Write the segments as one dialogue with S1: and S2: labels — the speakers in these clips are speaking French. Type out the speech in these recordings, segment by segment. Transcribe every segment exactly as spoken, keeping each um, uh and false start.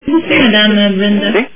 S1: Bonjour, Madame Brenda.
S2: Oui.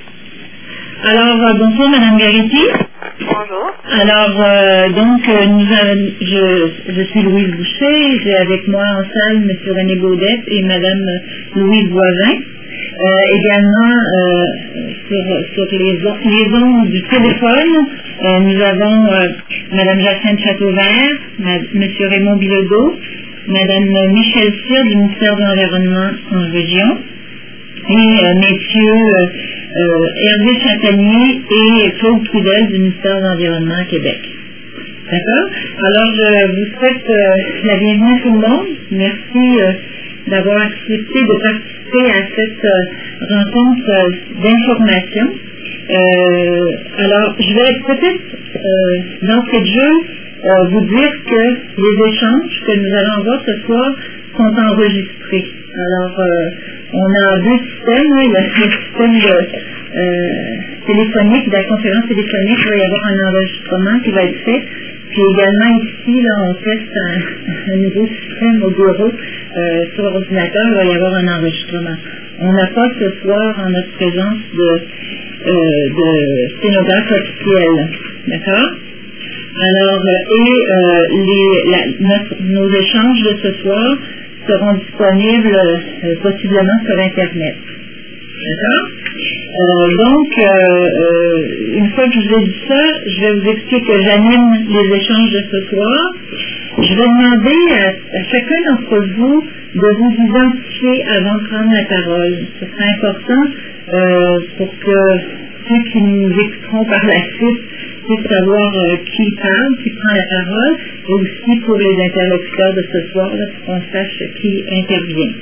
S1: Alors, euh, bonjour, Madame Garretti.
S2: Bonjour.
S1: Alors, euh, donc, euh, nous avons, je, je suis Louise Boucher. J'ai avec moi en salle M. René Baudette et Madame Louise Voisin. Euh, également, euh, sur, sur les, les ondes du téléphone, euh, nous avons euh, Madame Jacinthe Châteauvert, M. Raymond Bilodeau, Madame Michel Cyr du ministère de l'Environnement en région, et euh, messieurs euh, euh, Hervé Châtanier et Claude Trudel du ministère de l'Environnement à Québec. D'accord? Alors, je vous souhaite euh, la bienvenue à tout le monde. Merci euh, d'avoir accepté de participer à cette euh, rencontre euh, d'information. Euh, alors, je vais peut-être, euh, d'entrée de jeu, euh, vous dire que les échanges que nous allons avoir ce soir sont enregistrés. Alors, euh, on a deux systèmes, hein, le système de, euh, téléphonique, de la conférence téléphonique, il va y avoir un enregistrement qui va être fait. Puis également ici, là, on teste un, un nouveau système au bureau euh, sur l'ordinateur, il va y avoir un enregistrement. On n'a pas ce soir en notre présence de, euh, de sténographe officiel. D'accord? Alors, euh, et euh, les, la, notre, nos échanges de ce soir seront disponibles euh, possiblement sur Internet. D'accord? Euh, donc, euh, euh, une fois que je vous ai dit ça, je vais vous expliquer que j'anime les échanges de ce soir. Je vais demander à, à chacun d'entre vous de vous identifier avant de prendre la parole. Ce sera important euh, pour que ceux qui nous écouteront par la suite puissent savoir euh, qui parle, qui prend la parole, et aussi pour les interlocuteurs de ce soir, là, pour qu'on sache qui intervient.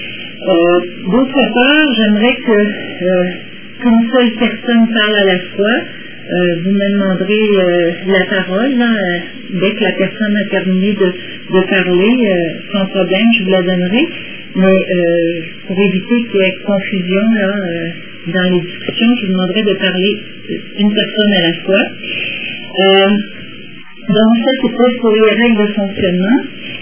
S1: Euh, D'autre part, j'aimerais que euh, qu'une seule personne parle à la fois. Euh, vous me demanderez euh, la parole là, euh, dès que la personne a terminé de, de parler, euh, sans problème, je vous la donnerai. Mais euh, pour éviter qu'il y ait confusion là, euh, dans les discussions, je vous demanderai de parler une personne à la fois. Euh, donc ça, c'est peut-être pour les règles de fonctionnement.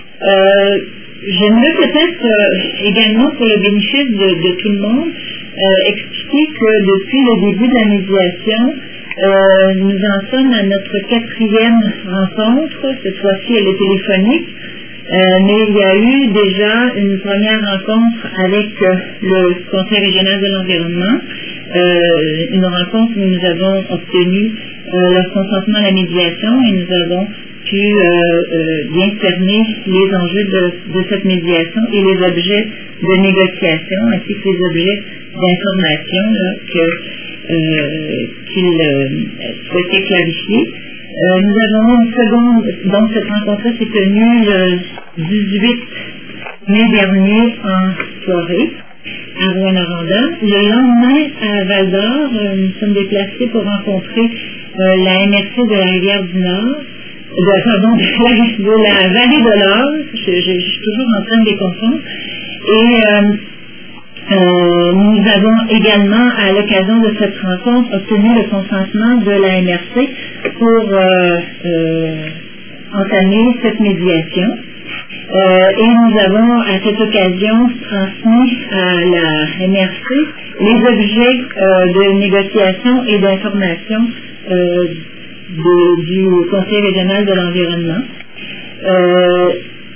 S1: Euh, J'aimerais peut-être euh, également, pour le bénéfice de, de tout le monde, euh, expliquer que depuis le début de la médiation, euh, nous en sommes à notre quatrième rencontre. Cette fois-ci, elle est téléphonique. Euh, mais il y a eu déjà une première rencontre avec euh, le Conseil régional de l'environnement, euh, une rencontre où nous avons obtenu euh, leur consentement à la médiation et nous avons pu euh, euh, bien cerner les enjeux de, de cette médiation et les objets de négociation ainsi que les objets d'information là, que, euh, qu'ils euh, souhaitaient clarifier. Euh, nous avons une seconde, donc cette rencontre-là s'est tenue le dix-huit mai dernier en soirée à Rouyn-Noranda. Le lendemain, à Val-d'Or, euh, nous sommes déplacés pour rencontrer euh, la M R C de la Rivière-du-Nord, de, pardon, de la, de la Vallée de l'Or, je, je, je suis toujours en train de les confondre, et euh, Euh, nous avons également, à l'occasion de cette rencontre, obtenu le consentement de la M R C pour euh, euh, entamer cette médiation. Euh, et nous avons, à cette occasion, transmis à la M R C les objets euh, de négociation et d'information euh, de, du Conseil régional de l'environnement. Euh,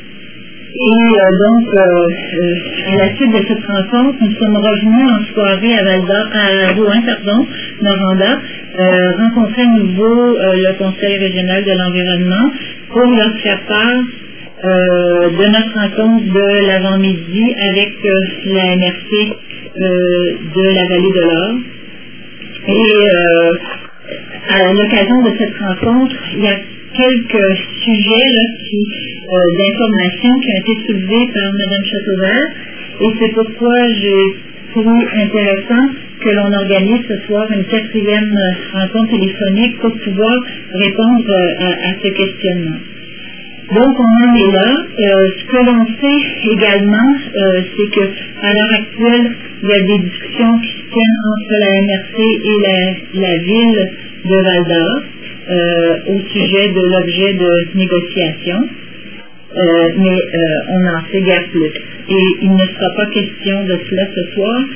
S1: Et euh, donc, euh, euh, à la suite de cette rencontre, nous sommes revenus en soirée à Val-d'Or, à Rouyn, pardon, Noranda, euh, rencontrer à nouveau euh, le Conseil régional de l'environnement pour leur faire part euh, de notre rencontre de l'avant-midi avec euh, la M R C euh, de la Vallée de l'Or. Et euh, à l'occasion de cette rencontre, il y a quelques sujets là, qui, euh, d'information qui ont été soulevés par Mme Châteauvert, et c'est pourquoi j'ai trouvé intéressant que l'on organise ce soir une quatrième rencontre téléphonique pour pouvoir répondre à, à ce questionnement. Donc on en est là. Euh, ce que l'on sait également, euh, c'est que à l'heure actuelle, il y a des discussions qui se tiennent entre la M R C et la, la ville de Val-d'Or. Euh, au sujet de l'objet de négociation, euh, mais euh, on n'en sait guère plus. Et il ne sera pas question de cela ce soir.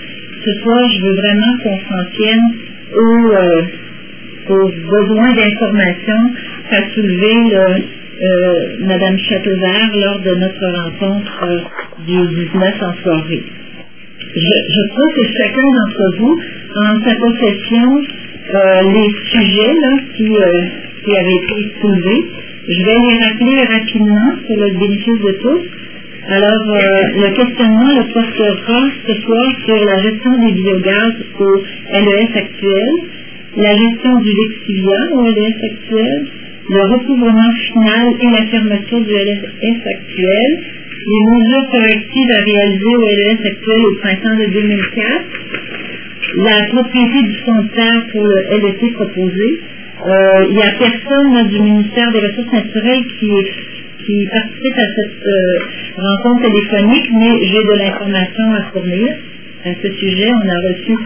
S1: ce soir, je veux vraiment qu'on s'en tienne aux, euh, aux besoins d'information qu'a soulevé le, euh, Mme Châteauvert lors de notre rencontre euh, du dix-neuf en soirée. Je, je crois que chacun d'entre vous a en sa possession euh, les sujets là, qui, euh, qui avaient été soulevés. Je vais les rappeler rapidement pour le bénéfice de tous. Alors, euh, le questionnement le portera ce soir sur la gestion des biogaz au L E S actuel, la gestion du Lexivia au L E S actuel, le recouvrement final et la fermeture du L E S actuel, les mesures correctives à réaliser au L E S actuel au printemps de deux mille quatre, la propriété du fonds de terre pour le L E T proposé. Euh, il n'y a personne là, du ministère des Ressources naturelles qui, qui participe à cette euh, rencontre téléphonique, mais j'ai de l'information à fournir à ce sujet. On a reçu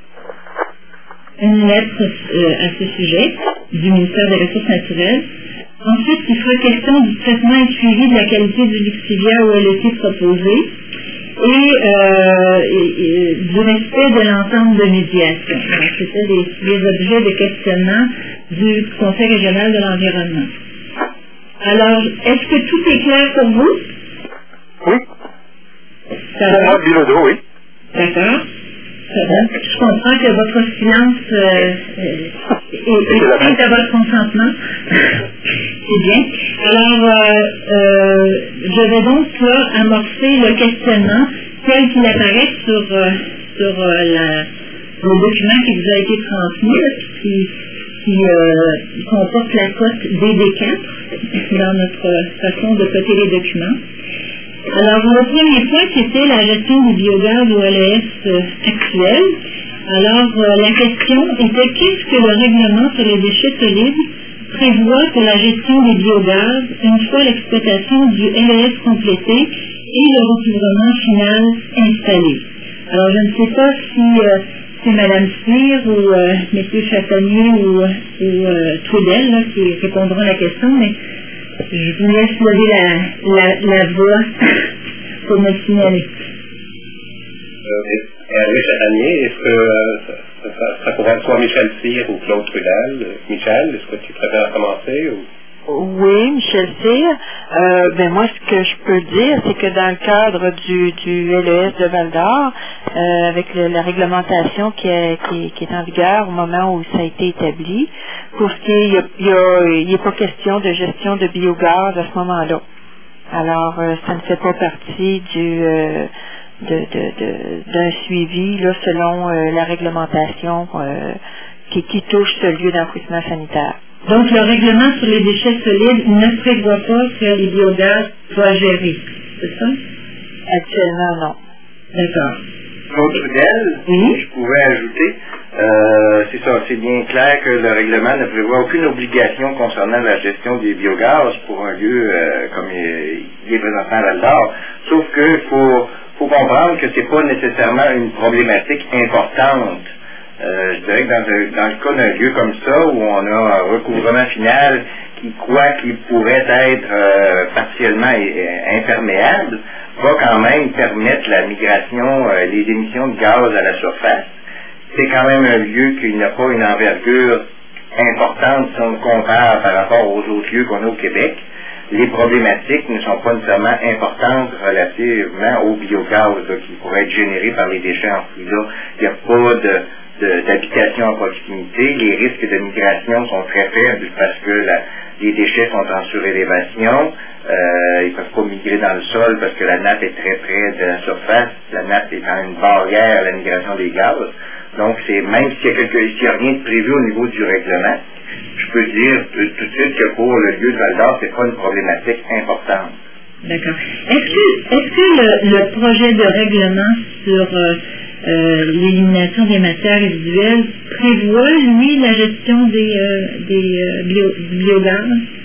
S1: une lettre euh, à ce sujet du ministère des Ressources naturelles. Ensuite, il sera question du traitement et suivi de la qualité du Lexivia au L E T proposé et, euh, et, et du respect de l'entente de médiation. Alors, c'était les, les objets de questionnement du Conseil régional de l'environnement. Alors, est-ce que tout est clair pour vous?
S2: Oui.
S1: Ça
S2: pour
S1: va?
S2: moi, Bilodeau, oui.
S1: D'accord. Ça va. Je comprends que votre silence euh, est, est suite à votre consentement. C'est bien. Alors, euh, euh, je vais donc là amorcer le questionnement tel qu'il apparaît sur, euh, sur euh, la, le document qui vous a été transmis, là, qui, qui euh, comporte la cote D D quatre dans notre façon de coter les documents. Alors, le premier point, c'était la gestion du biogaz au L E S euh, actuel. Alors, euh, la question était qu'est-ce que le règlement sur les déchets solides prévoit pour la gestion des biogaz une fois l'exploitation du L E S complétée et le recouvrement final installé. Alors, je ne sais pas si euh, c'est Mme Cyr ou euh, M. Châtanier ou, ou euh, Trudel là, qui répondront à la question, mais je vous laisse lever la, la, la voix pour me signaler.
S2: Euh, Hervé Châtanier, est-ce que euh, ça, ça, ça pourrait être soit Michel Cyr ou Claude Trudel? Michel, est-ce que tu préfères commencer ou...
S3: Oui, Michel Cyr. Euh, ben moi, ce que je peux dire, c'est que dans le cadre du, du L E S de Val-d'Or, euh, avec le, la réglementation qui est, qui, qui est en vigueur au moment où ça a été établi, pour ce qui est, il n'y a, a, a pas question de gestion de biogaz à ce moment-là. Alors, euh, ça ne fait pas partie du euh, de, de, de, d'un suivi là, selon euh, la réglementation euh, qui, qui touche ce lieu d'enfouissement sanitaire.
S1: Donc, le règlement sur les déchets solides ne prévoit pas que les biogaz soient gérés, c'est ça?
S3: Actuellement, non.
S1: D'accord.
S2: Claude Trudel,
S1: oui.
S2: Je pouvais ajouter, euh, c'est ça, c'est bien clair que le règlement ne prévoit aucune obligation concernant la gestion des biogaz pour un lieu euh, comme il, il est présentement à Val-d'Or, sauf qu'il faut, faut comprendre que c'est pas nécessairement une problématique importante. Euh, je dirais que dans, un, dans le cas d'un lieu comme ça, où on a un recouvrement final qui croit qu'il pourrait être euh, partiellement imperméable, va quand même permettre la migration, euh, les émissions de gaz à la surface. C'est quand même un lieu qui n'a pas une envergure importante si on le compare par rapport aux autres lieux qu'on a au Québec. Les problématiques ne sont pas nécessairement importantes relativement au biogaz là, qui pourrait être généré par les déchets enfouis là. Il n'y a pas de d'habitation à proximité, les risques de migration sont très faibles parce que la, les déchets sont en surélévation, euh, ils ne peuvent pas migrer dans le sol parce que la nappe est très près de la surface, la nappe est quand même une barrière à la migration des gaz, donc c'est même s'il y a, quelque, s'il y a rien de prévu au niveau du règlement, je peux dire tout, tout de suite que pour le lieu de Val-d'Or, c'est pas une problématique importante.
S1: D'accord. Est-ce que, est-ce que le, le projet de règlement sur euh, Euh, l'élimination des matières résiduelles prévoit, lui, la gestion des, euh, des euh, bio, biogaz?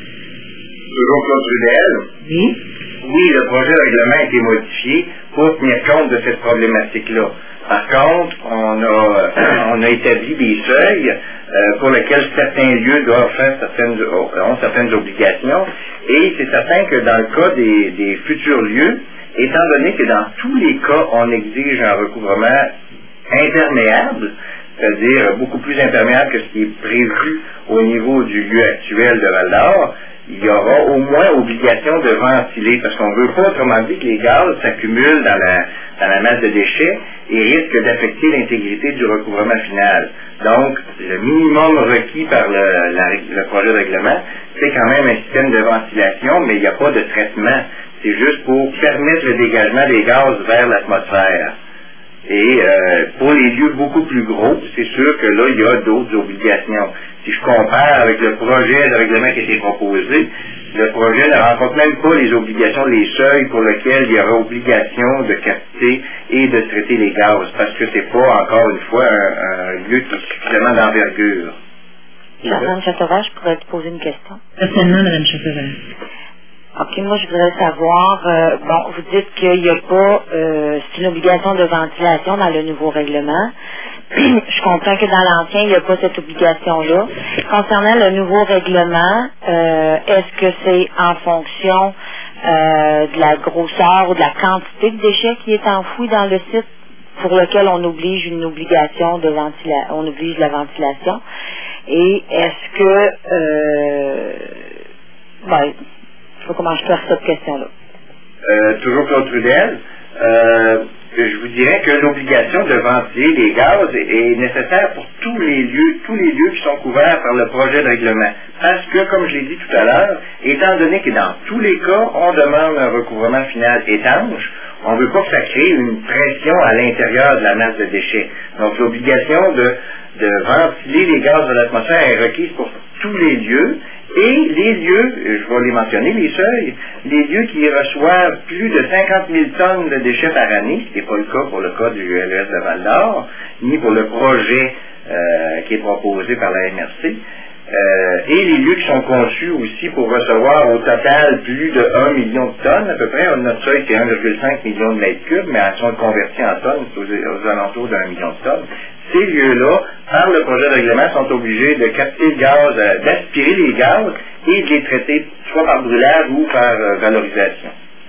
S2: Toujours Claude Trudel?
S1: Oui.
S2: Oui, le projet de règlement a été modifié pour tenir compte de cette problématique-là. Par contre, on a, on a établi des seuils euh, pour lesquels certains lieux doivent faire certaines, ont certaines obligations, et c'est certain que dans le cas des, des futurs lieux, étant donné que dans tous les cas, on exige un recouvrement imperméable, c'est-à-dire beaucoup plus imperméable que ce qui est prévu au niveau du lieu actuel de Val-d'Or, il y aura au moins obligation de ventiler, parce qu'on ne veut pas, autrement dit, que les gaz s'accumulent dans la, dans la masse de déchets et risquent d'affecter l'intégrité du recouvrement final. Donc, le minimum requis par le, la, le projet de règlement, c'est quand même un système de ventilation, mais il n'y a pas de traitement. C'est juste pour permettre le dégagement des gaz vers l'atmosphère. Et euh, pour les lieux beaucoup plus gros, c'est sûr que là, il y a d'autres obligations. Si je compare avec le projet de règlement qui a été proposé, le projet ne rencontre même pas les obligations, les seuils pour lesquels il y aura obligation de capter et de traiter les gaz, parce que c'est pas, encore une fois, un, un lieu qui est suffisamment d'envergure.
S4: Madame Châteauvert, je pourrais te poser une question.
S1: Certainement, Madame Châteauvert.
S4: OK, moi je voudrais savoir, euh, bon, vous dites qu'il n'y a pas, euh, c'est une obligation de ventilation dans le nouveau règlement. Je comprends que dans l'ancien, il n'y a pas cette obligation-là. Concernant le nouveau règlement, euh, est-ce que c'est en fonction euh, de la grosseur ou de la quantité de déchets qui est enfouie dans le site pour lequel on oblige une obligation de ventilation, on oblige la ventilation? Et est-ce que, euh, ben, je sais pas comment je peux faire cette question-là.
S2: Euh, toujours Claude Trudel. Euh, je vous dirais que l'obligation de ventiler les gaz est, est nécessaire pour tous les lieux, tous les lieux qui sont couverts par le projet de règlement. Parce que, comme je l'ai dit tout à l'heure, étant donné que dans tous les cas, on demande un recouvrement final étanche, on ne veut pas que ça crée une pression à l'intérieur de la masse de déchets. Donc, l'obligation de, de ventiler les gaz de l'atmosphère est requise pour tous les lieux. Et les lieux, je vais les mentionner, les seuils, les lieux qui reçoivent plus de cinquante mille tonnes de déchets par année, ce qui n'est pas le cas pour le cas du L E S de Val-d'Or, ni pour le projet euh, qui est proposé par la M R C, euh, et les lieux qui sont conçus aussi pour recevoir au total plus de un million de tonnes, à peu près, notre seuil c'est un virgule cinq million de mètres cubes, mais elles sont convertis en tonnes, c'est aux, aux alentours d'un million de tonnes. Ces lieux-là, par le projet de règlement, sont obligés de capter le gaz, euh, d'aspirer les gaz et de les traiter soit par brûlage ou par euh, valorisation.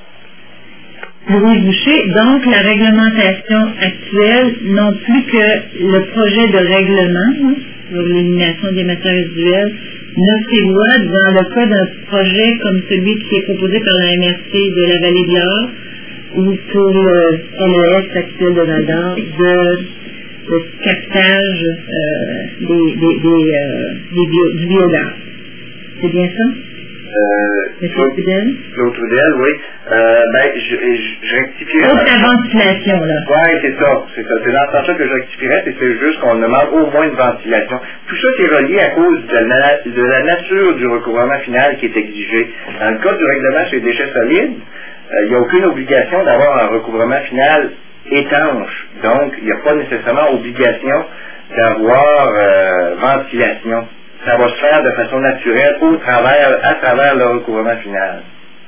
S1: Louis Boucher, donc la réglementation actuelle, non plus que le projet de règlement hein, sur l'élimination des matières résiduelles, ne prévoit, dans le cas d'un projet comme celui qui est proposé par la M R C de la Vallée de l'Or ou pour le L E S actuel de Val-d'Or, de le captage euh, des, des, des, euh, des bio, du biogaz. C'est bien ça?
S2: Euh,
S1: Monsieur Trudel?
S2: Claude Trudel, oui. Euh, ben, je, je, je rectifierais...
S1: Autre la ventilation, là.
S2: Oui, c'est ça. C'est ça. C'est dans ce sens-là que je rectifierais, c'est, c'est juste qu'on demande au moins une ventilation. Tout ça, c'est relié à cause de la, de la nature du recouvrement final qui est exigé. Dans le cas du règlement sur les déchets solides, euh, il n'y a aucune obligation d'avoir un recouvrement final étanche. Donc, il n'y a pas nécessairement obligation d'avoir euh, ventilation. Ça va se faire de façon naturelle au travers, à travers le recouvrement final.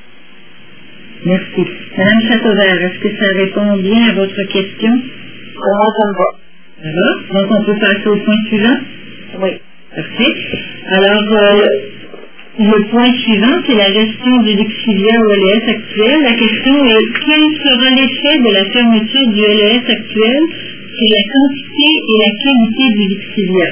S1: Merci. Madame Châteauvert, est-ce que ça répond bien à votre question?
S4: Pour moi, ça me va.
S1: Ça va? Donc, on peut passer au point suivant?
S4: Oui.
S1: Parfait. Alors, euh, le point suivant, c'est la gestion du lixiviat au L E S actuel. La question est, quel sera l'effet de la fermeture du L E S actuel sur la quantité et la qualité du lixiviat?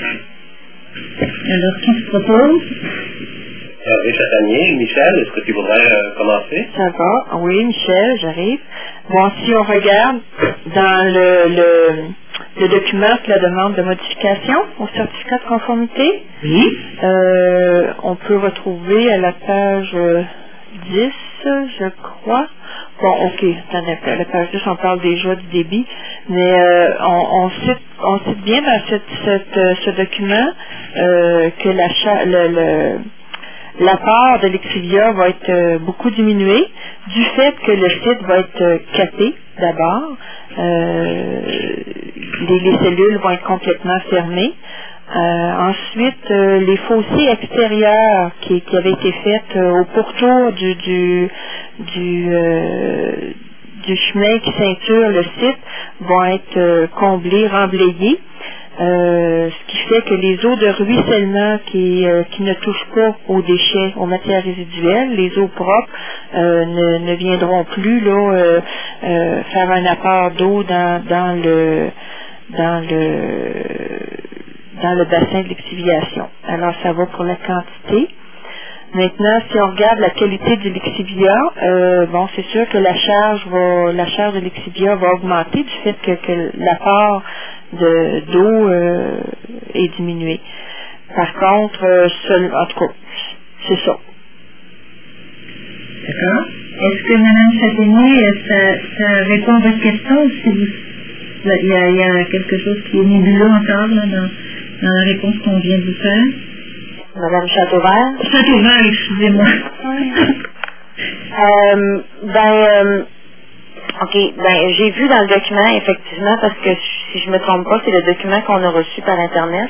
S1: Alors, qui se propose?
S5: Hervé Chatanier, Michel, est-ce que tu voudrais euh, commencer?
S3: Ça va, oui, Michel, j'arrive. Bon, si on regarde dans le, le, le document de la demande de modification au certificat de conformité,
S1: Oui.
S3: euh, on peut retrouver à la page dix, je crois. Bon, ok, attendez, à la page dix, on parle déjà du débit, mais euh, on, on, cite, on cite bien dans cette, cette, ce document euh, que l'achat, le, le l'apport de l'exivia va être euh, beaucoup diminué du fait que le site va être euh, capé d'abord. Euh, les, les cellules vont être complètement fermées. Euh, ensuite, euh, les fossés extérieurs qui, qui avaient été faits euh, au pourtour du, du, du, euh, du chemin qui ceinture le site vont être euh, comblés, remblayés. Euh, ce qui fait que les eaux de ruissellement qui, euh, qui ne touchent pas aux déchets, aux matières résiduelles, les eaux propres euh, ne, ne viendront plus là, euh, euh, faire un apport d'eau dans, dans le dans le dans le bassin de lixiviation. Alors, ça va pour la quantité. Maintenant, si on regarde la qualité du lixivia, euh, bon, c'est sûr que la charge va, la charge de lixivia va augmenter du fait que, que l'apport de, d'eau euh, est diminué. Par contre, euh, seul, en tout cas, c'est ça.
S1: D'accord. Est-ce que Mme Châtaignier, ça, ça répond à votre question ou si vous, il y a, il y a quelque chose qui est nébuleux encore là, dans, dans la réponse qu'on vient de vous faire?
S4: Madame Châteauvert?
S1: Châteauvert, excusez-moi.
S4: euh, ben, euh, ok, ben, j'ai vu dans le document, effectivement, parce que si je me trompe pas, c'est le document qu'on a reçu par Internet.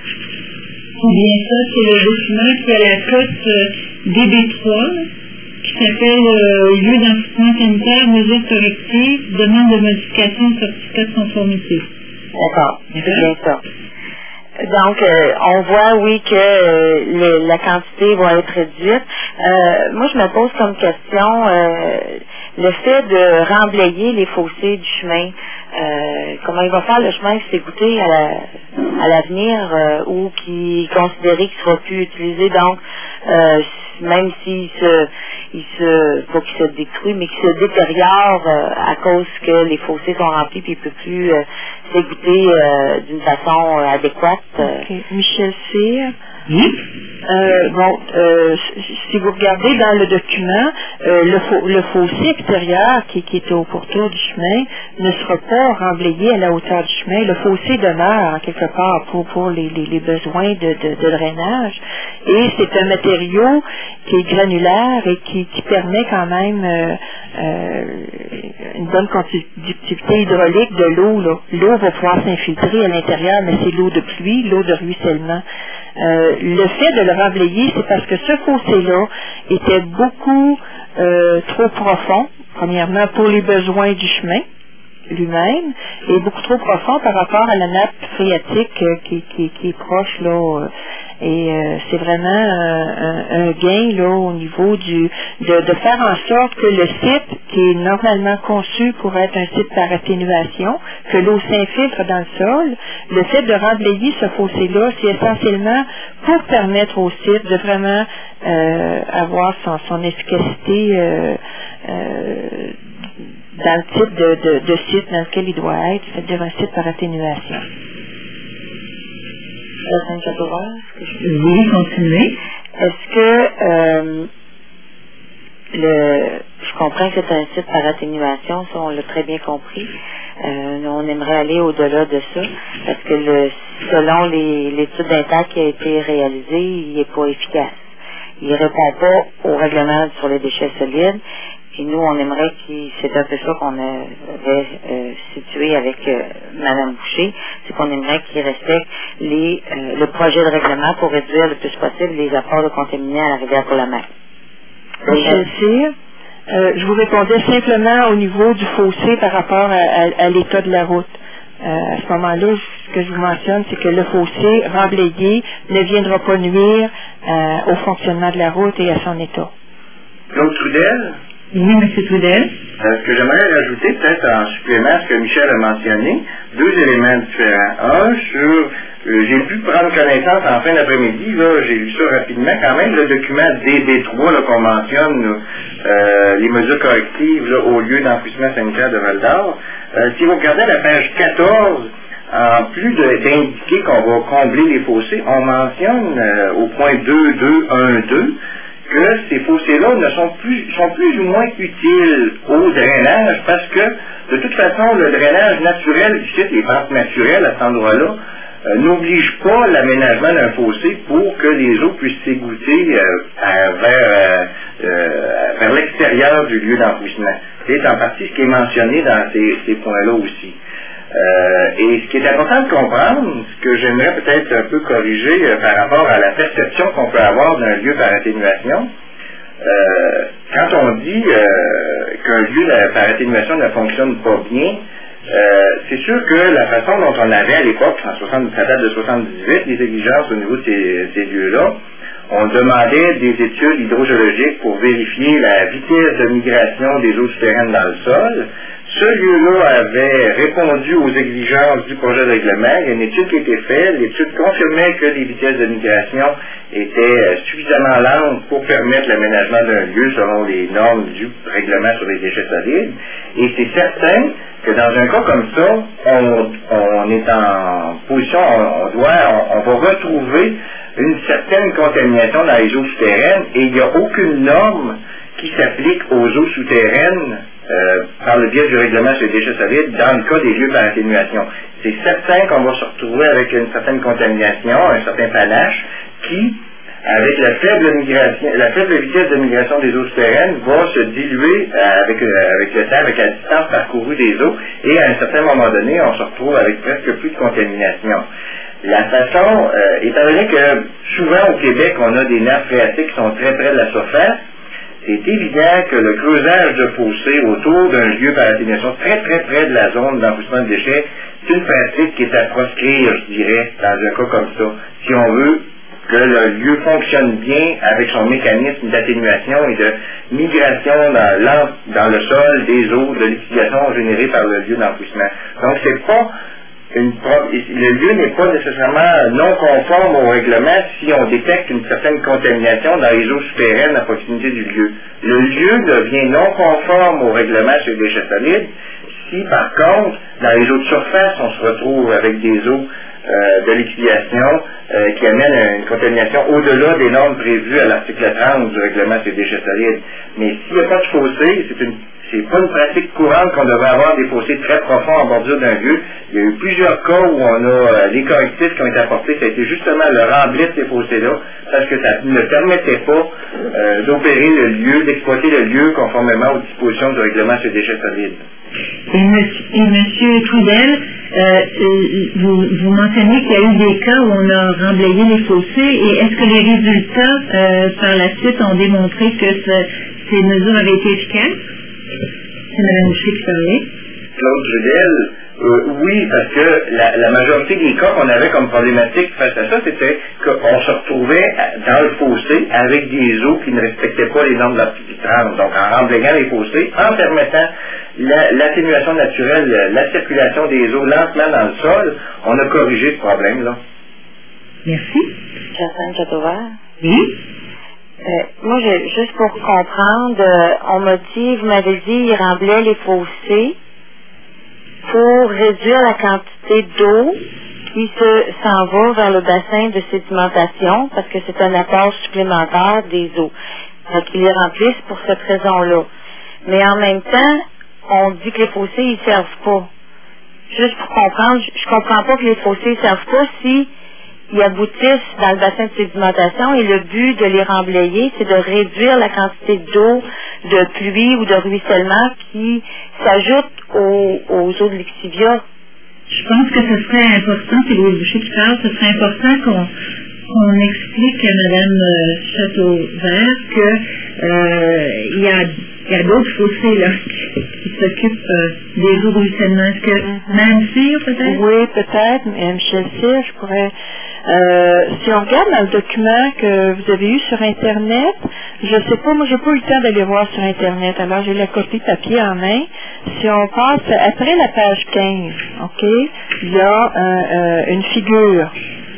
S1: Bien ça, c'est le document qui a la cote euh, D B trois, qui s'appelle euh, lieu d'enfouissement sanitaire, mesures correctives, demande de modification de certificat de conformité.
S4: D'accord, c'est bien ça. Donc, euh, on voit, oui, que euh, le, la quantité va être réduite. Euh, moi, je me pose comme question euh, le fait de remblayer les fossés du chemin. Euh, comment il va faire le chemin qui s'est goûté à, la, à l'avenir euh, ou qui est considéré qu'il ne sera plus utilisé. Donc, euh, même s'il se, il se, pas qu'il se détruit, mais qu'il se détériore euh, à cause que les fossés sont remplis puis il ne peut plus euh, s'égoutter euh, d'une façon euh, adéquate.
S3: Okay. Michel Cyr.
S1: Oui.
S3: Euh, bon, euh, si vous regardez dans le document, euh, le, fo- le fossé extérieur qui, qui est au pourtour du chemin ne sera pas remblayé à la hauteur du chemin. Le fossé demeure en quelque part pour, pour les, les, les besoins de, de, de drainage. Et c'est un matériau qui est granulaire et qui, qui permet quand même euh, euh, une bonne conductivité hydraulique de l'eau. Là. L'eau va pouvoir s'infiltrer à l'intérieur, mais c'est l'eau de pluie, l'eau de ruissellement. Euh, le fait de le remblayer, c'est parce que ce fossé-là était beaucoup euh, trop profond, premièrement pour les besoins du chemin lui-même, et beaucoup trop profond par rapport à la nappe phréatique euh, qui, qui, qui est proche là. Euh, et euh, c'est vraiment un, un, un gain là au niveau du de, de faire en sorte que le site qui est normalement conçu pour être un site par atténuation, que l'eau s'infiltre dans le sol, le fait de remblayer ce fossé-là, c'est essentiellement pour permettre au site de vraiment euh, avoir son, son efficacité euh, euh, dans le type de, de, de site dans lequel il doit être, c'est-à-dire un site par atténuation.
S1: Oui, continuez.
S4: Est-ce que euh, le, je comprends que c'est un site par atténuation, ça on l'a très bien compris. Euh, on aimerait aller au-delà de ça, parce que le, selon les, l'étude d'impact qui a été réalisée, il n'est pas efficace. Il ne répond pas au règlement sur les déchets solides. Et nous, on aimerait qu'il, c'est un peu ça qu'on avait euh, situé avec euh, Mme Boucher, c'est qu'on aimerait qu'il respecte les, euh, le projet de règlement pour réduire le plus possible les apports de contaminants à la rivière pour la mer.
S3: Michel Cyr, euh, je vous répondais simplement au niveau du fossé par rapport à, à, à l'état de la route. Euh, à ce moment-là, ce que je vous mentionne, c'est que le fossé remblayé ne viendra pas nuire euh, au fonctionnement de la route et à son état.
S2: Claude Trudel?
S1: Oui, M. Trudel.
S2: Euh, ce que j'aimerais rajouter, peut-être en supplément à ce que Michel a mentionné, deux éléments différents. Un, sur, euh, j'ai pu prendre connaissance en fin d'après-midi, là, j'ai lu ça rapidement, quand même, le document D B trois là, qu'on mentionne, là, euh, les mesures correctives là, au lieu d'enfouissement sanitaire de Val-d'Or. Euh, si vous regardez la page quatorze, en plus de, d'indiquer qu'on va combler les fossés, on mentionne euh, au point deux deux un deux que ces fossés-là ne sont plus, sont plus ou moins utiles au drainage parce que, de toute façon, le drainage naturel du site, les pentes naturelles à cet endroit-là, euh, n'oblige pas l'aménagement d'un fossé pour que les eaux puissent s'égoutter euh, à, vers, euh, euh, vers l'extérieur du lieu d'enfouissement. C'est en partie ce qui est mentionné dans ces, ces points-là aussi. Euh, et ce qui est important de comprendre, ce que j'aimerais peut-être un peu corriger euh, par rapport à la perception qu'on peut avoir d'un lieu par atténuation, euh, quand on dit euh, qu'un lieu par atténuation ne fonctionne pas bien, euh, c'est sûr que la façon dont on avait à l'époque, en soixante, ça date de soixante-dix-huit, les exigences au niveau de ces, ces lieux-là, on demandait des études hydrogéologiques pour vérifier la vitesse de migration des eaux souterraines dans le sol. Ce lieu-là avait répondu aux exigences du projet de règlement. Il y a une étude qui a été faite. L'étude confirmait que les vitesses de migration étaient suffisamment lentes pour permettre l'aménagement d'un lieu selon les normes du règlement sur les déchets solides. Et c'est certain que dans un cas comme ça, on, on est en position, on, on doit, on, on va retrouver une certaine contamination dans les eaux souterraines et il n'y a aucune norme qui s'applique aux eaux souterraines euh, par le biais du règlement sur les déchets solides dans le cas des lieux par atténuation. C'est certain qu'on va se retrouver avec une certaine contamination, un certain panache qui, avec la faible migration, la faible vitesse de migration des eaux souterraines, va se diluer euh, avec, euh, avec le temps, avec la distance parcourue des eaux, et à un certain moment donné, on se retrouve avec presque plus de contamination. La façon, euh, étant donné que souvent au Québec, on a des nappes phréatiques qui sont très près de la surface, c'est évident que le creusage de fossés autour d'un lieu par atténuation très très près de la zone d'enfouissement de déchets, c'est une pratique qui est à proscrire, je dirais, dans un cas comme ça. Si on veut que le lieu fonctionne bien avec son mécanisme d'atténuation et de migration dans, dans le sol des eaux de liquidation générées par le lieu d'enfouissement. Donc c'est pas une pro- le lieu n'est pas nécessairement non conforme au règlement si on détecte une certaine contamination dans les eaux souterraines à proximité du lieu. Le lieu devient non conforme au règlement sur les déchets solides si par contre dans les eaux de surface on se retrouve avec des eaux Euh, de liquidation euh, qui amène à une contamination au-delà des normes prévues à l'article trente du règlement sur les déchets solides. Mais s'il n'y a pas de fossé, c'est une c'est pas une pratique courante qu'on devrait avoir des fossés très profonds en bordure d'un lieu. Il y a eu plusieurs cas où on a euh, les correctifs qui ont été apportés, ça a été justement le remblai de ces fossés-là, parce que ça ne permettait pas euh, d'opérer le lieu, d'exploiter le lieu conformément aux dispositions du règlement sur les déchets solides.
S1: Et monsieur, et monsieur Trudel, euh, vous, vous mentionnez qu'il y a eu des cas où on a remblayé les fossés, et est-ce que les résultats euh, par la suite ont démontré que ce, ces mesures avaient été efficaces? C'est Mme Boucher qui parlait.
S2: Claude Trudel, euh, oui, parce que la, la majorité des cas qu'on avait comme problématique face à ça, c'était qu'on se retrouvait dans le fossé avec des eaux qui ne respectaient pas les normes de l'article trente. Donc, en remblayant les fossés, en permettant la, l'atténuation naturelle, la circulation des eaux lentement dans le sol, on a corrigé ce problème-là.
S1: Merci.
S4: Jacinthe Châteauvert.
S1: Oui.
S4: Euh, moi, je, juste pour comprendre, euh, on m'a dit, vous m'avez dit, il remblait les fossés pour réduire la quantité d'eau qui se, s'en va vers le bassin de sédimentation, parce que c'est un apport supplémentaire des eaux. Donc, ils les remplissent pour cette raison-là. Mais en même temps, on dit que les fossés, ils servent pas. Juste pour comprendre, je, je comprends pas que les fossés servent pas si ils aboutissent dans le bassin de sédimentation et le but de les remblayer, c'est de réduire la quantité d'eau, de pluie ou de ruissellement qui s'ajoute aux, aux eaux de Lixivia.
S1: Je pense que ce serait important, c'est Louise Boucher qui parle, ce serait important qu'on, qu'on explique à Mme Châteauvert que euh, il y a, il y a d'autres fossés là qui s'occupent euh, des eaux de ruissellement. Est-ce que mm-hmm. Mme Cyr peut-être?
S3: Oui, peut-être, mais Michel Cyr, je pourrais. Euh, si on regarde dans le document que vous avez eu sur Internet, je sais pas, moi j'ai pas eu le temps d'aller voir sur Internet, alors j'ai la copie papier en main. Si on passe après la page quinze, ok, il y a euh, euh, une figure.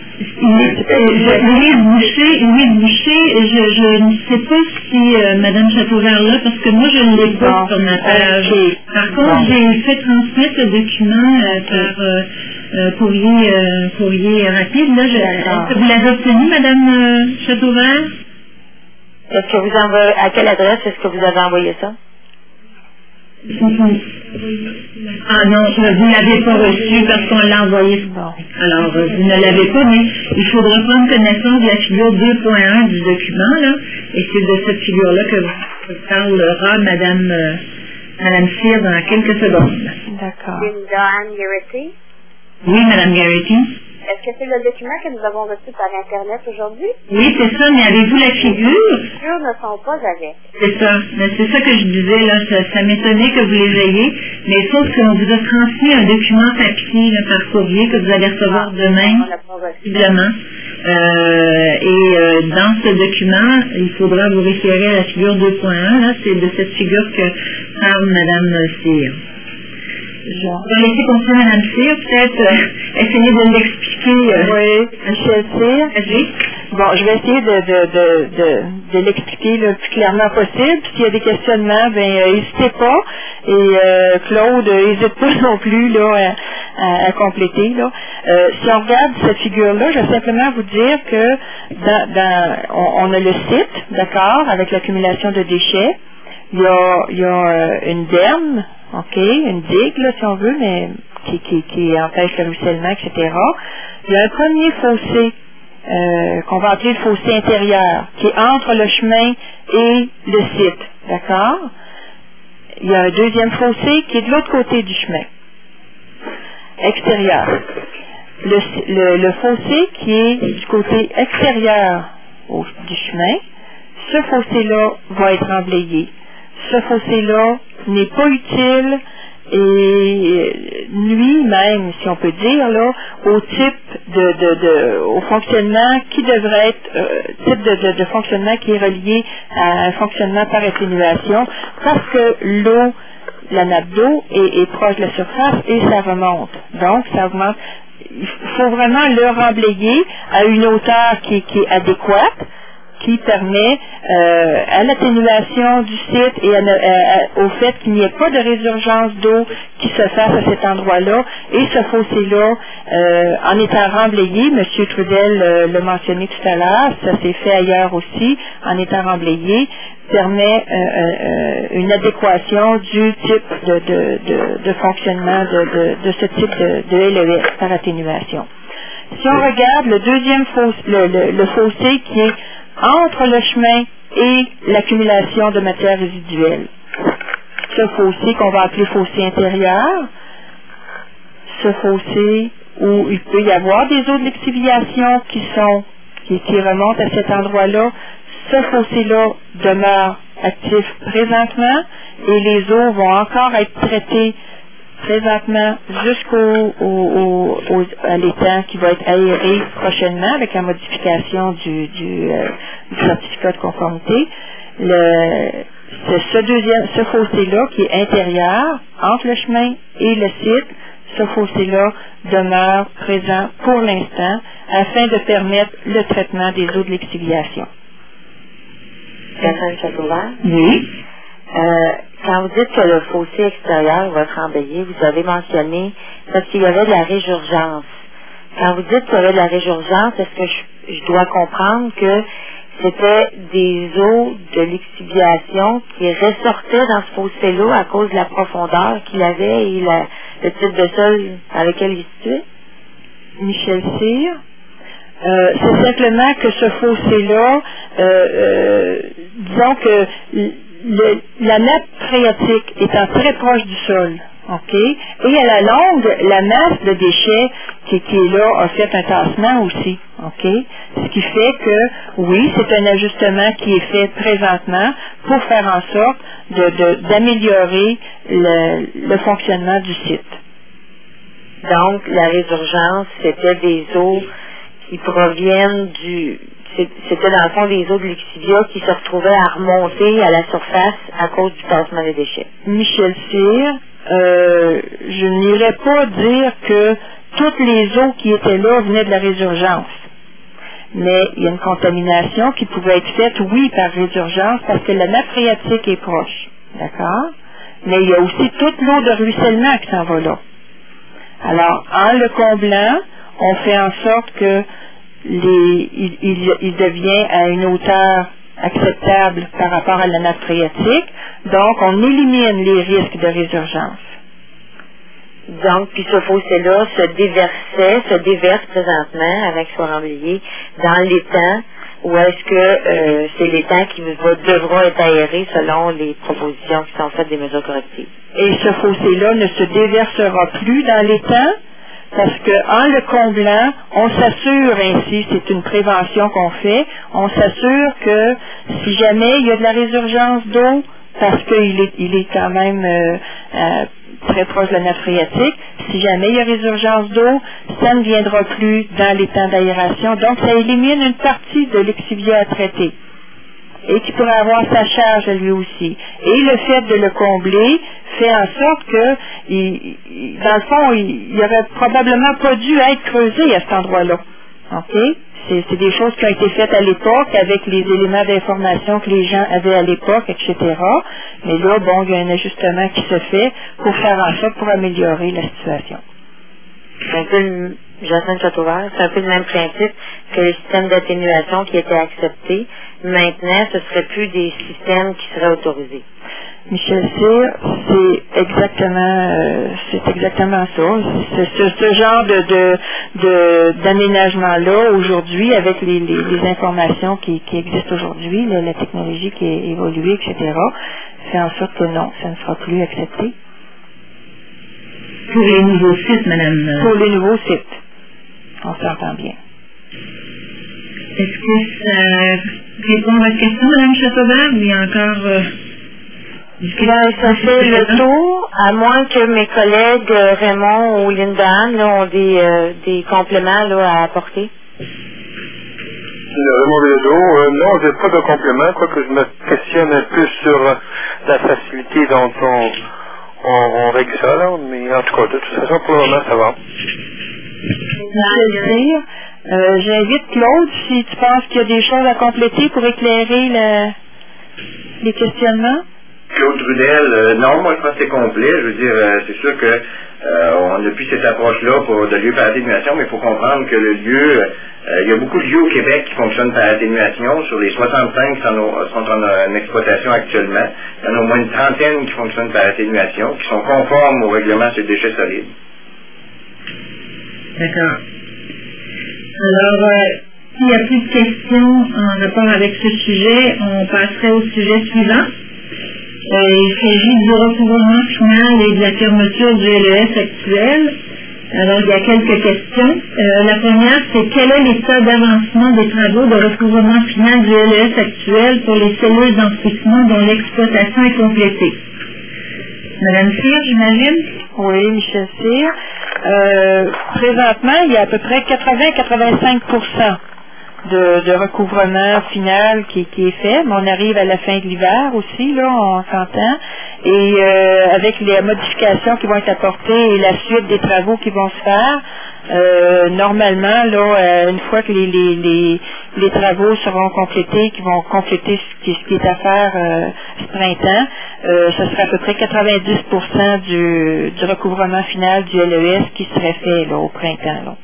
S1: Louise Boucher, Louise Boucher, je, je ne sais pas si euh, Mme Châteauvert là, parce que moi je ne l'ai pas sur ma page. Okay. Par contre, bon. J'ai fait transmettre le document euh, par euh, euh, courrier, euh, courrier rapide. Là, je, est-ce que vous l'avez obtenu, Mme euh, Châteauvert?
S4: Est-ce que vous envoyez, à quelle adresse est-ce que vous avez envoyé ça?
S1: Ah non, vous ne l'avez pas reçu parce qu'on l'a envoyé. Bon. Alors, euh, vous ne l'avez pas, mais il faudra prendre connaissance de la figure deux point un du document, là, et c'est de cette figure-là que vous parlera Mme, euh, Mme Cyr dans quelques secondes.
S3: D'accord.
S6: Linda Anne Garrity.
S1: Oui, Mme Garrity.
S6: Est-ce que c'est le document que nous avons reçu par Internet aujourd'hui?
S1: Oui, c'est ça, mais avez-vous la figure?
S6: Les figures ne sont pas avec.
S1: C'est ça, mais c'est ça que je disais, là, ça, ça m'étonnait que vous les ayez, mais sauf qu'on vous a transmis un document papier là, par courrier que vous allez recevoir
S6: ah,
S1: demain, possiblement. Euh, et euh, dans ce document, il faudra vous référer à la figure deux point un, là, c'est de cette figure que parle Mme Cyr. Je vais laisser continuer Mme Cyr, peut-être euh, essayer de l'expliquer. Euh,
S3: oui, Michel Cyr. Bon, je vais essayer de, de, de, de, de l'expliquer le plus clairement possible. S'il y a des questionnements, ben n'hésitez euh, pas. Et euh, Claude, n'hésite pas non plus là, à, à, à compléter. Là. Euh, si on regarde cette figure-là, je vais simplement vous dire que dans, dans, on, on a le site, d'accord, avec l'accumulation de déchets. Il y a, il y a euh, une derme, ok, une digue, là, si on veut, mais qui, qui, qui empêche le ruissellement, et cetera. Il y a un premier fossé euh, qu'on va appeler le fossé intérieur, qui est entre le chemin et le site, d'accord? Il y a un deuxième fossé qui est de l'autre côté du chemin, extérieur. Le, le, le fossé qui est du côté extérieur au, du chemin, ce fossé-là va être emblayé. Ce fossé-là n'est pas utile et nuit même, si on peut dire, là, au type de, de, de au fonctionnement qui devrait être euh, type de, de, de fonctionnement qui est relié à un fonctionnement par atténuation, parce que l'eau, la nappe d'eau est, est proche de la surface et ça remonte. Donc, ça augmente. Il faut vraiment le remblayer à une hauteur qui, qui est adéquate, qui permet euh, à l'atténuation du site et à, à, à, au fait qu'il n'y ait pas de résurgence d'eau qui se fasse à cet endroit-là. Et ce fossé-là, euh, en étant remblayé, M. Trudel euh, l'a mentionné tout à l'heure, ça s'est fait ailleurs aussi, en étant remblayé, permet euh, euh, une adéquation du type de, de, de, de fonctionnement de, de, de ce type de, de L E S par atténuation. Si on regarde le deuxième fossé, le, le, le fossé qui est entre le chemin et l'accumulation de matière résiduelle. Ce fossé qu'on va appeler fossé intérieur, ce fossé où il peut y avoir des eaux de lixiviation qui sont, qui, qui remontent à cet endroit-là, ce fossé-là demeure actif présentement et les eaux vont encore être traitées présentement jusqu'au au, au, au, à l'étang qui va être aéré prochainement avec la modification du, du, euh, du certificat de conformité. Le, ce, ce deuxième, ce fossé-là qui est intérieur entre le chemin et le site, ce fossé-là demeure présent pour l'instant afin de permettre le traitement des eaux de lixiviation.
S4: Catherine Châteauvert?
S1: Oui.
S4: Euh, quand vous dites que le fossé extérieur va être emblayé, vous avez mentionné parce qu'il y avait de la résurgence. Quand vous dites qu'il y avait de la résurgence, est-ce que je, je dois comprendre que c'était des eaux de lixiviation qui ressortaient dans ce fossé-là à cause de la profondeur qu'il avait et la, le type de sol dans lequel il se situait?
S3: Michel Cyr. Euh, c'est simplement que ce fossé-là, euh, euh, disons que le, la nappe phréatique étant très proche du sol, ok, et à la longue, la masse de déchets qui, qui est là a fait un tassement aussi, ok, ce qui fait que, oui, c'est un ajustement qui est fait présentement pour faire en sorte de, de, d'améliorer le, le fonctionnement du site.
S4: Donc, la résurgence, c'était des eaux qui proviennent du... C'était dans le fond des eaux de lixivia qui se retrouvaient à remonter à la surface à cause du tassement des déchets.
S3: Michel Cyr, euh, je n'irais pas dire que toutes les eaux qui étaient là venaient de la résurgence. Mais il y a une contamination qui pouvait être faite, oui, par résurgence, parce que la nappe phréatique est proche. D'accord? Mais il y a aussi toute l'eau de ruissellement qui s'en va là. Alors, en le comblant, on fait en sorte que les, il, il, il devient à une hauteur acceptable par rapport à la nappe phréatique. Donc, on élimine les risques de résurgence.
S4: Donc, puis ce fossé-là se déversait, se déverse présentement avec son remblayé dans l'étang, ou est-ce que euh, c'est l'étang qui va, devra être aéré selon les propositions qui sont faites des mesures correctives?
S3: Et ce fossé-là ne se déversera plus dans l'étang, parce qu'en le comblant, on s'assure ainsi, c'est une prévention qu'on fait, on s'assure que si jamais il y a de la résurgence d'eau, parce qu'il est, il est quand même euh, euh, très proche de la nappe phréatique. Si jamais il y a résurgence d'eau, ça ne viendra plus dans les temps d'aération. Donc, ça élimine une partie de l'exuvia à traiter et qui pourrait avoir sa charge à lui aussi. Et le fait de le combler fait en sorte que, il, il, dans le fond, il n'aurait probablement pas dû être creusé à cet endroit-là. OK? C'est, c'est des choses qui ont été faites à l'époque avec les éléments d'information que les gens avaient à l'époque, et cetera. Mais là, bon, il y a un ajustement qui se fait pour faire en sorte, pour améliorer la situation.
S4: C'est un peu le, Jacinthe Châteauvert, c'est un peu le même principe que le système d'atténuation qui était accepté. Maintenant, ce ne serait plus des systèmes qui seraient autorisés.
S3: Michel Cyr, c'est exactement, euh, c'est exactement ça. C'est ce, ce genre de, de, de, d'aménagement-là aujourd'hui, avec les, les, les informations qui, qui existent aujourd'hui, la, la technologie qui est évoluée, et cetera, fait en sorte que non, ça ne sera plus accepté.
S1: Pour les nouveaux sites, madame.
S3: Pour les nouveaux sites. On s'entend bien.
S1: Est-ce que ça répond à votre question, madame Châteauvert, ou il y a encore... Euh,
S4: Ben, ça fait le tour, à moins que mes collègues euh, Raymond ou Linda Anne là, ont des, euh, des compléments là, à apporter.
S7: Raymond Béledo, euh, non, j'ai pas de complément, quoique je me questionne un peu sur euh, la facilité dont on, on, on règle ça, là, mais en tout cas, de toute façon, pour le moment, ça va.
S3: Dire, euh, j'invite Claude, si tu penses qu'il y a des choses à compléter pour éclairer le, les questionnements.
S2: Claude Trudel, euh, non, moi je pense que c'est complet. Je veux dire, euh, c'est sûr que euh, on a plus cette approche-là pour de lieu par atténuation, mais il faut comprendre que le lieu, euh, il y a beaucoup de lieux au Québec qui fonctionnent par atténuation. Sur les soixante-cinq qui sont, sont en, en exploitation actuellement, il y en a au moins une trentaine qui fonctionnent par atténuation, qui sont conformes au règlement sur les déchets solides.
S1: D'accord. Alors, euh, s'il n'y a plus de questions en rapport avec ce sujet, on passerait au sujet suivant. Euh, il s'agit du recouvrement final et de la fermeture du L E S actuel. Alors, il y a quelques questions. Euh, la première, c'est quel est l'état d'avancement des travaux de recouvrement final du L E S actuel pour les cellules d'enfouissement dont l'exploitation est complétée? Madame Cyr, j'imagine?
S3: Oui, Michel Cyr. Euh, présentement, il y a à peu près quatre-vingts à quatre-vingt-cinq pour cent de, de recouvrement final qui, qui est fait, mais on arrive à la fin de l'hiver aussi, là, on s'entend, et euh, avec les modifications qui vont être apportées et la suite des travaux qui vont se faire, euh, normalement, là, euh, une fois que les, les, les, les travaux seront complétés, qui vont compléter ce qui, ce qui est à faire euh, ce printemps, euh, ce sera à peu près quatre-vingt-dix pour cent du, du recouvrement final du L E S qui serait fait là, au printemps. Là.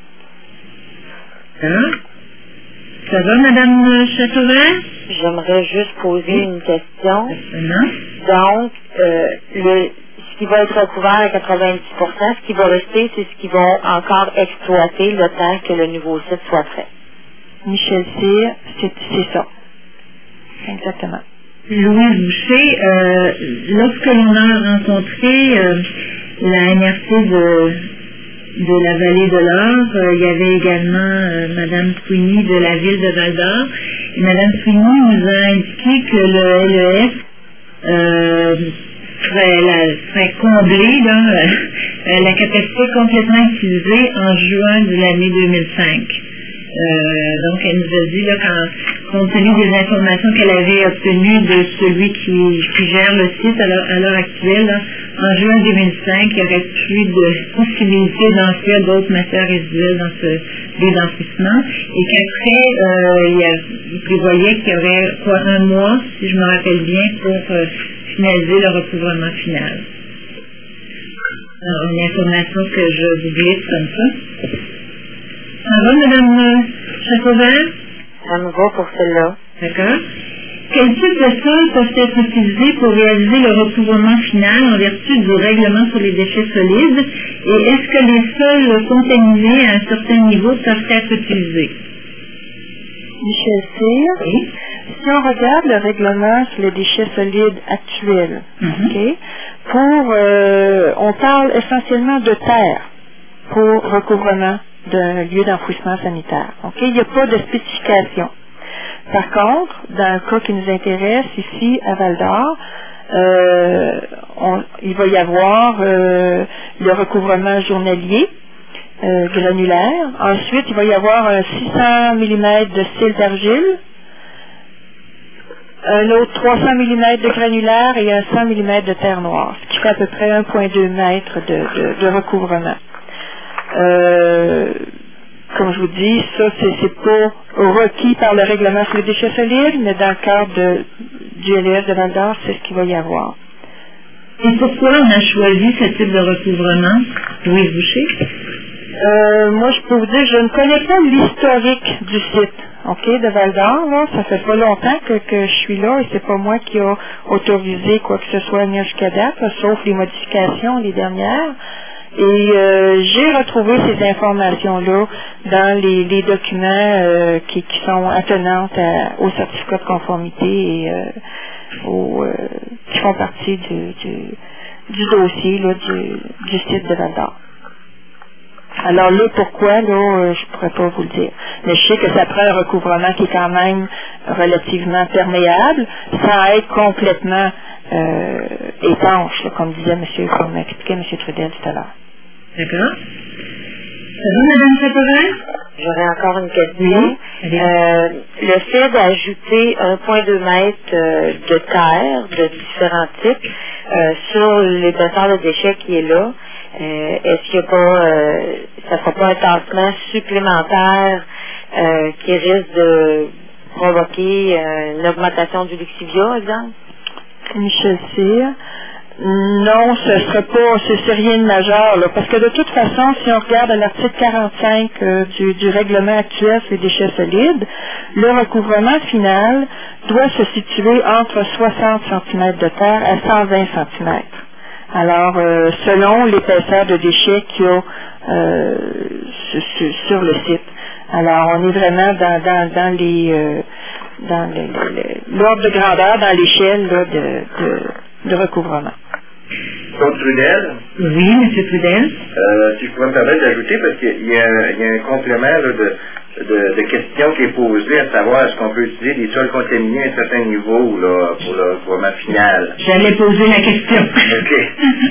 S1: Hein? Ça va, Madame Châteauvert?
S4: J'aimerais juste poser une question.
S1: Non.
S4: Donc, euh, le, ce qui va être recouvert à quatre-vingt-dix pour cent, ce qui va rester, c'est ce qu'ils vont encore exploiter le temps que le nouveau site soit prêt.
S3: Michel Cyr, c'est, c'est ça. Exactement.
S1: Louis Boucher, euh, lorsque l'on a rencontré euh, la M R C de... de la vallée de l'Or. Euh, il y avait également euh, Mme Sweeney de la ville de Val-d'Or. Et Mme Sweeney nous a indiqué que le L E S euh, serait, la, serait comblé, là, euh, la capacité complètement utilisée en juin de l'année deux mille cinq. Euh, donc, elle nous a dit, là, quand, compte tenu des informations qu'elle avait obtenues de celui qui, qui gère le site à l'heure, à l'heure actuelle, là, en juin deux mille cinq, il n'y aurait plus de possibilité d'enfouir d'autres matières résiduelles dans ce lieu d'enfouissement. Et qu'après, euh, il, y a, il prévoyait qu'il y aurait quoi, un mois, si je me rappelle bien, pour euh, finaliser le recouvrement final. Alors, une information que je vous glisse comme ça. Ça va, Mme Châteauvert?
S4: Ça me va pour celle-là.
S1: D'accord. Quels types de sols peuvent être utilisés pour réaliser le recouvrement final en vertu du règlement sur les déchets solides? Et est-ce que les sols contaminés à un certain niveau peuvent être utilisés?
S3: Michel Cyr, oui. Si on regarde le règlement sur les déchets solides actuel, mm-hmm. okay, pour, euh, on parle essentiellement de terre pour recouvrement d'un lieu d'enfouissement sanitaire. Okay? Il n'y a pas de spécification. Par contre, dans le cas qui nous intéresse ici à Val-d'Or, euh, on, il va y avoir euh, le recouvrement journalier euh, granulaire. Ensuite, il va y avoir un six cents millimètres de style d'argile, un autre trois cents millimètres de granulaire et un cent millimètres de terre noire, ce qui fait à peu près un virgule deux mètres de, de, de recouvrement. Euh, comme je vous dis, ça, c'est, c'est pas requis par le règlement sur les déchets solides, mais dans le cadre de, du L E S de Val-d'Or, c'est ce qu'il va y avoir.
S1: Et pourquoi on a choisi ce type de recouvrement, Louise Boucher?
S3: Euh, moi, je peux vous dire, je ne connais pas l'historique du site, ok, de Val-d'Or, là. Ça fait pas longtemps que, que je suis là et c'est pas moi qui a autorisé quoi que ce soit jusqu'à date, là, sauf les modifications, les dernières. Et euh, j'ai retrouvé ces informations-là dans les, les documents euh, qui, qui sont attenants à, au certificat de conformité et euh, au, euh, qui font partie du, du, du dossier là, du, du site de Val-d'Or. Alors là, pourquoi, là, euh, je pourrais pas vous le dire. Mais je sais que ça prend un recouvrement qui est quand même relativement perméable, sans être complètement euh, étanche, là, comme disait monsieur, comme m'expliquait M. Trudel tout à l'heure.
S1: D'accord. Ça va, Mme Chapeauvel?
S4: J'aurais encore une question. Oui. Euh, le fait d'ajouter un virgule deux mètre euh, de terre de différents types euh, sur l'épaisseur de déchets qui est là, euh, est-ce qu'il n'y a pas, euh, ça ne sera pas un tassement supplémentaire euh, qui risque de provoquer euh, une augmentation du Lixivia, exemple?
S3: Michel Cyr. Non, ce ne serait pas, c'est rien de majeur, là, parce que de toute façon, si on regarde à l'article quarante-cinq euh, du, du règlement actuel sur les déchets solides, le recouvrement final doit se situer entre soixante centimètres de terre à cent vingt centimètres. Alors, euh, selon l'épaisseur de déchets qu'il y a euh, sur, sur le site. Alors, on est vraiment dans, dans, dans les euh, dans le, le, l'ordre de grandeur, dans l'échelle là, de, de, de recouvrement.
S2: Claude Trudel?
S1: Oui, M. Trudel.
S2: Euh, si je pourrais me permettre d'ajouter, parce qu'il y a, il y a un complément là, de, de, de questions qui est posé, à savoir est-ce qu'on peut utiliser des sols contaminés à un certain niveau là, pour le recouvrement final.
S1: J'allais poser la question.
S2: OK.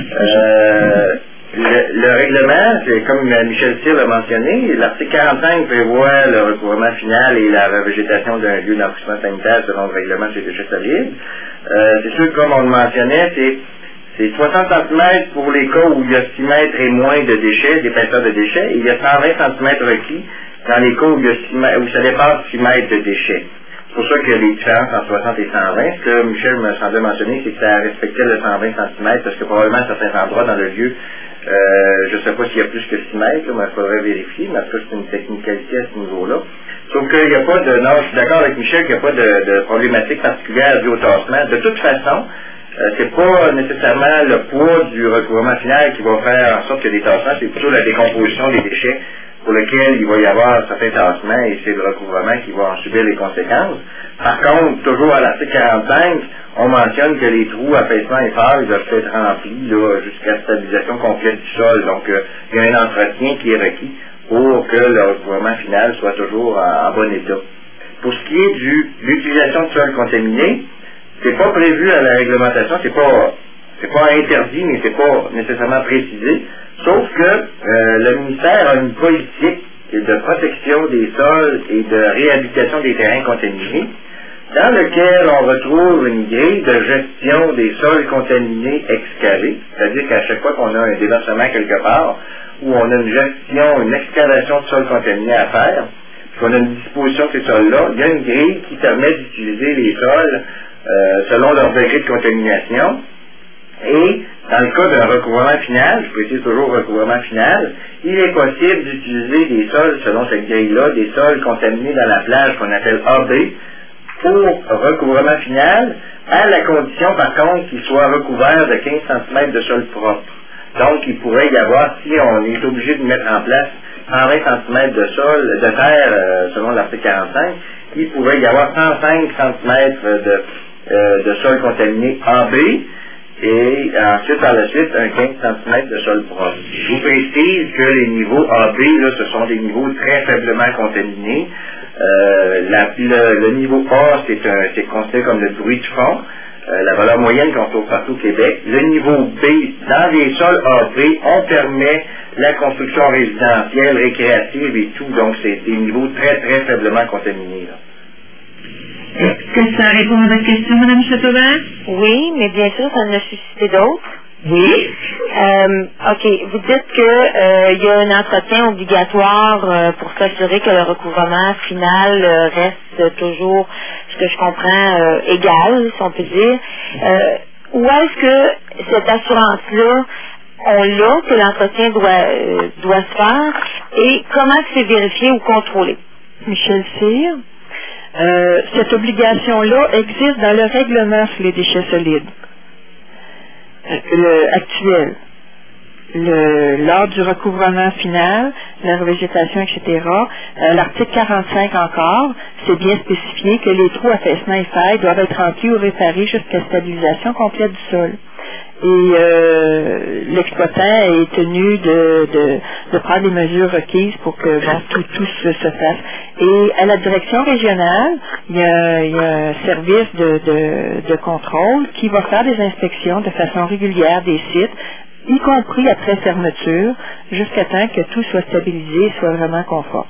S2: Euh, le, le règlement, c'est comme Michel Cyr l'a mentionné, l'article quarante-cinq prévoit le recouvrement final et la revégétation d'un lieu d'enfouissement sanitaire selon le règlement sur les déchets solides. Euh, c'est sûr que comme on le mentionnait, c'est C'est soixante centimètres pour les cas où il y a six mètres et moins de déchets, d'épaisseur de déchets, et il y a cent vingt centimètres requis dans les cas où, il y a six mètres, où ça dépasse six mètres de déchets. C'est pour ça qu'il y a les différences entre soixante et cent vingt. Ce que Michel me semblait mentionner, c'est que ça respectait le cent vingt centimètres, parce que probablement à certains endroits dans le lieu, euh, je ne sais pas s'il y a plus que six mètres, là, mais il faudrait vérifier, mais en tout cas c'est une technicalité à ce niveau-là. Sauf qu'il n'y a pas de... Non, je suis d'accord avec Michel qu'il n'y a pas de, de problématique particulière due au tassement. De toute façon, Euh, c'est pas nécessairement le poids du recouvrement final qui va faire en sorte que des tassements, c'est plutôt la décomposition des déchets pour lequel il va y avoir certains tassements et c'est le recouvrement qui va en subir les conséquences. Par contre, toujours à l'article quarante-cinq, on mentionne que les trous affaissement et phare, ils doivent être remplis là, jusqu'à la stabilisation complète du sol. Donc, euh, il y a un entretien qui est requis pour que le recouvrement final soit toujours en, en bon état. Pour ce qui est de l'utilisation de sol contaminé, c'est pas prévu à la réglementation, c'est pas c'est pas interdit, mais c'est pas nécessairement précisé. Sauf que euh, le ministère a une politique de protection des sols et de réhabilitation des terrains contaminés, dans lequel on retrouve une grille de gestion des sols contaminés excavés, c'est-à-dire qu'à chaque fois qu'on a un déversement quelque part, où on a une gestion, une excavation de sols contaminés à faire, puis qu'on a une disposition de ces sols-là, il y a une grille qui permet d'utiliser les sols Euh, selon leur degré de contamination. Et dans le cas d'un recouvrement final, je précise toujours recouvrement final, il est possible d'utiliser des sols, selon cette grille-là, des sols contaminés dans la plage qu'on appelle A B pour recouvrement final, à la condition par contre qu'ils soient recouverts de quinze centimètres de sol propre. Donc il pourrait y avoir, si on est obligé de mettre en place cent vingt centimètres de sol, de terre, euh, selon l'article quarante-cinq, il pourrait y avoir cent cinq centimètres de Euh, de sol contaminé A B et ensuite par la suite un quinze centimètres de sol propre. Je vous précise que les niveaux A B là, ce sont des niveaux très faiblement contaminés. Euh, la, le, le niveau A c'est, un, c'est considéré comme le bruit de fond. euh, la valeur moyenne qu'on trouve partout au Québec. Le niveau B, dans les sols A B, on permet la construction résidentielle, récréative et tout, donc c'est des niveaux très, très faiblement contaminés. Là.
S1: Est-ce que ça répond à votre question, Mme Chateauvert?
S4: Oui, mais bien sûr, ça en a suscité d'autres.
S1: Oui.
S4: Euh, OK. Vous dites que euh, il y a un entretien obligatoire euh, pour s'assurer que le recouvrement final euh, reste toujours, ce que je comprends, euh, égal, si on peut dire. Euh, où est-ce que cette assurance-là, on l'a, que l'entretien doit, euh, doit se faire, et comment c'est vérifié ou contrôlé?
S3: Michel Cyr, euh, cette obligation-là existe dans le règlement sur les déchets solides. Le, actuel, le, lors du recouvrement final, la revégétation, et cetera, euh, l'article quarante-cinq encore, c'est bien spécifié que les trous, affaissements et failles doivent être remplis ou réparés jusqu'à stabilisation complète du sol. Et euh, l'exploitant est tenu de, de, de prendre les mesures requises pour que bon, tout, tout se, se fasse. Et à la direction régionale, il y a, il y a un service de, de, de contrôle qui va faire des inspections de façon régulière des sites, y compris après fermeture, jusqu'à temps que tout soit stabilisé et soit vraiment conforme.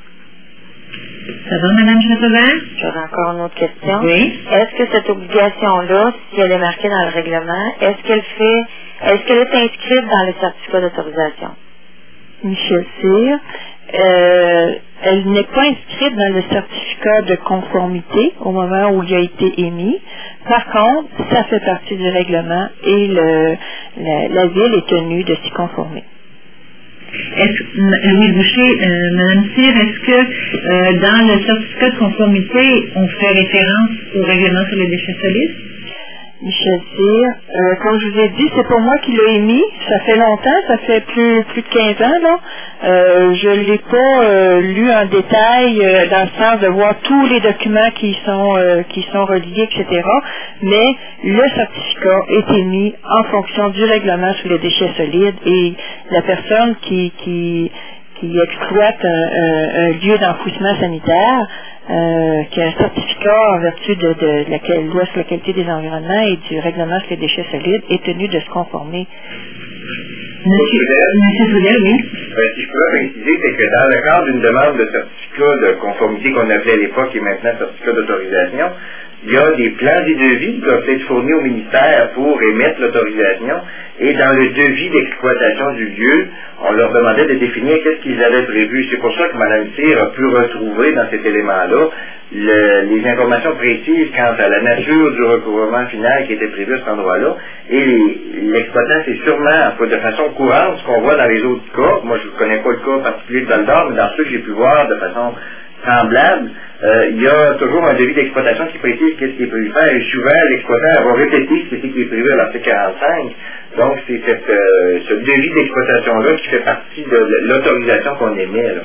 S1: Ça va, Mme Chateauvert?
S4: J'aurais encore une autre question.
S1: Oui.
S4: Est-ce que cette obligation-là, si elle est marquée dans le règlement, est-ce qu'elle fait, est-ce qu'elle est inscrite dans les certificats d'autorisation?
S3: Michel Cyr, euh, elle n'est pas inscrite dans le certificat de conformité au moment où il a été émis. Par contre, ça fait partie du règlement et le, la, la ville est tenue de s'y conformer.
S1: Est-ce, Louis Boucher, euh, Mme Cyr, est-ce que euh, dans le certificat de conformité, on fait référence au règlement sur les déchets solides?
S3: Michel Cyr, euh, comme je vous ai dit, c'est pas moi qui l'ai émis. Ça fait longtemps, ça fait plus plus de quinze ans là. Euh, je l'ai pas euh, lu en détail euh, dans le sens de voir tous les documents qui sont euh, qui sont reliés, et cetera. Mais le certificat est émis en fonction du règlement sur les déchets solides et la personne qui qui qui exploite un, un, un lieu d'enfouissement sanitaire, euh, qui a un certificat en vertu de, de, de la loi sur la qualité des environnements et du règlement sur les déchets solides, est tenu de se conformer.
S1: Monsieur, Monsieur Trudel, oui.
S2: Euh, si je peux préciser, c'est que dans le cadre d'une demande de certificat de conformité qu'on appelait à l'époque et maintenant certificat d'autorisation, il y a des plans et devis qui doivent être fournis au ministère pour émettre l'autorisation. Et dans le devis d'exploitation du lieu, on leur demandait de définir qu'est-ce qu'ils avaient prévu. C'est pour ça que Mme Cyr a pu retrouver dans cet élément-là le, les informations précises quant à la nature du recouvrement final qui était prévu à cet endroit-là. Et l'exploitant, c'est sûrement, de façon courante, ce qu'on voit dans les autres cas. Moi, je ne connais pas le cas particulier de Val-d'Or, mais dans ceux que j'ai pu voir de façon semblable, euh, il y a toujours un devis d'exploitation qui précise qu'est-ce qui est prévu faire. Et souvent, l'exploitant va répéter ce qui est prévu à l'article quarante-cinq. Donc, c'est cette, euh, ce devis d'exploitation-là qui fait partie de l'autorisation qu'on émet. Là.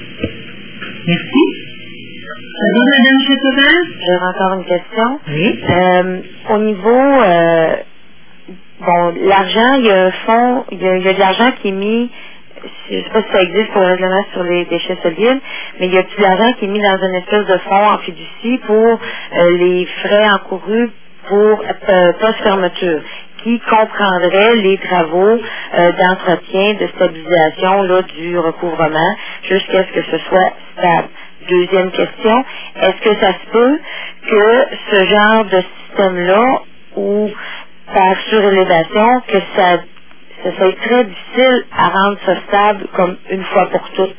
S1: Merci. Ça va, Mme Chateauvert?
S4: J'ai encore une question.
S1: Oui.
S4: Euh, au niveau, euh, bon, l'argent, il y a un fonds, il y a, il y a de l'argent qui est mis, je ne sais pas si ça existe pour le règlement sur les déchets solides, mais il y a de l'argent qui est mis dans une espèce de fonds en fiducie pour euh, les frais encourus pour euh, post-fermeture, qui comprendrait les travaux euh, d'entretien, de stabilisation là, du recouvrement jusqu'à ce que ce soit stable. Deuxième question, est-ce que ça se peut que ce genre de système-là, ou par surélévation, que ça, ça soit très difficile à rendre ça stable comme une fois pour toutes?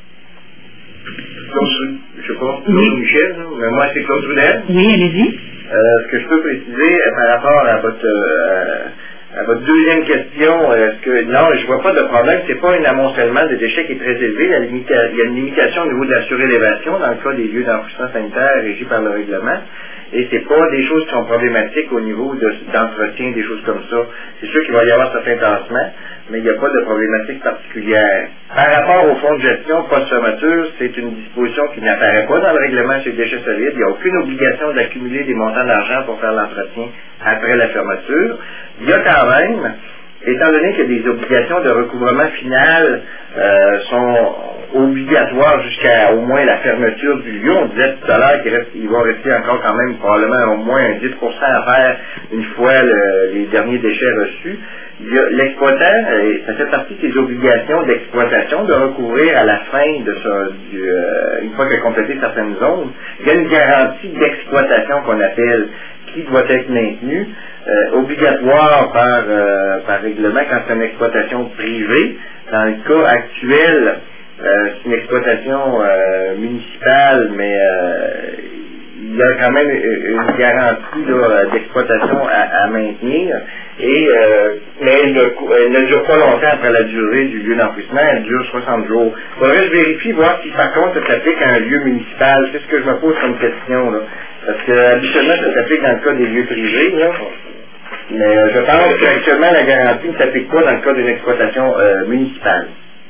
S2: Comme je, je sais pas,
S1: oui.
S2: Michel, mais moi c'est Claude Trudel.
S1: Oui, allez-y.
S2: Euh, ce que je peux préciser euh, par rapport à votre euh, à votre deuxième question, euh, est-ce que non, je vois pas de problème, c'est pas un amoncellement de déchets qui est très élevé. La limita- il y a une limitation au niveau de la surélévation dans le cas des lieux d'enfouissement sanitaire régis par le règlement. Et c'est pas des choses qui sont problématiques au niveau de, d'entretien, des choses comme ça. C'est sûr qu'il va y avoir certains tassements, mais il n'y a pas de problématique particulière. Par rapport au fonds de gestion post-fermeture, c'est une disposition qui n'apparaît pas dans le règlement sur les déchets solides. Il n'y a aucune obligation d'accumuler des montants d'argent pour faire l'entretien après la fermeture. Il y a quand même étant donné que des obligations de recouvrement final euh, sont obligatoires jusqu'à au moins la fermeture du lieu, on disait tout à l'heure qu'il reste, il va rester encore quand même probablement au moins un dix pour cent à faire une fois le, les derniers déchets reçus. L'exploitant, ça fait partie de ses obligations d'exploitation de recouvrir à la fin de ça, du, euh, une fois qu'il a complété certaines zones, il y a une garantie d'exploitation qu'on appelle, qui doit être maintenue, euh, obligatoire par, euh, par règlement quand c'est une exploitation privée. Dans le cas actuel, euh, c'est une exploitation euh, municipale, mais euh, il y a quand même une garantie là, d'exploitation à, à maintenir. Et, euh, mais elle ne, elle ne dure pas longtemps après la durée du lieu d'enfouissement, elle dure soixante jours. Il faudrait que je vérifie, voir si par contre ça s'applique à un lieu municipal. C'est ce que je me pose comme question, là. Parce que habituellement ça s'applique dans le cas des lieux privés, là. Mais euh, je pense qu'actuellement la garantie ne s'applique pas dans le cas d'une exploitation euh, municipale.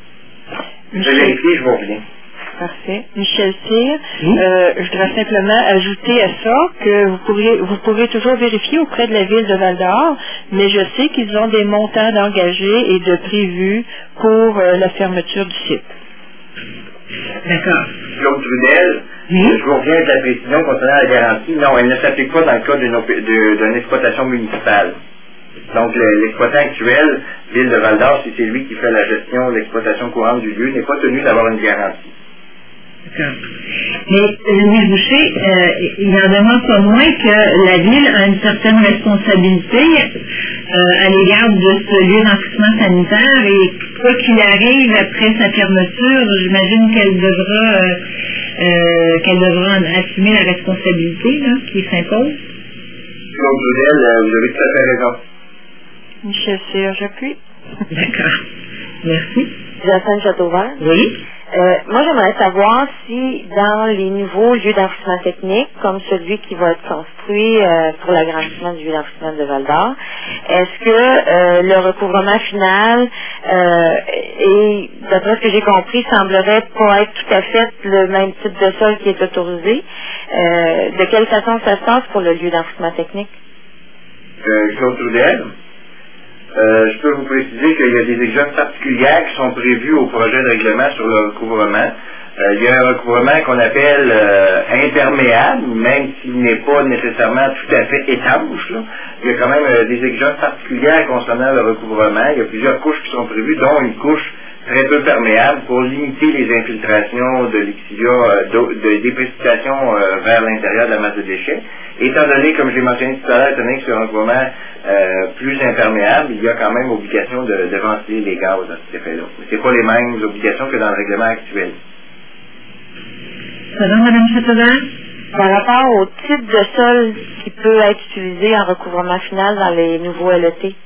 S2: Je vais vérifier, je vous reviens.
S3: Parfait. Michel Cyr, oui. euh, je voudrais simplement ajouter à ça que vous pourriez, vous pourrez toujours vérifier auprès de la ville de Val-d'Or, mais je sais qu'ils ont des montants d'engagés et de prévus pour euh, la fermeture du site.
S1: D'accord.
S2: Claude Trudel, oui. Je vous reviens de la précision concernant la garantie. Non, elle ne s'applique pas dans le cas d'une, d'une exploitation municipale. Donc, l'exploitant actuel, ville de Val-d'Or, si c'est lui qui fait la gestion de l'exploitation courante du lieu, n'est pas tenu d'avoir une garantie.
S1: D'accord. Mais Louis Boucher, euh, il n'en demeure pas moins que la ville a une certaine responsabilité euh, à l'égard de ce lieu d'enfouissement sanitaire et quoi qu'il arrive après sa fermeture, j'imagine qu'elle devra euh, euh, qu'elle devra assumer la responsabilité là, qui s'impose.
S2: Claude Trudel, vous avez tout à fait raison.
S3: Michel Cyr, j'appuie.
S1: D'accord. Merci.
S4: Jacinthe Châteauvert.
S1: Oui.
S4: Euh, moi, j'aimerais savoir si dans les nouveaux lieux d'enfouissement technique, comme celui qui va être construit euh, pour l'agrandissement du lieu d'enfouissement de Val-d'Or, est-ce que euh, le recouvrement final, euh, et d'après ce que j'ai compris, semblerait pas être tout à fait le même type de sol qui est autorisé. Euh, de quelle façon ça se passe pour le lieu d'enfouissement technique?
S2: Euh, Claude Trudel. Euh, je peux vous préciser qu'il y a des exigences particulières qui sont prévues au projet de règlement sur le recouvrement. Euh, il y a un recouvrement qu'on appelle euh, imperméable, même s'il n'est pas nécessairement tout à fait étanche. Là. Il y a quand même euh, des exigences particulières concernant le recouvrement. Il y a plusieurs couches qui sont prévues, dont une couche très peu perméable pour limiter les infiltrations de lixiviat, euh, de, des précipitations euh, vers l'intérieur de la masse de déchets. Étant donné, comme je l'ai mentionné tout à l'heure, étant donné que c'est un recouvrement euh, plus imperméable, il y a quand même obligation de, de ventiler les gaz à cet effet-là. Mais ce n'est pas les mêmes obligations que dans le règlement actuel.
S1: Pardon, Mme Châteauvert?
S4: Par rapport au type de sol qui peut être utilisé en recouvrement final dans les nouveaux L E T?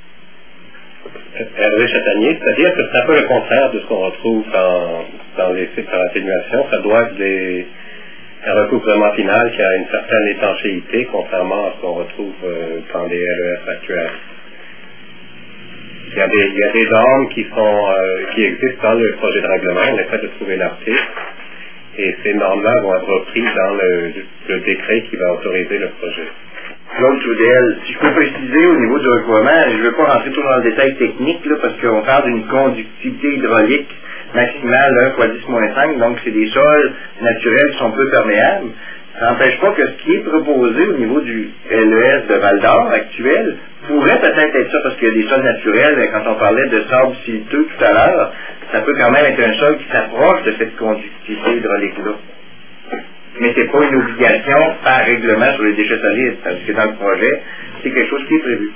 S5: Hervé Chatanier, c'est-à-dire que c'est un peu le contraire de ce qu'on retrouve dans, dans les sites par atténuation. Ça doit être des, un recouvrement final qui a une certaine étanchéité, contrairement à ce qu'on retrouve euh, dans les L E S actuels. Il y a des, il y a des normes qui, sont, euh, qui existent dans le projet de règlement. On essaie de trouver l'article. Et ces normes-là vont être reprises dans le, le décret qui va autoriser le projet.
S2: Claude Trudel, si je peux préciser au niveau du recouvrement, je ne veux pas rentrer trop dans le détail technique, là, parce qu'on parle d'une conductivité hydraulique maximale un fois dix moins cinq, donc c'est des sols naturels qui sont peu perméables. Ça n'empêche pas que ce qui est proposé au niveau du L E S de Val-d'Or actuel pourrait peut-être être ça, parce qu'il y a des sols naturels, quand on parlait de sable silteux tout à l'heure, ça peut quand même être un sol qui s'approche de cette conductivité hydraulique-là. Mais ce n'est pas une obligation par règlement sur les déchets solides, parce que dans le projet, c'est quelque chose qui est prévu.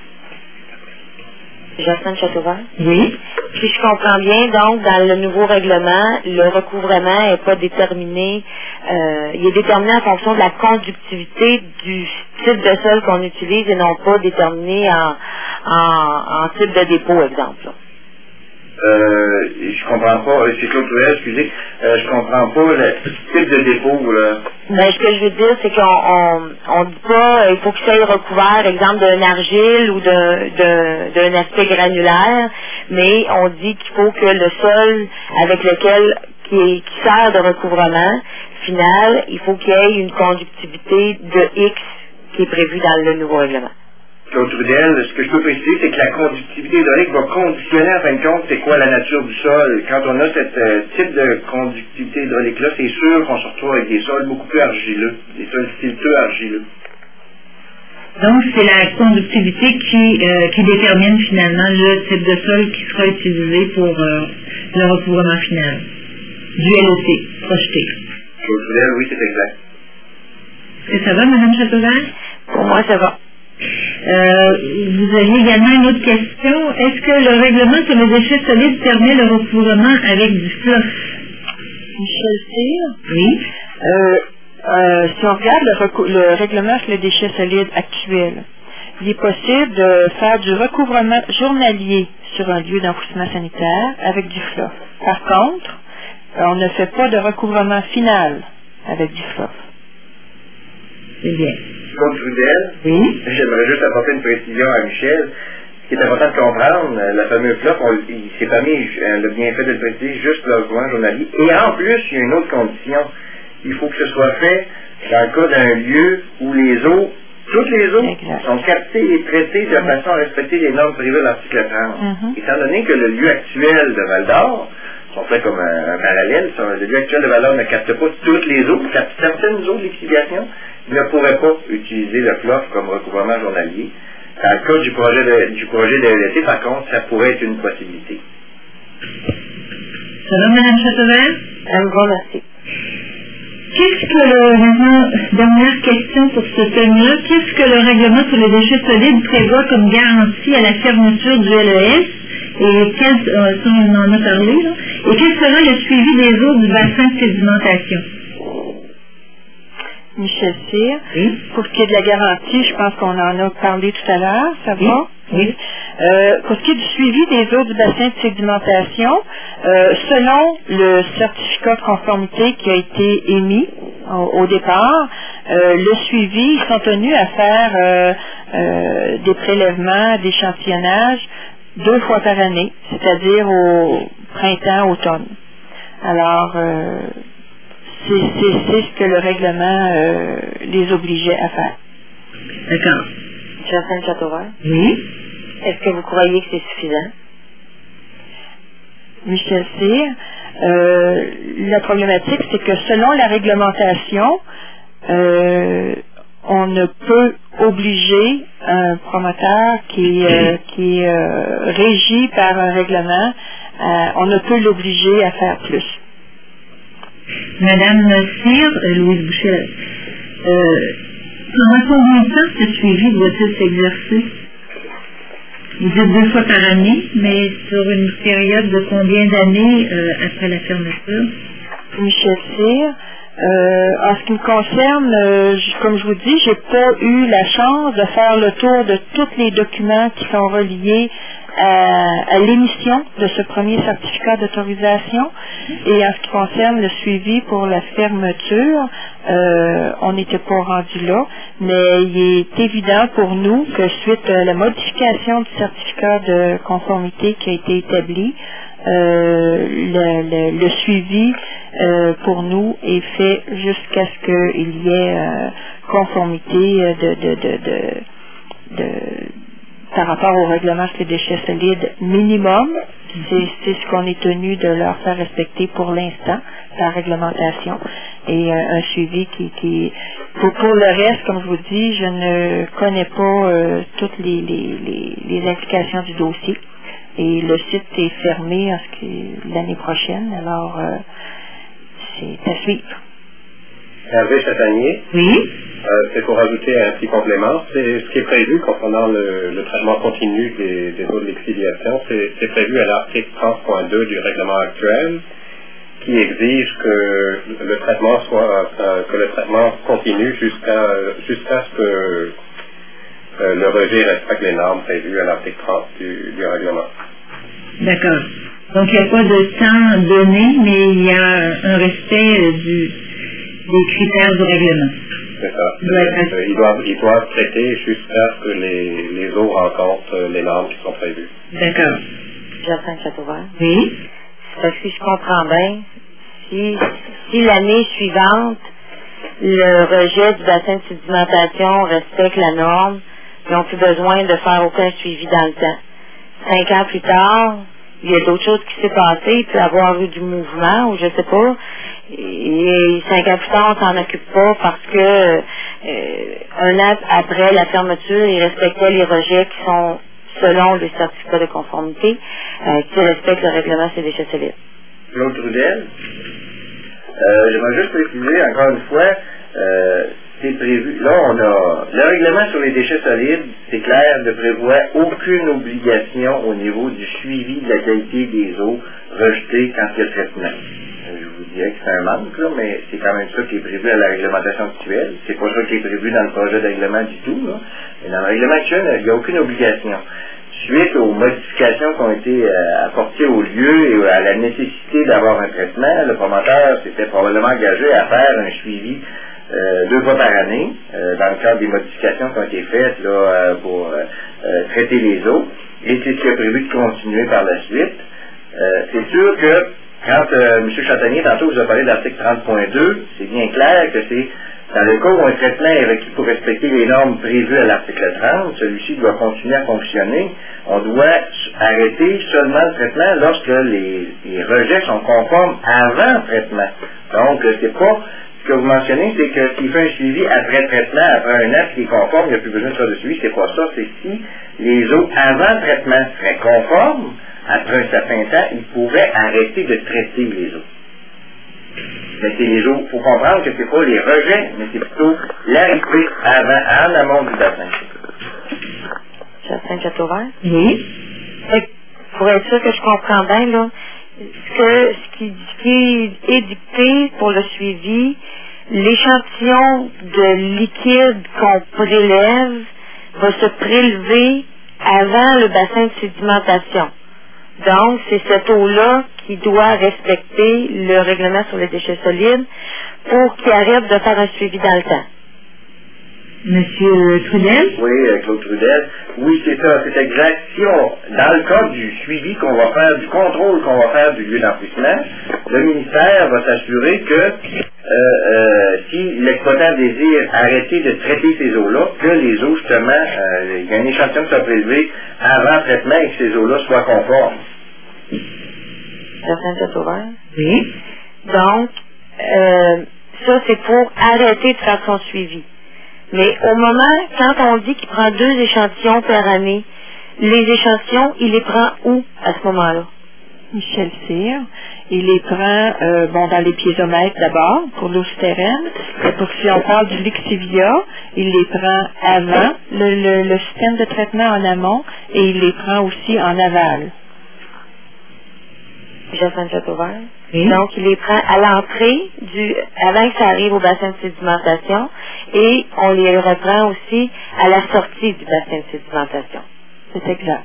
S4: Jacinthe Châteauvert?
S1: Oui.
S4: Si je comprends bien, donc, dans le nouveau règlement, le recouvrement n'est pas déterminé, euh, il est déterminé en fonction de la conductivité du type de sol qu'on utilise et non pas déterminé en, en, en type de dépôt, exemple.
S2: Euh, je comprends pas, c'est Claude Trudel, excusez, euh, je comprends pas le type de dépôt, là.
S4: Ben, ce que je veux dire, c'est qu'on on, on dit pas, il faut que ça soit recouvert, exemple, d'un argile ou d'un, d'un, d'un aspect granulaire, mais on dit qu'il faut que le sol avec lequel, qui, est, qui sert de recouvrement final, il faut qu'il y ait une conductivité de X qui est prévue dans le nouveau règlement.
S2: Claude Trudel, ce que je peux préciser, c'est que la conductivité hydraulique va conditionner, en fin de compte, c'est quoi la nature du sol. Quand on a ce euh, type de conductivité hydraulique-là, c'est sûr qu'on se retrouve avec des sols beaucoup plus argileux, des sols silteux argileux.
S1: Donc, c'est la conductivité qui, euh, qui détermine finalement le type de sol qui sera utilisé pour euh, le recouvrement final du L E C projeté.
S2: Claude Trudel, oui, c'est exact.
S1: Et ça va, Mme Châteauvert?
S4: Pour moi, ça va.
S1: Euh, vous aviez également une autre question. Est-ce que le règlement sur les déchets solides permet le recouvrement avec du fluff?
S3: Michel Cyr?
S1: Oui.
S3: Euh, euh, si on regarde le, recou- le règlement sur les déchets solides actuel, il est possible de faire du recouvrement journalier sur un lieu d'enfouissement sanitaire avec du fluff. Par contre, on ne fait pas de recouvrement final avec du fluff.
S1: C'est bien.
S2: Claude Trudel,
S1: Oui.
S2: j'aimerais juste apporter une précision à Michel. Ce qui est important de comprendre, euh, la fameuse fluff, on, il s'est permis, elle a bien fait de le préciser, juste le recouvrement journalier. Et en plus, il y a une autre condition. Il faut que ce soit fait dans le cas d'un lieu où les eaux, toutes les eaux,
S3: exact.
S2: sont captées et traitées de façon à respecter les normes privées de l'article trente.
S3: Mm-hmm.
S2: Étant donné que le lieu actuel de Val-d'Or, si on fait comme un, un parallèle, le lieu actuel de Val-d'Or ne capte pas toutes les eaux, capte certaines eaux de liquidation, il ne pourrait pas utiliser le fluff comme recouvrement journalier. Dans le cas du projet de, du projet de L E C, par contre, ça pourrait être une possibilité.
S1: Ça va, Mme Châteauvert?
S4: Un grand merci.
S1: Qu'est-ce que le, maintenant, dernière question pour ce thème-là, qu'est-ce que le règlement sur les déchets solides prévoit comme garantie à la fermeture du L E S? Et quel, euh, ça on en a parlé, là, et quel sera le suivi des eaux du bassin de sédimentation?
S3: Michel Cyr.
S1: Oui.
S3: Pour ce qui est de la garantie, je pense qu'on en a parlé tout à l'heure, ça va?
S1: Oui. Oui.
S3: Euh, pour ce qui est du suivi des eaux du bassin de sédimentation, euh, selon le certificat de conformité qui a été émis au, au départ, euh, le suivi, ils sont tenus à faire euh, euh, des prélèvements, d'échantillonnage deux fois par année, c'est-à-dire au printemps, automne. Alors, euh, c'est, c'est, c'est ce que le règlement euh, les obligeait à faire.
S1: D'accord.
S4: Jacinthe Châteauvert,
S1: Oui.
S4: est-ce que vous croyez que c'est suffisant?
S3: Michel Cyr, euh, la problématique, c'est que selon la réglementation, euh, on ne peut obliger un promoteur qui, euh, qui est euh, régi par un règlement, euh, on ne peut l'obliger à faire plus.
S1: Madame Cyr, euh, Louise Boucher, euh, pendant combien de temps ce suivi doit-il s'exercer? Vous dites deux fois par année, mais sur une période de combien d'années euh, après la fermeture?
S3: Michel Cyr, euh, en ce qui me concerne, euh, j- comme je vous dis, j'ai pas eu la chance de faire le tour de tous les documents qui sont reliés à, à l'émission de ce premier certificat d'autorisation. Et en ce qui concerne le suivi pour la fermeture, euh, on n'était pas rendu là, mais il est évident pour nous que suite à la modification du certificat de conformité qui a été établi, euh, le, le, le suivi euh, pour nous est fait jusqu'à ce qu'il y ait euh, conformité de, de, de, de, de par rapport au règlement sur les déchets solides minimum. C'est, c'est ce qu'on est tenu de leur faire respecter pour l'instant, la réglementation, et euh, un suivi qui... qui pour, pour le reste, comme je vous dis, je ne connais pas euh, toutes les, les, les, les implications du dossier, et le site est fermé en ce qui, l'année prochaine, alors euh, c'est à suivre.
S5: Hervé Chatanier.
S1: Oui.
S5: Euh, c'est pour ajouter un petit complément. C'est ce qui est prévu concernant le, le traitement continu des, des eaux de lixiviation. C'est, c'est prévu à l'article trente point deux du règlement actuel, qui exige que le traitement soit euh, que le traitement continue jusqu'à jusqu'à ce que euh, le rejet respecte les normes prévues à l'article trente du, du règlement.
S1: D'accord. Donc il n'y a pas de temps donné, mais il y a un respect euh, du, des critères du règlement.
S5: C'est ça.
S1: Ouais.
S5: Euh, ils, doivent, ils doivent traiter jusqu'à ce que les, les eaux rencontrent les normes qui sont prévues.
S1: D'accord.
S4: Jacinthe Châteauvert.
S1: Oui.
S4: Parce que si je comprends bien, si, si l'année suivante, le rejet du bassin de sédimentation respecte la norme, ils n'ont plus besoin de faire aucun suivi dans le temps. Cinq ans plus tard, il y a d'autres choses qui s'est passé, il peut y avoir eu du mouvement, ou je sais pas, et cinq ans plus tard, on s'en occupe pas parce que euh, un an après la fermeture, ils respectaient les rejets qui sont selon le certificat de conformité, euh, qui respectent le règlement sur les déchets solides.
S2: Claude Trudel, euh, j'aimerais juste préciser encore une fois, euh, c'est prévu, là on a, le règlement sur les déchets solides, c'est clair, ne prévoit aucune obligation au niveau du suivi de la qualité des eaux rejetées quand il y a le traitement. Je vous dirais que c'est un manque, là, mais c'est quand même ça qui est prévu à la réglementation actuelle. C'est pas ça qui est prévu dans le projet de règlement du tout, là. Mais dans le règlement actuel, il n'y a aucune obligation. Suite aux modifications qui ont été euh, apportées au lieu et à la nécessité d'avoir un traitement, le promoteur s'était probablement engagé à faire un suivi euh, deux fois par année, euh, dans le cadre des modifications qui ont été faites là, euh, pour euh, euh, traiter les eaux. Et c'est ce qui est prévu de continuer par la suite. Euh, c'est sûr que quand euh, M. Chantanier, tantôt, vous a parlé de l'article trente point deux, c'est bien clair que c'est dans le cas où un traitement est requis pour respecter les normes prévues à l'article trente, celui-ci doit continuer à fonctionner. On doit arrêter seulement le traitement lorsque les, les rejets sont conformes avant le traitement. Donc, c'est pas, ce que vous mentionnez, c'est que s'il fait un suivi après le traitement, après un an, qui est conforme, il n'y a plus besoin de faire de suivi, c'est pas ça, c'est si les eaux avant le traitement seraient conformes, après un certain temps, il pourrait arrêter de traiter les eaux. Mais c'est les eaux, il faut comprendre que c'est pas les rejets, mais c'est plutôt l'arrivée avant, en amont du bassin.
S4: Jacinthe Châteauvert?
S1: Oui.
S4: Fait que, pour être sûr que je comprends bien, là, ce, que, ce, qui, ce qui est dicté pour le suivi, l'échantillon de liquide qu'on prélève va se prélever avant le bassin de sédimentation. Donc, c'est cette eau-là qui doit respecter le règlement sur les déchets solides pour qu'il arrête de faire un suivi dans le temps.
S1: Monsieur Trudel?
S2: Oui, euh, Claude Trudel. Oui, c'est ça, c'est exact. Si on, dans le cadre du suivi qu'on va faire, du contrôle qu'on va faire du lieu d'enfouissement, le ministère va s'assurer que euh, euh, si l'exploitant désire arrêter de traiter ces eaux-là, que les eaux, justement, euh, il y a un échantillon qui soit prélevé avant le traitement et que ces eaux-là soient conformes.
S4: Jacinthe Châteauvert?
S1: Oui.
S4: Donc, euh, ça, c'est pour arrêter de faire son suivi. Mais au moment, quand on dit qu'il prend deux échantillons par année, les échantillons, il les prend où à ce moment-là?
S3: Michel Cyr. Il les prend euh, bon, dans les piézomètres d'abord, pour l'eau souterraine. Et pour si on parle du Lixivia, il les prend avant le, le, le système de traitement en amont et il les prend aussi en aval.
S4: Jacinthe Châteauvert?
S1: Oui.
S4: Donc, il les prend à l'entrée, du, avant que ça arrive au bassin de sédimentation, et on les reprend aussi à la sortie du bassin de sédimentation.
S3: C'est exact.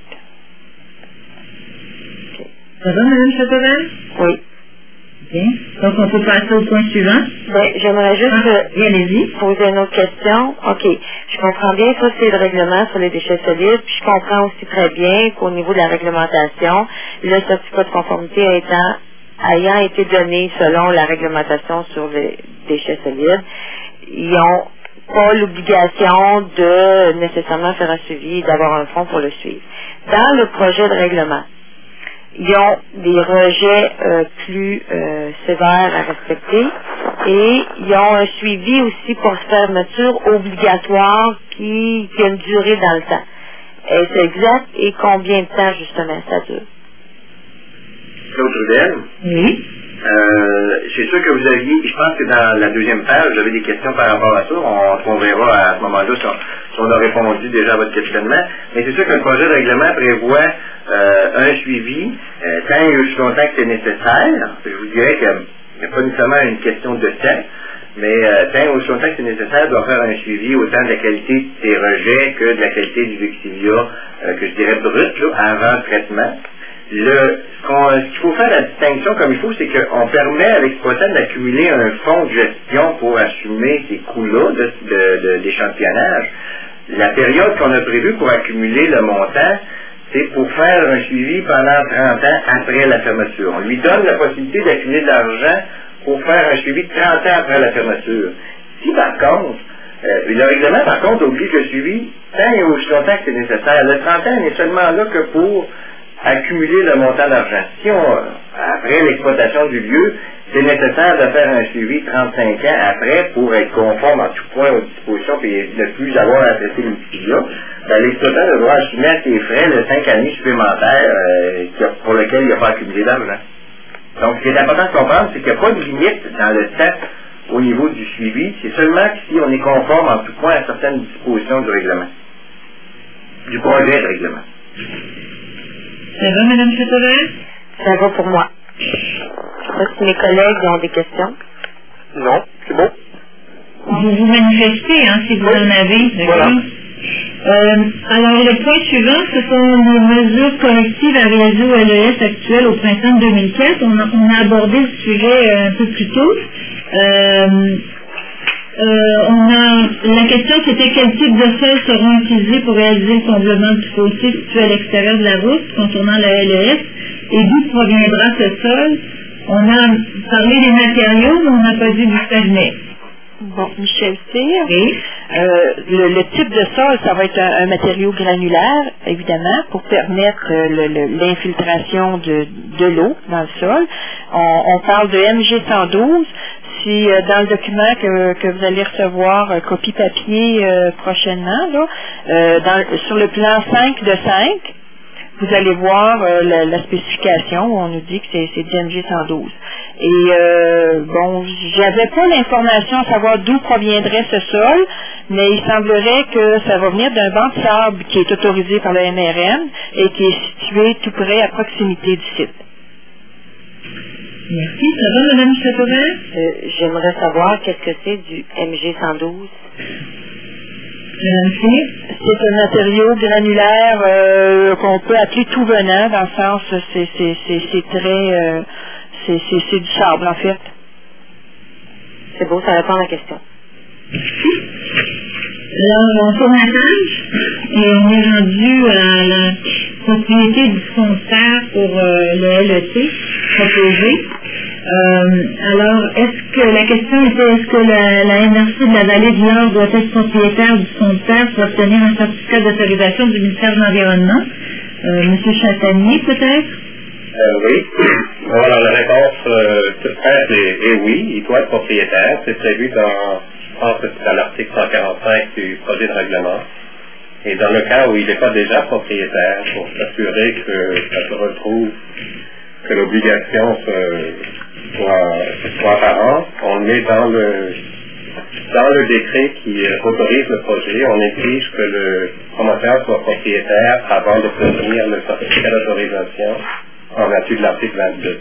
S4: Okay.
S1: Ça va, Mme Châteauvert?
S4: Oui.
S1: Bien. Donc, on peut passer au point suivant.
S4: Ben, j'aimerais juste
S1: Ah, oui, allez-y.
S4: poser une autre question. OK. Je comprends bien, ça, c'est le règlement sur les déchets solides, puis je comprends aussi très bien qu'au niveau de la réglementation, le certificat de conformité étant, ayant été donné selon la réglementation sur les déchets solides, ils n'ont pas l'obligation de nécessairement faire un suivi et d'avoir un fonds pour le suivre. Dans le projet de règlement, ils ont des rejets euh, plus euh, sévères à respecter et ils ont un suivi aussi pour fermeture obligatoire qui, qui a une durée dans le temps. Est-ce exact et combien de temps justement ça dure?
S2: Claude Trudel?
S1: Oui.
S2: Euh, c'est sûr que vous aviez, je pense que dans la deuxième page, vous avez des questions par rapport à ça. On, on verra à ce moment-là si on, si on a répondu déjà à votre questionnement. Mais c'est sûr que le projet de règlement prévoit euh, un suivi euh, tant et aussi longtemps que c'est nécessaire. Je vous dirais qu'il n'y a pas nécessairement une question de temps, mais euh, tant et aussi longtemps que c'est nécessaire, il doit faire un suivi autant de la qualité des rejets que de la qualité du Lixivia, euh, que je dirais brut, là, avant le traitement. Le, ce, qu'on, ce qu'il faut faire la distinction comme il faut, c'est qu'on permet à l'exploitant d'accumuler un fonds de gestion pour assumer ces coûts-là de, de, de, d'échantillonnage. La période qu'on a prévue pour accumuler le montant, c'est pour faire un suivi pendant trente ans après la fermeture. On lui donne la possibilité d'accumuler de l'argent pour faire un suivi de trente ans après la fermeture. Si par contre, Euh, le règlement, par contre, oblige le suivi tant et aussi longtemps que c'est nécessaire. Le trente ans n'est seulement là que pour accumuler le montant d'argent. Si on, après l'exploitation du lieu, c'est nécessaire de faire un suivi trente-cinq ans après pour être conforme en tout point aux dispositions et ne plus avoir à traiter l'outil-là, ben, l'exploitant devra assumer à ses frais les cinq années supplémentaires euh, pour lesquelles il n'a pas accumulé d'argent. Donc, ce qui est important de comprendre, c'est qu'il n'y a pas de limite dans le temps au niveau du suivi. C'est seulement que si on est conforme en tout point à certaines dispositions du règlement, du projet de règlement.
S1: Ça va, Mme Châteauvert?
S4: Ça va pour moi. Je sais pas si mes collègues ont des questions.
S7: Non, c'est bon.
S1: Vous vous manifestez, hein, si vous en avez, d'accord?
S7: Voilà.
S1: Euh, alors, le point suivant, ce sont les mesures correctives à réaliser au L E S actuel au printemps deux mille quatre. On a, on a abordé le sujet un peu plus tôt. Euh, euh, on a, la question, c'était quel type de sols seront utilisés pour réaliser le comblement du fossé situé à l'extérieur de la route, contournant la L E S, et d'où proviendra ce sol. On a parlé des matériaux, mais on n'a pas dit du fermet.
S3: Bon, Michel Cyr,
S1: Oui.
S3: euh, le, le type de sol, ça va être un, un matériau granulaire, évidemment, pour permettre euh, le- le- l'infiltration de, de l'eau dans le sol. On, on parle de M G cent douze. Si euh, dans le document que, que vous allez recevoir, euh, copie papier euh, prochainement, là, euh, dans, sur le plan cinq de cinq, vous allez voir euh, la, la spécification où on nous dit que c'est, c'est du M G cent douze. Et euh, bon, j'avais pas l'information à savoir d'où proviendrait ce sol, mais il semblerait que ça va venir d'un banc de sable qui est autorisé par le M R M et qui est situé tout près à proximité du site.
S1: Merci. Ça va, Mme Châteauvert?
S4: Euh, J'aimerais savoir qu'est-ce que c'est du M G cent douze.
S1: Mme Cyr?
S3: C'est un matériau granulaire euh, qu'on peut appeler tout venant, dans le sens c'est c'est c'est c'est très euh, c'est c'est c'est du sable en fait.
S4: C'est beau, ça répond à la question.
S1: Alors, on tourne la page et on est rendu à la propriété du fonds de terre pour euh, le L E T proposé. Euh, alors, est-ce que la question était, est-ce que la, la M R C de la Vallée de l'Or doit être propriétaire du fonds de terre pour obtenir un certificat d'autorisation du ministère de l'Environnement? Euh, Monsieur Chatanier, peut-être?
S5: Euh, oui. Voilà, la réponse euh, toute simple est, est oui, il doit être propriétaire. C'est prévu dans, je pense que c'est dans l'article cent quarante-cinq du projet de règlement. Et dans le cas où il n'est pas déjà propriétaire, pour s'assurer que ça se retrouve, que l'obligation se, soit, soit apparente, on le met dans le, dans le décret qui euh, autorise le projet. On exige que le promoteur soit propriétaire avant d'obtenir le certificat d'autorisation en vertu de l'article vingt-deux.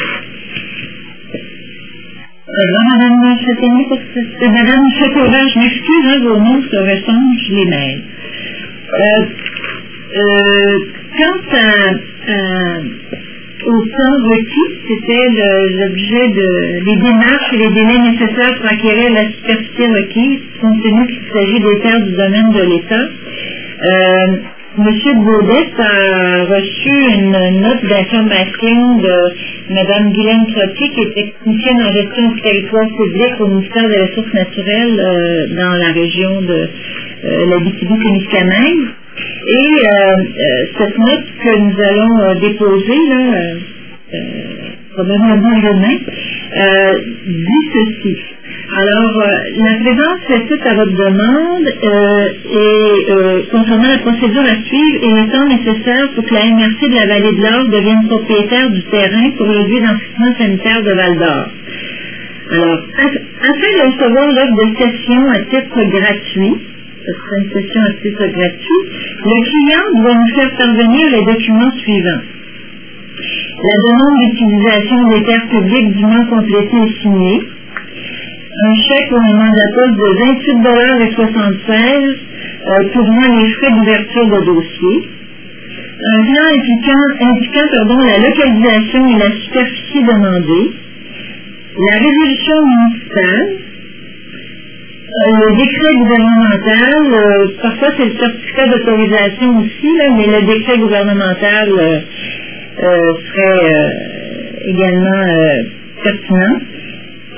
S1: Alors, Mme Châtaignier, parce que c'est Mme Châteauvert, je m'excuse, hein, vos noms se ressemblent, je les mêle. Euh, euh, quant à, à, au temps requis, c'était le, l'objet de les démarches et les délais nécessaires pour acquérir la superficie requise, compte tenu qu'il s'agit des terres du domaine de l'État. Euh, Monsieur Baudet a reçu une note d'information de Mme Guylaine Trotti, qui est technicienne en gestion du territoire public au ministère des Ressources naturelles euh, dans la région de euh, l'Abitibi-Témiscamingue. Et euh, euh, cette note que nous allons euh, déposer, là, euh, euh, probablement demain, euh, dit ceci. Alors, euh, la présence fait suite à votre demande euh, et euh, concernant la procédure à suivre et le temps nécessaire pour que la M R C de la Vallée de l'Or devienne propriétaire du terrain pour le lieu d'enfouissement sanitaire de Val-d'Or. Alors, afin de recevoir l'offre de cession à titre gratuit, ce sera une cession à titre gratuit, le client doit nous faire parvenir les documents suivants. La demande d'utilisation des terres publiques dûment complétée et signée, un chèque ou un mandat poste de vingt-huit dollars soixante-seize euh, couvrant les frais d'ouverture de dossier, un plan impliquant, indiquant pardon, la localisation et la superficie demandée, la résolution municipale, euh, le décret gouvernemental, euh, parfois c'est le certificat d'autorisation aussi, là, mais le décret gouvernemental euh, euh, serait euh, également euh, pertinent.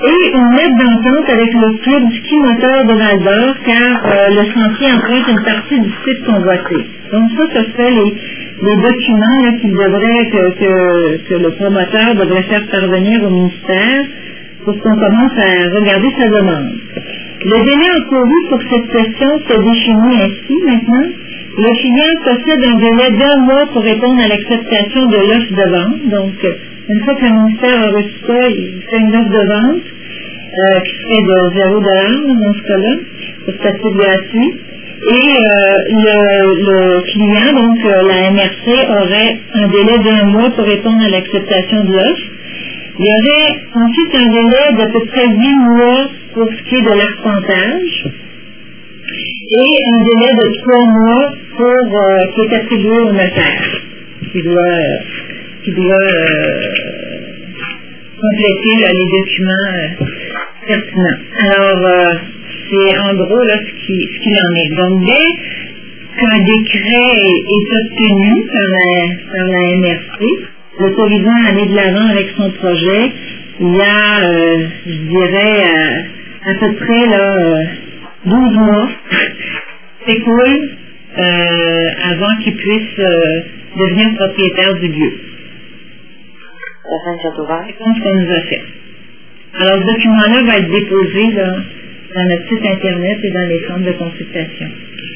S1: et une lettre d'entente avec le club du ski moteur de Val-d'Or, car euh, le chantier emprunte une partie du site convoité. Donc ça, ce serait les, les documents là, qu'il devrait, que, que, que le promoteur devrait faire parvenir au ministère pour qu'on commence à regarder sa demande. Le délai encouru pour cette session se définit ainsi maintenant. Le client possède un délai d'un mois pour répondre à l'acceptation de l'offre de vente. Donc, une fois que le ministère a reçu ça, il fait une offre de vente euh, qui serait de zéro dollar dans ce cas-là, pour statut gratuit. Et euh, le, le client, donc euh, la M R C, aurait un délai d'un mois pour répondre à l'acceptation de l'offre. Il y aurait ensuite un délai d'à peu près huit mois pour ce qui est de l'arpentage et un délai de trois mois pour euh, qui est attribué au notaire, qui doit, euh, qui doit euh, compléter là, les documents euh, pertinents. Alors, euh, c'est en gros là ce qui, ce qu'il en est. Donc, dès qu'un décret est, est obtenu par la, par la M R C, l'autorisant à aller de l'avant avec son projet, il y a, euh, je dirais, à, à peu près là, euh, douze mois s'écoulent euh, avant qu'il puisse euh, devenir propriétaire du lieu. C'est ce qu'on nous a fait. Alors, ce document-là va être déposé là, dans notre site Internet et dans les centres de consultation.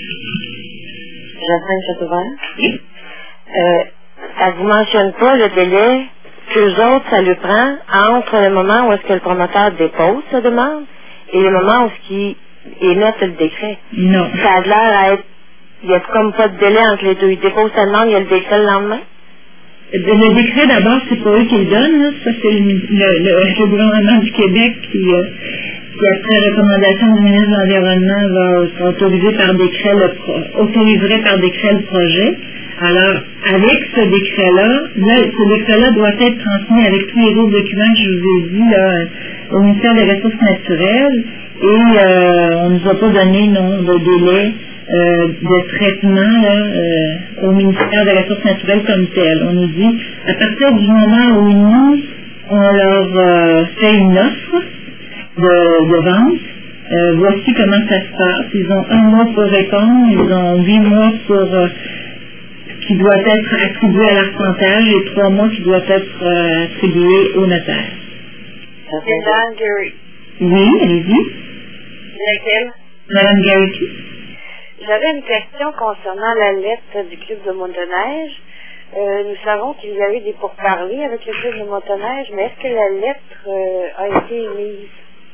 S4: Jacinthe Châteauvert? Oui. Euh, elle ne vous mentionne pas le délai qu'eux autres, ça lui prend entre le moment où est-ce que le promoteur dépose sa demande et le moment où il émet le décret.
S1: Non.
S4: Ça a l'air à être, il n'y a comme pas de délai entre les deux. Il dépose sa demande, il y a le décret le lendemain.
S1: Le décret, d'abord, c'est pas eux qui le donnent. Là. Ça, c'est le, le, le, le gouvernement du Québec qui, euh, qui, après recommandation du ministre de l'Environnement, va, va autoriser par décret le pro, autoriserait par décret le projet. Alors, avec ce décret-là, là, ce décret-là doit être transmis avec tous les autres documents que je vous ai dit là, au ministère des Ressources naturelles et euh, on ne nous a pas donné non, de délai euh, de traitement là, euh, au ministère des Ressources naturelles comme tel. On nous dit, à partir du moment où nous, on leur euh, fait une offre de, de vente, euh, voici comment ça se passe. Ils ont un mois pour répondre, ils ont huit mois pour... Euh, qui doit être attribué à l'arpentage et trois mois qui doit être euh, attribué au notaire.
S6: Madame Gary.
S1: Oui, allez-y.
S6: Laquelle?
S1: Madame Garrity.
S6: J'avais une question concernant la lettre du club de motoneige. Euh, nous savons qu'il y a eu des pourparlers avec le club de motoneige, mais est-ce que la lettre euh, a été émise?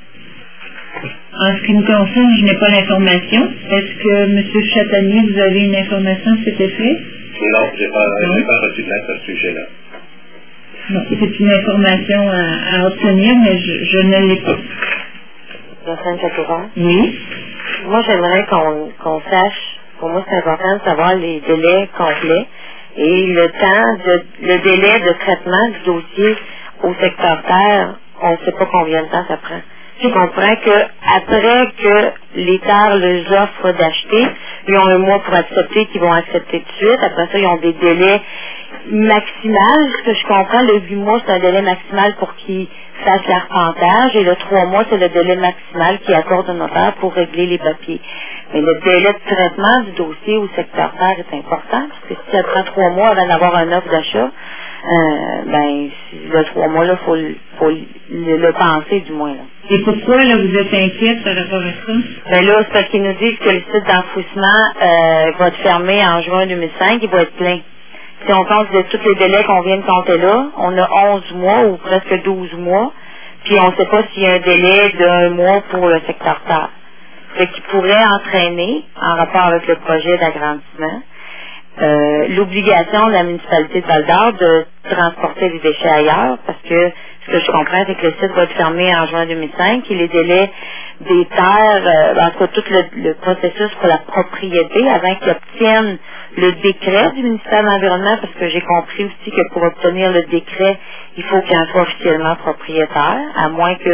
S1: En ce qui me concerne, je n'ai pas l'information. Est-ce que M. Chatanier, vous avez une information à cet effet?
S5: Non, je n'ai pas, pas reçu de lettre à ce sujet-là.
S1: Non, c'est une information à, à obtenir, mais je, je ne l'ai pas.
S4: Jacinthe Châteauvert?
S1: Oui.
S4: Moi, j'aimerais qu'on qu'on sache, pour moi, c'est important de savoir les délais complets et le temps, de, le délai de traitement du dossier au secteur terre, on ne sait pas combien de temps ça prend. Je comprends que après que les terres les offrent d'acheter, ils ont un mois pour accepter, qu'ils vont accepter tout de suite. Après ça, ils ont des délais maximaux. Ce que je comprends, le huit mois, c'est un délai maximal pour qu'ils fassent l'arpentage et le trois mois, c'est le délai maximal qui accorde au notaire pour régler les papiers. Mais le délai de traitement du dossier au secteur terre est important, parce que si ça prend trois mois avant d'avoir un offre d'achat, euh, ben, le trois mois, là, faut, faut le, le penser, du moins, là.
S1: Et pourquoi, là, vous êtes inquiète par rapport à ça?
S4: Ben là, c'est parce qu'ils nous disent que le site d'enfouissement euh, va être fermé en juin deux mille cinq, il va être plein. Si on compte de tous les délais qu'on vient de compter là, on a onze mois ou presque douze mois, puis on ne sait pas s'il y a un délai d'un mois pour le secteur terre. Ce qui pourrait entraîner, en rapport avec le projet d'agrandissement, euh, l'obligation de la municipalité de Val-d'Or de transporter les déchets ailleurs, parce que ce que je comprends, c'est que le site va être fermé en juin deux mille cinq et les délais des terres, euh, en tout cas tout le, le processus pour la propriété, avant qu'ils obtiennent le décret du ministère de l'Environnement, parce que j'ai compris aussi que pour obtenir le décret, il faut qu'il en soit officiellement propriétaire, à moins que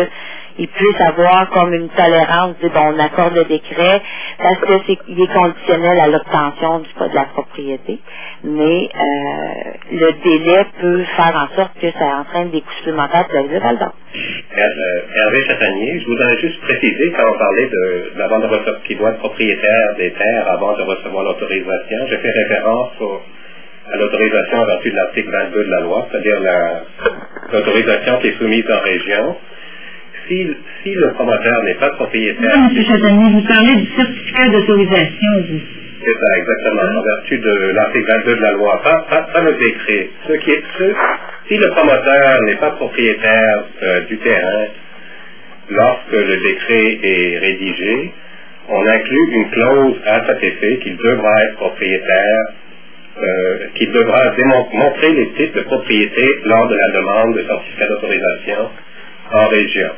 S4: il puisse avoir comme une tolérance, de, bon, on accorde le décret parce que c'est il est conditionnel à l'obtention du de la propriété, mais euh, le délai peut faire en sorte que ça entraîne des coûts supplémentaires pour la ville de Val-d'Or.
S5: Hervé Chatanier, je voudrais juste préciser, quand on parlait de, de la vente de recevoir, qui doit être propriétaire des terres avant de recevoir l'autorisation, j'ai fait référence au, à l'autorisation en vertu de l'article vingt-deux de la loi, c'est-à-dire la, l'autorisation qui est soumise en région. Si, si le promoteur n'est pas propriétaire...
S1: Non, M. Chatanier, vous parlez du certificat d'autorisation, vous.
S5: C'est ça, exactement, en vertu de l'article vingt-deux de la loi, pas, pas, pas le décret. Ce qui est, ce, si le promoteur n'est pas propriétaire euh, du terrain, lorsque le décret est rédigé, on inclut une clause à cet effet qu'il devra être propriétaire, euh, qu'il devra démon- montrer les titres de propriété lors de la demande de certificat d'autorisation en région.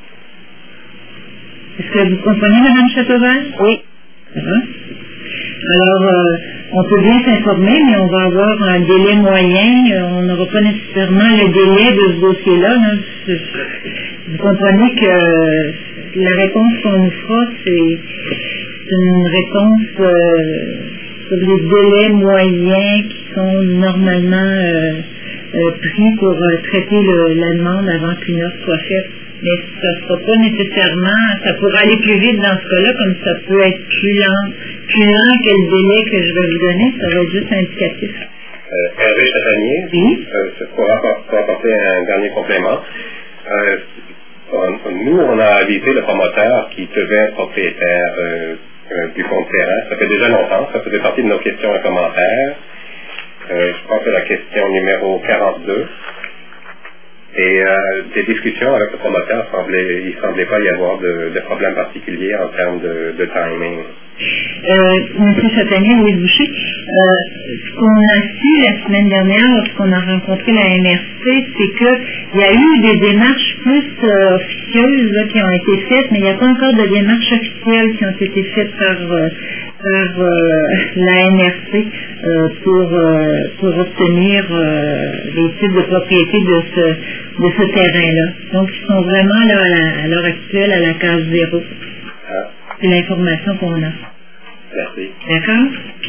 S1: Est-ce que vous comprenez, Mme Châteauval?
S4: Oui.
S1: Uh-huh. Alors, euh, on peut bien s'informer, mais on va avoir un délai moyen. Euh, on n'aura pas nécessairement le délai de ce dossier-là. Là. Vous comprenez que la réponse qu'on nous fera, c'est une réponse euh, sur les délais moyens qui sont normalement euh, euh, pris pour euh, traiter le, la demande avant qu'une offre soit faite. Mais ça ne sera pas nécessairement, ça pourra aller plus vite dans ce cas-là, comme ça peut être plus lent, plus lent que le délai que je vais vous donner, ça va être juste indicatif.
S5: Euh, Hervé Chatanier,
S1: oui.
S5: euh, pour, apport, pour apporter un dernier complément, euh, on, nous, on a avisé le promoteur qui devait être propriétaire euh, euh, du compte terrain. Ça fait déjà longtemps, ça faisait partie de nos questions et commentaires. Euh, je pense que la question numéro quarante-deux. Et euh, des discussions avec le promoteur, semblait, il ne semblait pas y avoir de, de problème particulier en termes de, de timing.
S1: Euh, M. Chatanier, Louis Boucher, euh, ce qu'on a su la semaine dernière lorsqu'on a rencontré la M R C, c'est qu'il y a eu des démarches plus euh, officieuses là, qui ont été faites, mais il n'y a pas encore de démarches officielles qui ont été faites par, euh, par euh, la M R C euh, pour, euh, pour obtenir euh, les titres de propriété de ce, de ce terrain-là. Donc, ils sont vraiment là, à, la, à l'heure actuelle à la case zéro.
S5: Ah.
S1: C'est l'information qu'on a.
S5: Merci.
S1: D'accord?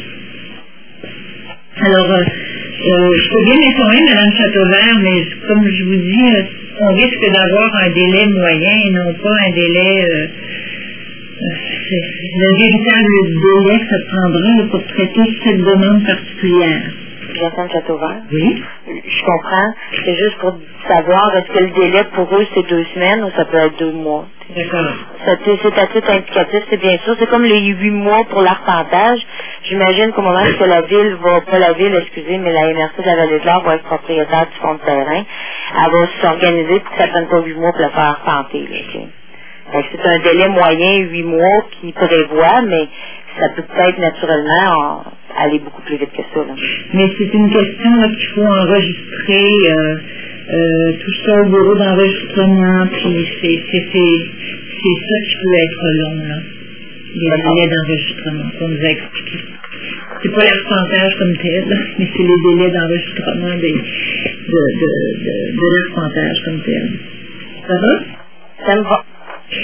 S1: Alors, euh, euh, je peux bien m'informer, Mme Châteauvert, mais comme je vous dis, euh, on risque d'avoir un délai moyen et non pas un délai... Euh, c'est le véritable délai que ça prendra pour traiter cette demande particulière.
S4: Mme Châteauvert?
S1: Oui.
S4: Je comprends. C'est juste pour savoir, est-ce que le délai pour eux, c'est deux semaines ou ça peut être deux mois?
S1: D'accord.
S4: C'est à titre indicatif, c'est bien sûr. C'est comme les huit mois pour l'arpentage. J'imagine qu'au moment où la ville va, pas la ville, excusez, mais la M R C de la Vallée de l'Or va être propriétaire du fonds de terrain, elle va s'organiser pour que ça ne prenne pas huit mois pour le faire arpenter. C'est un délai moyen, huit mois, qui prévoit, mais ça peut peut-être naturellement en, aller beaucoup plus vite que ça. Là.
S1: Mais c'est une question là, qu'il faut enregistrer. Euh, Euh, tout ça au bureau d'enregistrement, puis c'est, c'est, c'est, c'est ça qui peut être long, là. Les délais d'enregistrement, qu'on nous a expliqué. C'est pas l'arpentage comme tel, mais c'est les délais d'enregistrement des, de, de, de, de l'arpentage comme tel. Ça va?
S4: Ça me va.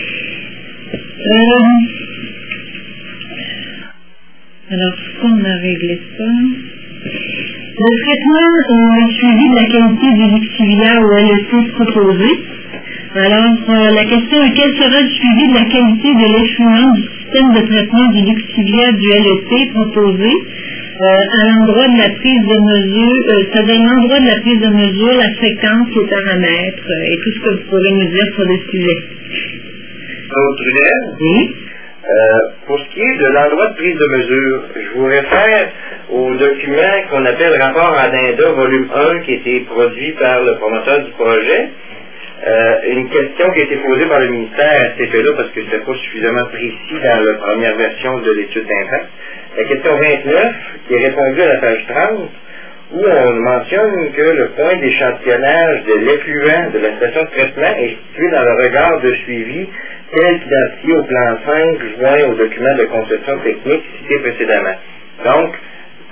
S1: Euh, alors, qu'on a réglé ça? Le traitement euh, suivi de la qualité du lixiviat au L E C proposé. Alors, euh, la question est quel sera le suivi de la qualité de l'effluent du système de traitement du lixiviat du L E C proposé euh, à l'endroit de la prise de mesure, euh, c'est-à-dire l'endroit de la prise de mesure, la fréquence, les paramètres euh, et tout ce que vous pourrez nous dire sur le sujet.
S2: Autre
S1: Oui.
S2: Euh, pour ce qui est de l'endroit de prise de mesure, je vous réfère au document qu'on appelle rapport à Dinda, volume un, qui a été produit par le promoteur du projet. Euh, une question qui a été posée par le ministère à cet effet-là, parce que ce n'était pas suffisamment précis dans la première version de l'étude d'impact. La question vingt-neuf, qui est répondue à la page trente, où on mentionne que le point d'échantillonnage de l'effluent de la station de traitement est situé dans le regard de suivi tel qu'identifié au plan cinq joint au document de conception technique cité précédemment. Donc,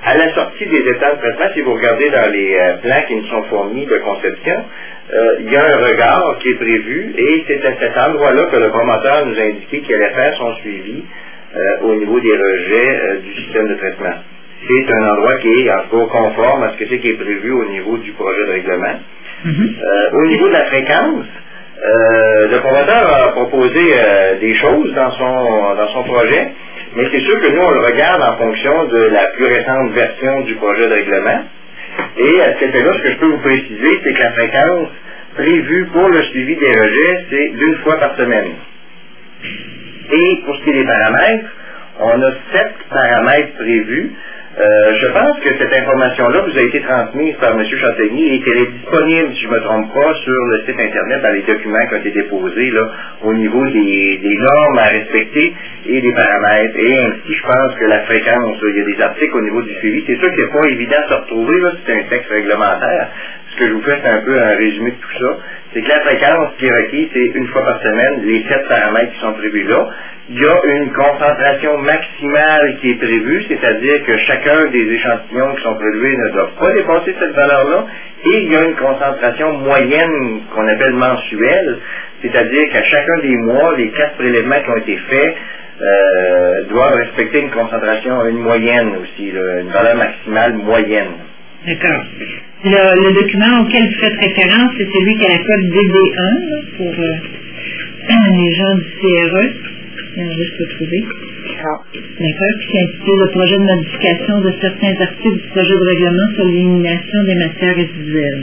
S2: à la sortie des états de traitement, si vous regardez dans les euh, plans qui nous sont fournis de conception, euh, il y a un regard qui est prévu et c'est à cet endroit-là que le promoteur nous a indiqué qu'il allait faire son suivi euh, au niveau des rejets euh, du système de traitement. C'est un endroit qui est en tout cas conforme à ce que c'est qui est prévu au niveau du projet de règlement. Mm-hmm. Euh, au niveau de la fréquence, euh, le promoteur a proposé euh, des choses dans son, dans son projet, mais c'est sûr que nous, on le regarde en fonction de la plus récente version du projet de règlement. Et à cet effet-là, ce que je peux vous préciser, c'est que la fréquence prévue pour le suivi des rejets, c'est d'une fois par semaine. Et pour ce qui est des paramètres, on a sept paramètres prévus. Euh, je pense que cette information-là vous a été transmise par M. Chantegny et qu'elle est disponible, si je ne me trompe pas, sur le site Internet dans les documents qui ont été déposés là, au niveau des, des normes à respecter et des paramètres. Et ainsi, je pense que la fréquence, là, il y a des articles au niveau du suivi. C'est sûr qu'il n'est pas évident de se retrouver, là, c'est un texte réglementaire. Ce que je vous fais, c'est un peu un résumé de tout ça. C'est que la fréquence qui est requise, c'est une fois par semaine, les sept paramètres qui sont prévus là. Il y a une concentration maximale qui est prévue, c'est-à-dire que chacun des échantillons qui sont prélevés ne doit pas dépasser cette valeur-là, et il y a une concentration moyenne qu'on appelle mensuelle, c'est-à-dire qu'à chacun des mois, les quatre prélèvements qui ont été faits euh, doivent respecter une concentration, une moyenne aussi, là, une valeur maximale moyenne.
S1: D'accord. Le, le document auquel vous faites référence, c'est celui qui a la code D D un là, pour euh, les gens du C R E. On va juste le trouver. Ah. D'accord. Puis c'est intitulé le projet de modification de certains articles du projet de règlement sur l'élimination des matières résiduelles.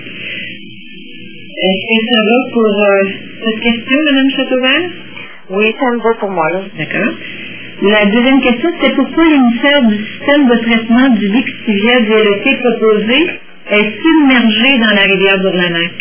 S1: Est-ce que ça va pour euh, cette question, Mme Châteauval?
S4: Oui, ça me va pour moi, là.
S1: D'accord. La deuxième question, c'est pourquoi l'émissaire du système de traitement du lixivier du L E T proposé est submergé dans la rivière d'Ourlanac?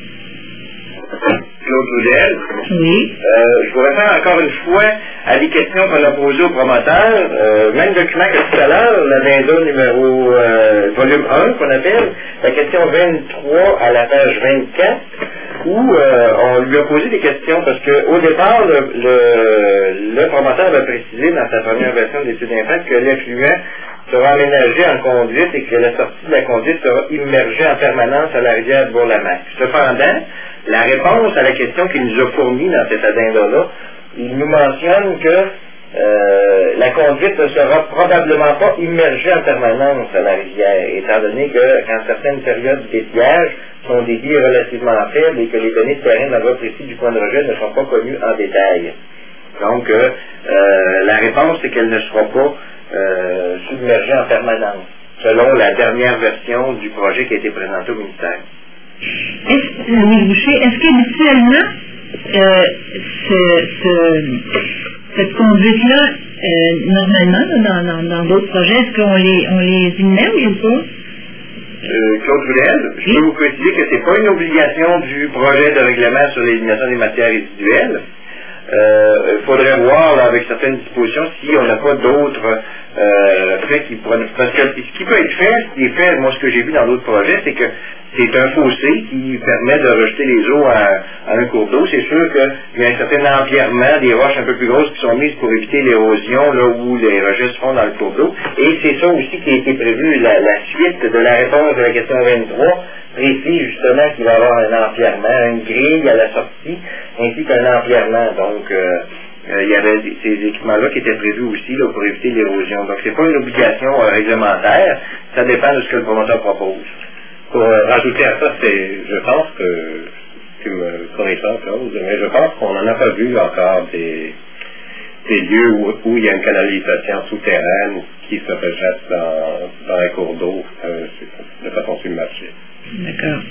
S2: Claude Boudel.
S1: Oui.
S2: Euh, je vous réfère encore une fois à des questions qu'on a posées au promoteur. Euh, même document que tout à l'heure, la vingt-deux numéro euh, volume un qu'on appelle, la question vingt-trois à la page vingt-quatre, où euh, on lui a posé des questions parce qu'au départ, le, le, le promoteur avait précisé dans sa première version de l'étude d'impact que l'effluent sera aménagé en conduite et que la sortie de la conduite sera immergée en permanence à la rivière de Bourlamac. Cependant, la réponse à la question qu'il nous a fournie dans cet addenda-là, il nous mentionne que euh, la conduite ne sera probablement pas immergée en permanence à la rivière, étant donné que quand certaines périodes d'étiage sont des débits relativement faibles et que les données de terrain d'envoi précis du point de rejet ne sont pas connues en détail. Donc, euh, euh, la réponse, c'est qu'elle ne sera pas euh, submergée en permanence, selon la dernière version du projet qui a été présenté au ministère.
S1: Est-ce, Louis Boucher, est-ce qu'habituellement, euh, ce, ce, cette conduite-là, euh, normalement, dans, dans, dans d'autres projets, est-ce qu'on les, on les immerge ou pas?
S2: Euh, Claude Boudel, je peux vous préciser que ce n'est pas une obligation du projet de règlement sur l'élimination des matières résiduelles. Il euh, faudrait voir là, avec certaines dispositions si on n'a pas d'autres euh, faits qui pourraient... Parce que ce qui peut être fait, ce qui est fait, moi ce que j'ai vu dans d'autres projets, c'est que c'est un fossé qui permet de rejeter les eaux à, à un cours d'eau. C'est sûr qu'il y a un certain empierrement, des roches un peu plus grosses qui sont mises pour éviter l'érosion là où les rejets se font dans le cours d'eau. Et c'est ça aussi qui a été prévu, la, la suite de la réponse de la question vingt-trois, précise justement qu'il va y avoir un empierrement, une grille à la sortie, ainsi qu'un empierrement. Donc, euh, euh, il y avait des, ces équipements-là qui étaient prévus aussi là, pour éviter l'érosion. Donc, c'est pas une obligation euh, réglementaire, ça dépend de ce que le promoteur propose.
S5: Pour euh, rajouter à ça, c'est, je pense que, tu me corrigeras, Claude, mais je pense qu'on n'en a pas vu encore des, des lieux où, où il y a une canalisation souterraine qui se rejette dans, dans un cours d'eau euh, de façon submergée.
S1: D'accord.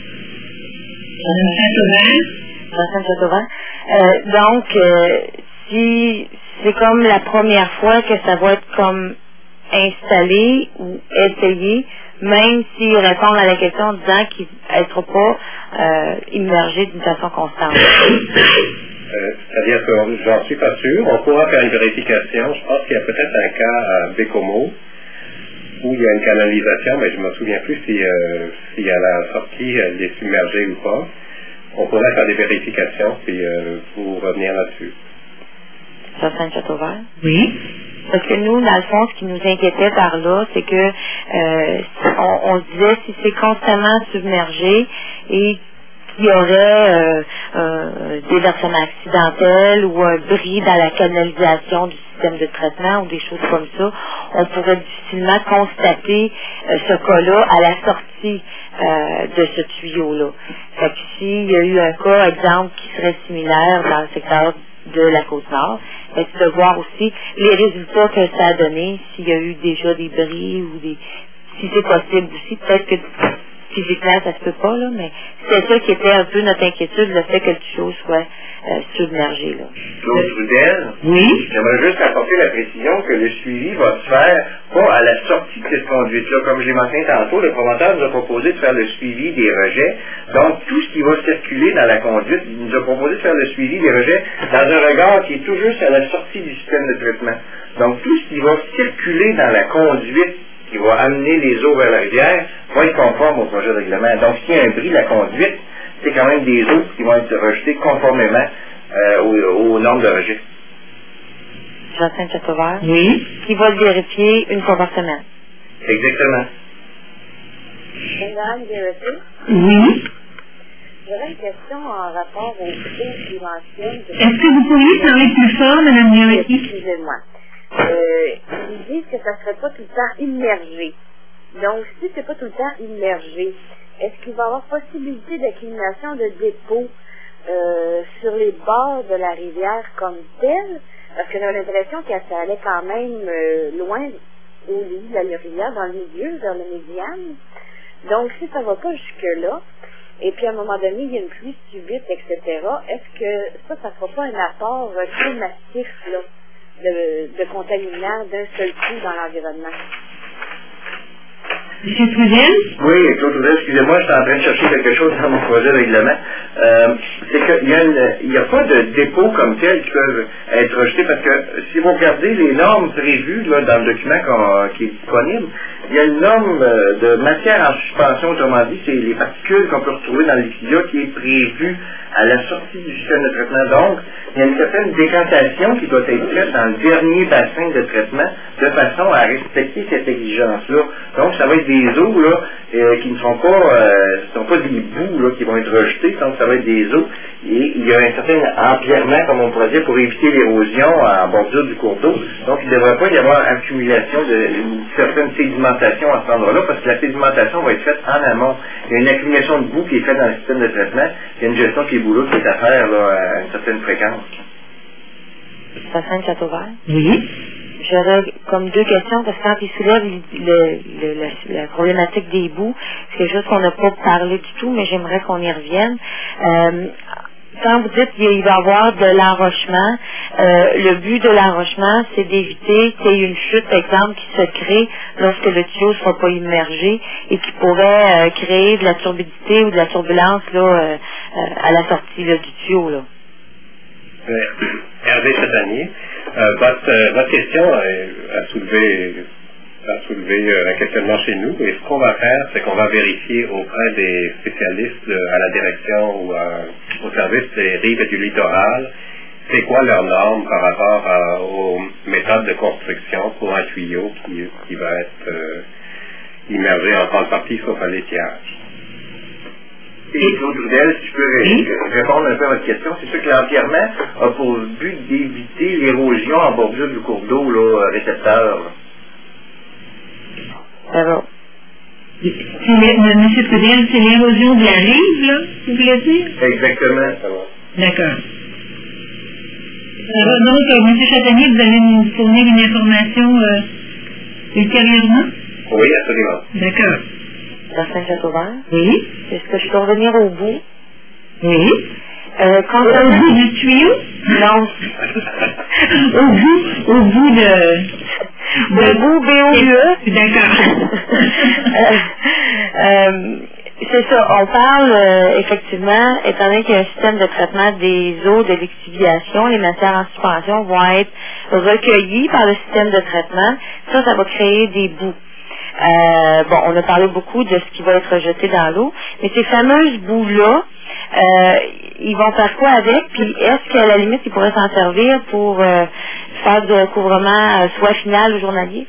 S4: Madame Châteauval. Euh, donc, euh, si c'est comme la première fois que ça va être comme installé ou essayé, même s'ils répondent à la question en disant qu'il ne sera pas euh, immergé d'une façon constante.
S5: Euh, c'est-à-dire que j'en suis pas sûr. On pourra faire une vérification. Je pense qu'il y a peut-être un cas à Bécomo où il y a une canalisation, mais je ne me souviens plus si, euh, si à la sortie elle est submergée ou pas. On pourrait faire des vérifications puis euh, vous revenir là-dessus.
S4: Ça, c'est un château vert?
S1: Oui.
S4: Parce que nous, dans le fond, ce qui nous inquiétait par là, c'est que euh, on, on se disait si c'est constamment submergé et qu'il y aurait euh, un déversement accidentel ou un bris dans la canalisation du système de traitement ou des choses comme ça, on pourrait difficilement constater euh, ce cas-là à la sortie euh, de ce tuyau-là. Fait que s'il y a eu un cas, exemple, qui serait similaire dans le secteur de la Côte-Nord, c'est de voir aussi les résultats que ça a donné, s'il y a eu déjà des bris ou des... si c'est possible aussi, peut-être que physiquement ça se peut pas, là, mais c'est ça qui était un peu notre inquiétude, le fait que le tuyau soit euh, submergé, là.
S2: Claude Trudel,
S1: Oui.
S2: j'aimerais juste apporter la précision que le suivi va se faire pas à la sortie de cette conduite-là. Comme je l'ai mentionné tantôt, le promoteur nous a proposé de faire le suivi des rejets. Donc, tout ce qui va circuler dans la conduite, il nous a proposé de faire le suivi des rejets dans un regard qui est tout juste à la sortie du système de traitement. Donc, tout ce qui va circuler dans la conduite qui va amener les eaux vers la rivière va être conforme au projet de règlement. Donc, s'il y a un bris de la conduite, c'est quand même des eaux qui vont être rejetées conformément euh, aux, aux normes de rejet.
S4: Jacinthe Châteauvert.
S1: Oui.
S4: Qui va le vérifier une fois par semaine.
S2: Exactement.
S6: Madame Guéreté,
S1: Oui.
S6: j'aurais une question en rapport aux eaux qui mentionnent.
S1: Est-ce que vous pourriez parler plus fort, Mme Guéretti?
S6: Excusez-moi. Euh, ils disent que ça ne serait pas tout le temps immergé. Donc, si c'est pas tout le temps immergé, est-ce qu'il va y avoir possibilité d'accumulation de dépôts euh, sur les bords de la rivière comme telle? Parce que j'avais l'impression que ça allait quand même euh, loin au lit de la rivière, dans le milieu, vers le médiane. Donc, si ça ne va pas jusque-là, et puis à un moment donné, il y a une pluie subite, et cetera, est-ce que ça, ça ne fera pas un apport euh, très massif, là, de, de contaminants d'un seul coup dans l'environnement?
S1: Monsieur Trudel?
S2: Oui, Claude Trudel, excusez-moi, je suis en train de chercher quelque chose dans mon projet de règlement. Euh, c'est qu'il n'y a, a pas de dépôts comme tels qui peuvent être rejetés parce que si vous regardez les normes prévues là, dans le document qu'on, qui est disponible, il y a une norme euh, de matière en suspension, autrement dit, c'est les particules qu'on peut retrouver dans le liquidia qui est prévue à la sortie du système de traitement. Donc, il y a une certaine décantation qui doit être faite dans le dernier bassin de traitement de façon à respecter cette exigence-là. Donc, ça va être des eaux là, euh, qui ne sont pas euh, ce ne sont pas des bouts là, qui vont être rejetés, donc ça va être des eaux. Et il y a un certain empierrement, comme on pourrait dire, pour éviter l'érosion en bordure du cours d'eau. Donc, il ne devrait pas y avoir accumulation de une certaine sédimentation à cet endroit-là, parce que la sédimentation va être faite en amont. Il y a une accumulation de boue qui est faite dans le système de traitement. Il y a une gestion de ces bouts-là qui est à faire là, à une certaine fréquence.
S4: Jacinthe Châteauvert.
S1: Oui.
S4: J'aurais comme deux questions, parce que quand il soulève le, le, le, la, la problématique des boues, c'est quelque chose qu'on n'a pas parlé du tout, mais j'aimerais qu'on y revienne. Euh, quand vous dites qu'il va y avoir de l'enrochement, euh, le but de l'enrochement, c'est d'éviter qu'il y ait une chute, par exemple, qui se crée lorsque le tuyau ne sera pas immergé et qui pourrait euh, créer de la turbidité ou de la turbulence là, euh, euh, à la sortie là, du tuyau. Là.
S5: Euh, Hervé Chatanier, euh, votre, euh, votre question a, a soulevé, a soulevé euh, un questionnement chez nous, et ce qu'on va faire, c'est qu'on va vérifier auprès des spécialistes euh, à la direction ou à, au service des rives et du littoral, c'est quoi leur norme par rapport à, aux méthodes de construction pour un tuyau qui, qui va être euh, immergé en grande partie sauf à l'étiage.
S2: Et Claude Trudel, si je peux ré- répondre un peu à votre question, c'est sûr que l'empierrement a pour but d'éviter l'érosion en bordure du cours d'eau là, récepteur. Là.
S4: Alors,
S1: C'est le- Monsieur Trudel, c'est l'érosion de la rive, là, vous voulez dire?
S2: Exactement.
S1: D'accord. Alors, donc, euh, M. Chatanier, vous allez nous fournir une information euh, ultérieurement?
S2: Oui, absolument.
S1: D'accord.
S4: Jacinthe Châteauvert.
S1: Oui.
S4: Est-ce que je peux revenir au bout?
S1: Oui.
S4: Euh, quand
S1: Au bout du tuyau?
S4: Non.
S1: Au bout, au bout de...
S4: Le bout, B O U E.
S1: D'accord.
S4: euh, euh, c'est ça, on parle euh, effectivement, étant donné qu'il y a un système de traitement des eaux de lixiviation, les matières en suspension vont être recueillies par le système de traitement. Ça, ça va créer des boues. Euh, bon, on a parlé beaucoup de ce qui va être jeté dans l'eau, mais ces fameuses boues-là, euh, ils vont faire quoi avec? Puis est-ce qu'à la limite, ils pourraient s'en servir pour euh, faire du recouvrement euh, soit final ou journalier?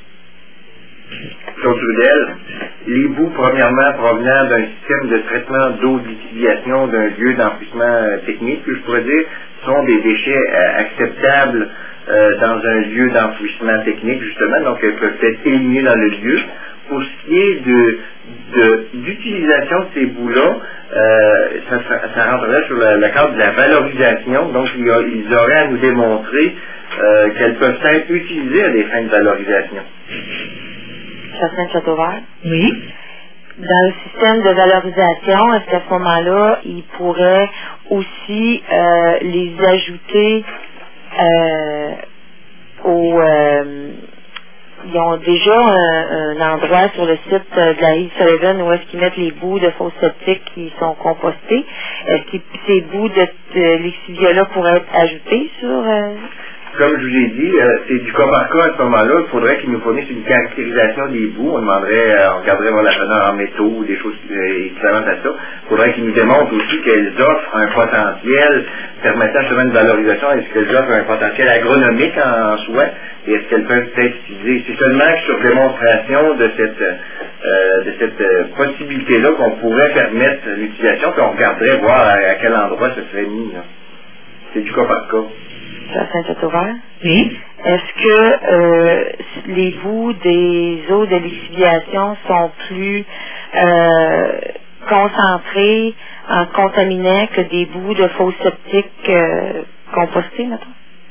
S2: Claude Trudel, les boues, premièrement, provenant d'un système de traitement d'eau de liquéfaction d'un lieu d'enfouissement euh, technique, que je pourrais dire, sont des déchets euh, acceptables euh, dans un lieu d'enfouissement technique, justement, donc elles peuvent être éliminées dans le lieu. Pour ce qui est de, de, d'utilisation de ces boues-là, euh, ça, ça, ça rentrerait sur le, le cadre de la valorisation, donc il y a, ils auraient à nous démontrer euh, qu'elles peuvent être utilisées à des fins de valorisation.
S4: Jacinthe Châteauvert?
S1: Oui.
S4: Dans le système de valorisation, est-ce qu'à ce moment-là, ils pourraient aussi euh, les ajouter euh, au... Euh, ils ont déjà un, un endroit sur le site de la Yves Sullivan où est-ce qu'ils mettent les boues de fosses septiques qui sont compostées. Est-ce que ces boues de, de lexivia-là pourraient être ajoutées sur... Euh,
S2: Comme je vous l'ai dit, euh, c'est du cas par cas à ce moment-là. Il faudrait qu'ils nous fournissent une caractérisation des boues. On demanderait, euh, on regarderait voir la teneur en métaux ou des choses euh, équivalentes à ça. Il faudrait qu'ils nous démontrent aussi qu'elles offrent un potentiel permettant justement une valorisation. Est-ce qu'elles offrent un potentiel agronomique en, en soi? Et est-ce qu'elles peuvent être utilisées? C'est seulement sur démonstration de cette, euh, de cette euh, possibilité-là qu'on pourrait permettre l'utilisation, puis on regarderait voir à, à quel endroit ce serait mis. Là. C'est du cas par cas.
S4: Jacinthe Châteauvert?
S1: Oui.
S4: Est-ce que euh, les boues des eaux de lixiviation sont plus euh, concentrées en contaminants que des boues de fosses septiques euh, compostées, mettons?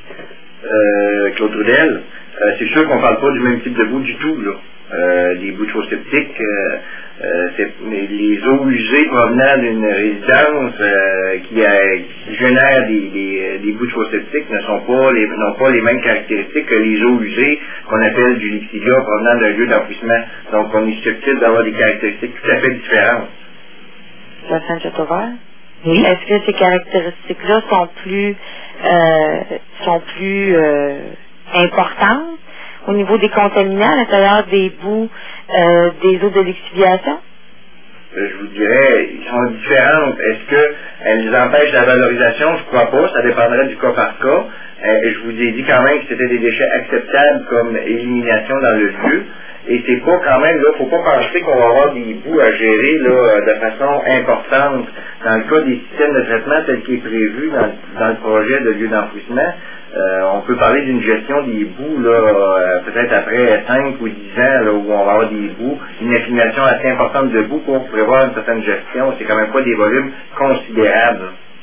S2: Euh, Claude Trudel, euh, c'est sûr qu'on ne parle pas du même type de boue du tout, là. Euh, les boues de fosses septiques, euh, euh, c'est, les eaux usées provenant d'une résidence euh, qui, a, qui génère des, des, des boues de fosses septiques ne sont pas les, n'ont pas les mêmes caractéristiques que les eaux usées qu'on appelle du lixivia provenant d'un lieu d'enfouissement. Donc on est susceptible d'avoir des caractéristiques tout à fait différentes.
S4: Jacinthe Châteauvert?
S1: Oui.
S4: Est-ce que ces caractéristiques-là sont plus euh, sont plus euh, importantes au niveau des contaminants à l'intérieur des boues euh, des eaux de lixiviation?
S2: Euh, je vous dirais, ils sont différentes. Est-ce qu'elles empêchent la valorisation? Je ne crois pas. Ça dépendrait du cas par cas. Euh, je vous ai dit quand même que c'était des déchets acceptables comme élimination dans le lieu. Et c'est pas quand même, là, faut pas penser qu'on va avoir des boues à gérer là, de façon importante. Dans le cas des systèmes de traitement tels qu'il est prévu dans, dans le projet de lieu d'enfouissement, euh, on peut parler d'une gestion des boues là, euh, peut-être après cinq ou dix ans là, où on va avoir des boues, une accumulation assez importante de boues pour prévoir une certaine gestion. C'est quand même pas des volumes considérables.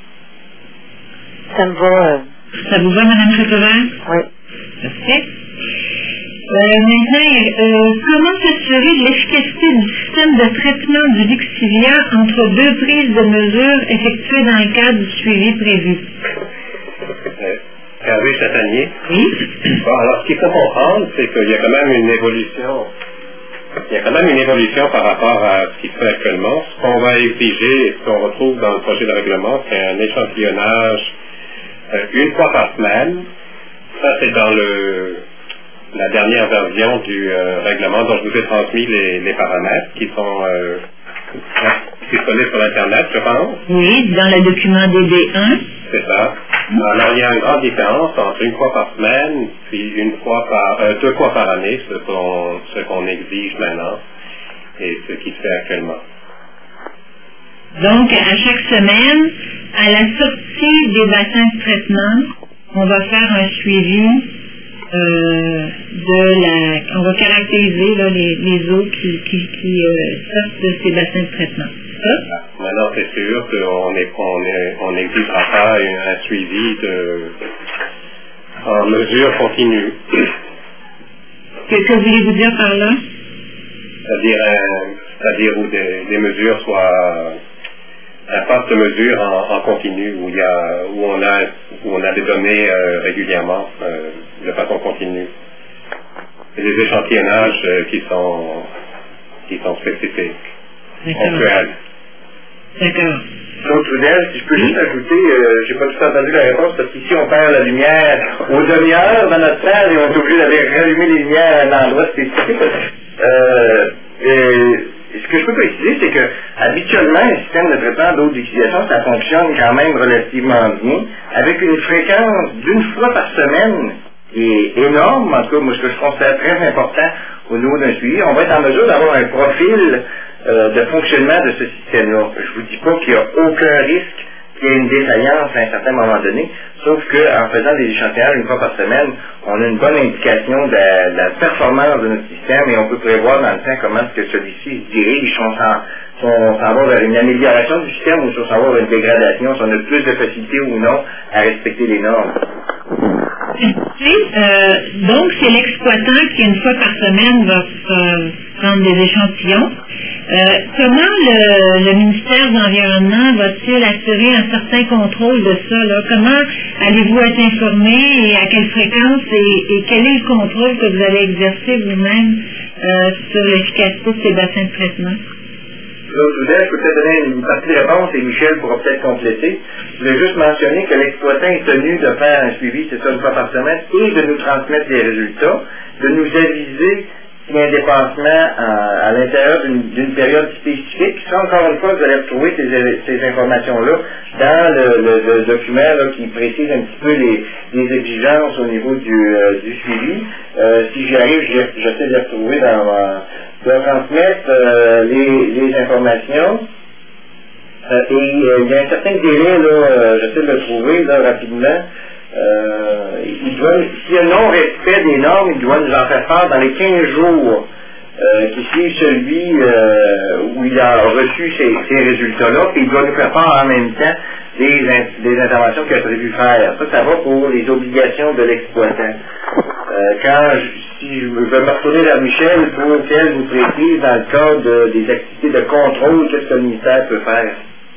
S4: Ça me va. Euh...
S1: Ça vous va, Mme Châteauvert?
S4: Oui.
S1: Parfait. Euh, maintenant, euh, comment s'assurer de l'efficacité du système de traitement du lixivia entre deux prises de mesures effectuées dans le cadre du suivi prévu?
S5: Euh, Hervé Chatanier.
S1: Oui.
S5: Bon, alors, ce qu'il faut comprendre, c'est qu'il y a quand même une évolution. Il y a quand même une évolution par rapport à ce qui se fait actuellement. Ce qu'on va exiger et ce qu'on retrouve dans le projet de règlement, c'est un échantillonnage euh, une fois par semaine. Ça, c'est dans le... la dernière version du euh, règlement dont je vous ai transmis les, les paramètres qui sont euh, disponibles sur Internet, je pense.
S1: Oui, dans le document D D un.
S5: C'est ça. Alors, il y a une grande différence entre une fois par semaine puis une fois par, euh, deux fois par année, ce qu'on, ce qu'on exige maintenant et ce qui se fait actuellement.
S1: Donc, à chaque semaine, à la sortie des bassins de traitement, on va faire un suivi Euh, de la, on va caractériser là, les, les eaux qui, qui, qui euh, sortent de ces bassins de traitement. Ça?
S5: Maintenant, c'est sûr qu'on est, on est, on n'exigera pas un, un suivi de, en mesure continue.
S1: Que, que voulez-vous dire par là?
S5: C'est-à-dire, un, c'est-à-dire où des, des mesures soient un poste de mesure en, en continu où il y a, où on a, où on a des données euh, régulièrement euh, de façon continue. Et des échantillonnages euh, qui sont, qui sont spécifiques, ponctuels.
S1: D'accord.
S2: Claude Trudel, si je peux juste ajouter, euh, j'ai pas tout entendu la réponse parce qu'ici on perd la lumière aux demi-heures dans notre salle et on est obligé d'aller rallumer les lumières à un endroit spécifique. Euh, habituellement, un système de traitement d'eau d'utilisation, ça fonctionne quand même relativement bien, avec une fréquence d'une fois par semaine qui est énorme, en tout cas, moi, ce que je considère très important au niveau d'un suivi. On va être en mesure d'avoir un profil euh, de fonctionnement de ce système-là. Je vous dis pas qu'il n'y a aucun risque qu'il y ait une défaillance à un certain moment donné, sauf qu'en faisant des échantillons une fois par semaine, on a une bonne indication de la, de la performance de notre système et on peut prévoir dans le temps comment est-ce que celui-ci se dirige, si on s'en, si on s'en va vers une amélioration du système ou si on s'en va vers une dégradation, si on a plus de facilité ou non à respecter les normes.
S1: Euh, donc, c'est l'exploitant qui, une fois par semaine, va euh, prendre des échantillons. Euh, comment le, le ministère de l'Environnement va-t-il assurer un certain contrôle de ça, là? Comment allez-vous être informé et à quelle fréquence et, et quel est le contrôle que vous allez exercer vous-même euh, sur l'efficacité de ces bassins de traitement?
S2: Je voudrais, je peux peut-être donner une partie de réponse et Michel pourra peut-être compléter. Je voulais juste mentionner que l'exploitant est tenu de faire un suivi, c'est ça, une fois par semaine, et de nous transmettre des résultats, de nous aviser s'il y a un dépassement à, à l'intérieur d'une, d'une période spécifique. Ça, encore une fois, vous allez retrouver ces, ces informations-là dans le, le, le document là, qui précise un petit peu les, les exigences au niveau du, euh, du suivi. Euh, si j'y arrive, j'essaie de les retrouver dans ma... de transmettre euh, les, les informations. Euh, et euh, il y a un certain délai, là, euh, j'essaie de le trouver là, rapidement. Euh, il doit, s'il y a non-respect des normes, il doit nous en faire part dans les quinze jours euh, qui suivent celui euh, où il a reçu ces, ces résultats-là, puis il doit nous faire part en même temps des, des interventions qu'il a prévu faire. Ça, ça va pour les obligations de l'exploitant. Euh, quand je, si je vais me retourner vers Michel pour qu'elle vous précise dans le cadre de, des activités de contrôle, qu'est-ce que le ministère peut faire.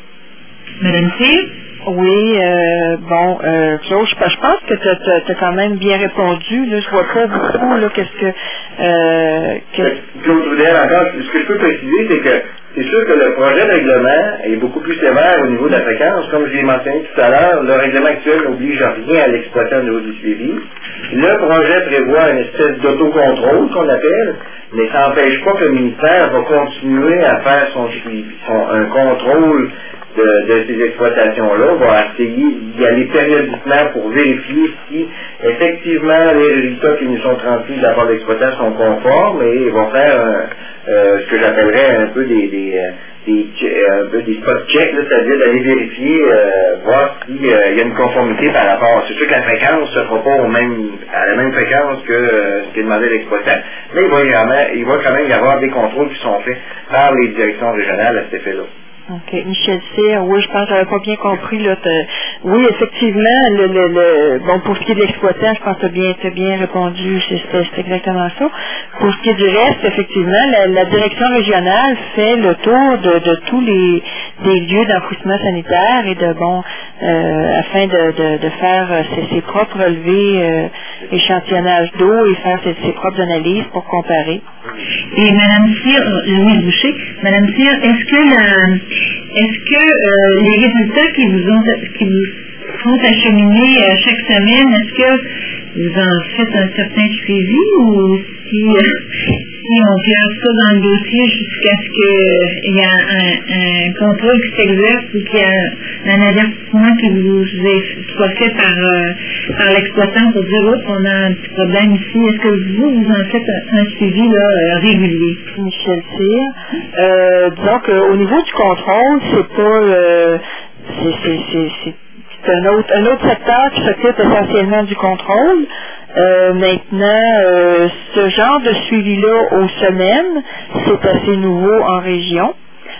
S1: Madame Cyr?
S3: Oui, euh, bon, euh, Claude, je, je pense que tu as quand même bien répondu. Là, je vois pas beaucoup, là, qu'est-ce que... Euh, que...
S2: Claude Trudel, encore, ce que je peux préciser, c'est que c'est sûr que le projet de règlement est beaucoup plus sévère au niveau de la fréquence. Comme je l'ai mentionné tout à l'heure, le règlement actuel n'oblige rien à l'exploitant au niveau du suivi. Le projet prévoit une espèce d'autocontrôle qu'on appelle, mais ça n'empêche pas que le ministère va continuer à faire son suivi, son, un contrôle de, de ces exploitations-là, va essayer d'y aller périodiquement pour vérifier si effectivement les résultats qui nous sont transmis de la part de l'exploitant sont conformes et ils vont faire un, euh, ce que j'appellerais un peu des, des, des, un peu des spot checks, là, c'est-à-dire d'aller vérifier, euh, voir s'il euh, y a une conformité par rapport. C'est sûr que la fréquence ne se fera pas au même, à la même fréquence que euh, ce qui est demandé à l'exploitant, mais il va, y avoir, il va quand même y avoir des contrôles qui sont faits par les directions régionales à cet effet-là.
S3: OK. Michel Cyr, oui, je pense que j'avais pas bien compris. Là, oui, effectivement, le, le, le, bon, pour ce qui est de l'exploitant, je pense que tu as bien, t'as bien répondu, c'est, c'est exactement ça. Pour ce qui est du reste, effectivement, la, la direction régionale fait le tour de, de tous les des lieux d'enfouissement sanitaire et de bon euh, afin de, de, de faire ses, ses propres relevés euh, échantillonnage d'eau et faire ses, ses propres analyses pour comparer.
S1: Et Mme Cyr, Louise Boucher, Mme Cyr, est-ce que la Est-ce que euh, les résultats qui vous ont qui vous sont acheminés euh, chaque semaine, est-ce que vous en faites un certain suivi ou si, euh, si on classe ça dans le dossier jusqu'à ce qu'il y ait un, un contrôle qui s'exerce ou qu'il y a un avertissement qui vous est, soit fait par, euh, par l'exploitant pour dire oh, on a un petit problème ici, est-ce que vous, vous en faites un, un suivi là, euh, régulier?
S3: Michel Cyr, euh, disons qu'au niveau du contrôle, c'est pas euh, c'est, c'est, c'est, c'est c'est un autre, un autre secteur qui s'occupe essentiellement du contrôle. Euh, maintenant, euh, ce genre de suivi-là aux semaines, c'est assez nouveau en région.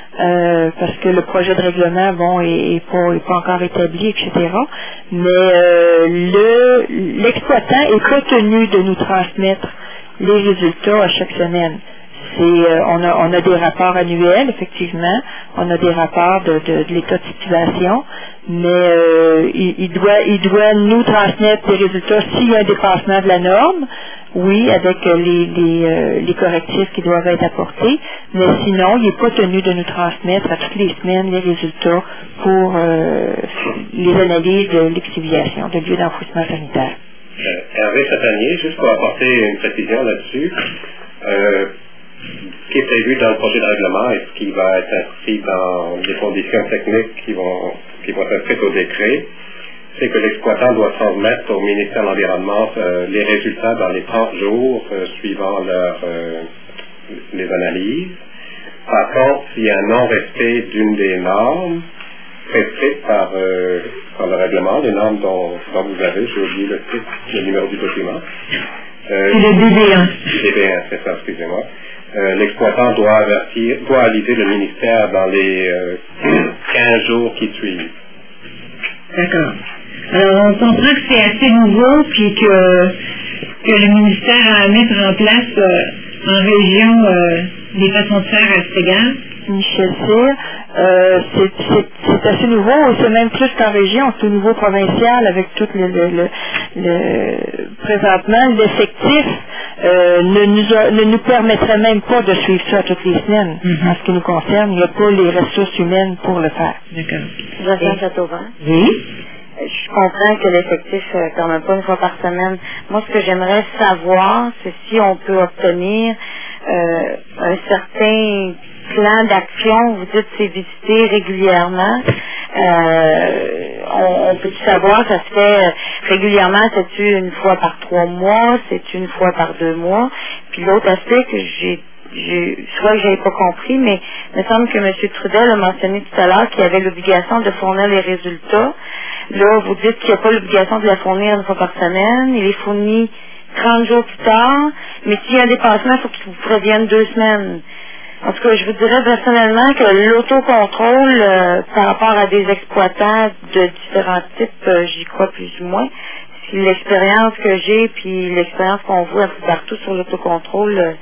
S3: Euh, parce que le projet de règlement, bon, est, est, pas, est pas encore établi, et cetera. Mais euh, le, l'exploitant est pas tenu de nous transmettre les résultats à chaque semaine. C'est, euh, on, a, on a des rapports annuels, effectivement. On a des rapports de, de, de l'état de situation. Mais euh, il, il, doit, il doit nous transmettre des résultats s'il y a un dépassement de la norme, oui, avec euh, les, les, euh, les correctifs qui doivent être apportés, mais sinon, il n'est pas tenu de nous transmettre à toutes les semaines les résultats pour euh, les analyses de l'exciviation, de lieu d'enfouissement sanitaire.
S5: Euh, Hervé Chatanier, juste pour apporter une précision là-dessus, euh, ce qui est prévu dans le projet de règlement et ce qui va être inscrit dans les conditions techniques qui vont, qui vont être inscrites au décret, c'est que l'exploitant doit transmettre au ministère de l'Environnement euh, les résultats dans les trente jours euh, suivant leur, euh, les analyses. Par contre, s'il y a un non-respect d'une des normes prescrites par, euh, par le règlement, les normes dont, dont vous avez, j'ai oublié le titre, le numéro du document. Euh,
S1: c'est le D B un.
S5: D B un, c'est ça, excusez-moi. Euh, l'exploitant doit avertir, doit aviser le ministère dans les euh, quinze jours qui suivent.
S1: D'accord. Alors, on comprend que c'est assez nouveau, puis que, que le ministère a à mettre en place euh, en région euh, des façons de faire à cet égard.
S3: Michel Cyr, euh, c'est, c'est, c'est assez nouveau, c'est même plus qu'en région, c'est au niveau provincial avec tout le, le, le, le présentement, l'effectif euh, ne, nous a, ne nous permettrait même pas de suivre ça toutes les semaines. Mm-hmm. En ce qui nous concerne, il n'y a pas les ressources humaines pour le faire.
S1: D'accord.
S4: Jacques Châteauvin.
S1: Oui.
S4: Je comprends que l'effectif euh, quand même pas une fois par semaine. Moi, ce que j'aimerais savoir, c'est si on peut obtenir euh, un certain plan d'action. Vous dites c'est visité régulièrement. Euh, on, on peut savoir, ça se fait euh, régulièrement, c'est-tu une fois par trois mois, c'est une fois par deux mois. Puis l'autre aspect que j'ai J'ai, soit que j'avais pas compris, mais il me semble que M. Trudel a mentionné tout à l'heure qu'il avait l'obligation de fournir les résultats. Là, vous dites qu'il n'y a pas l'obligation de la fournir une fois par semaine. Il est fourni trente jours plus tard, mais s'il y a un dépassement, il faut qu'il vous prévienne deux semaines. En tout cas, je vous dirais personnellement que l'autocontrôle euh, par rapport à des exploitants de différents types, euh, j'y crois plus ou moins. Si l'expérience que j'ai, puis l'expérience qu'on voit un peu partout sur l'autocontrôle, euh,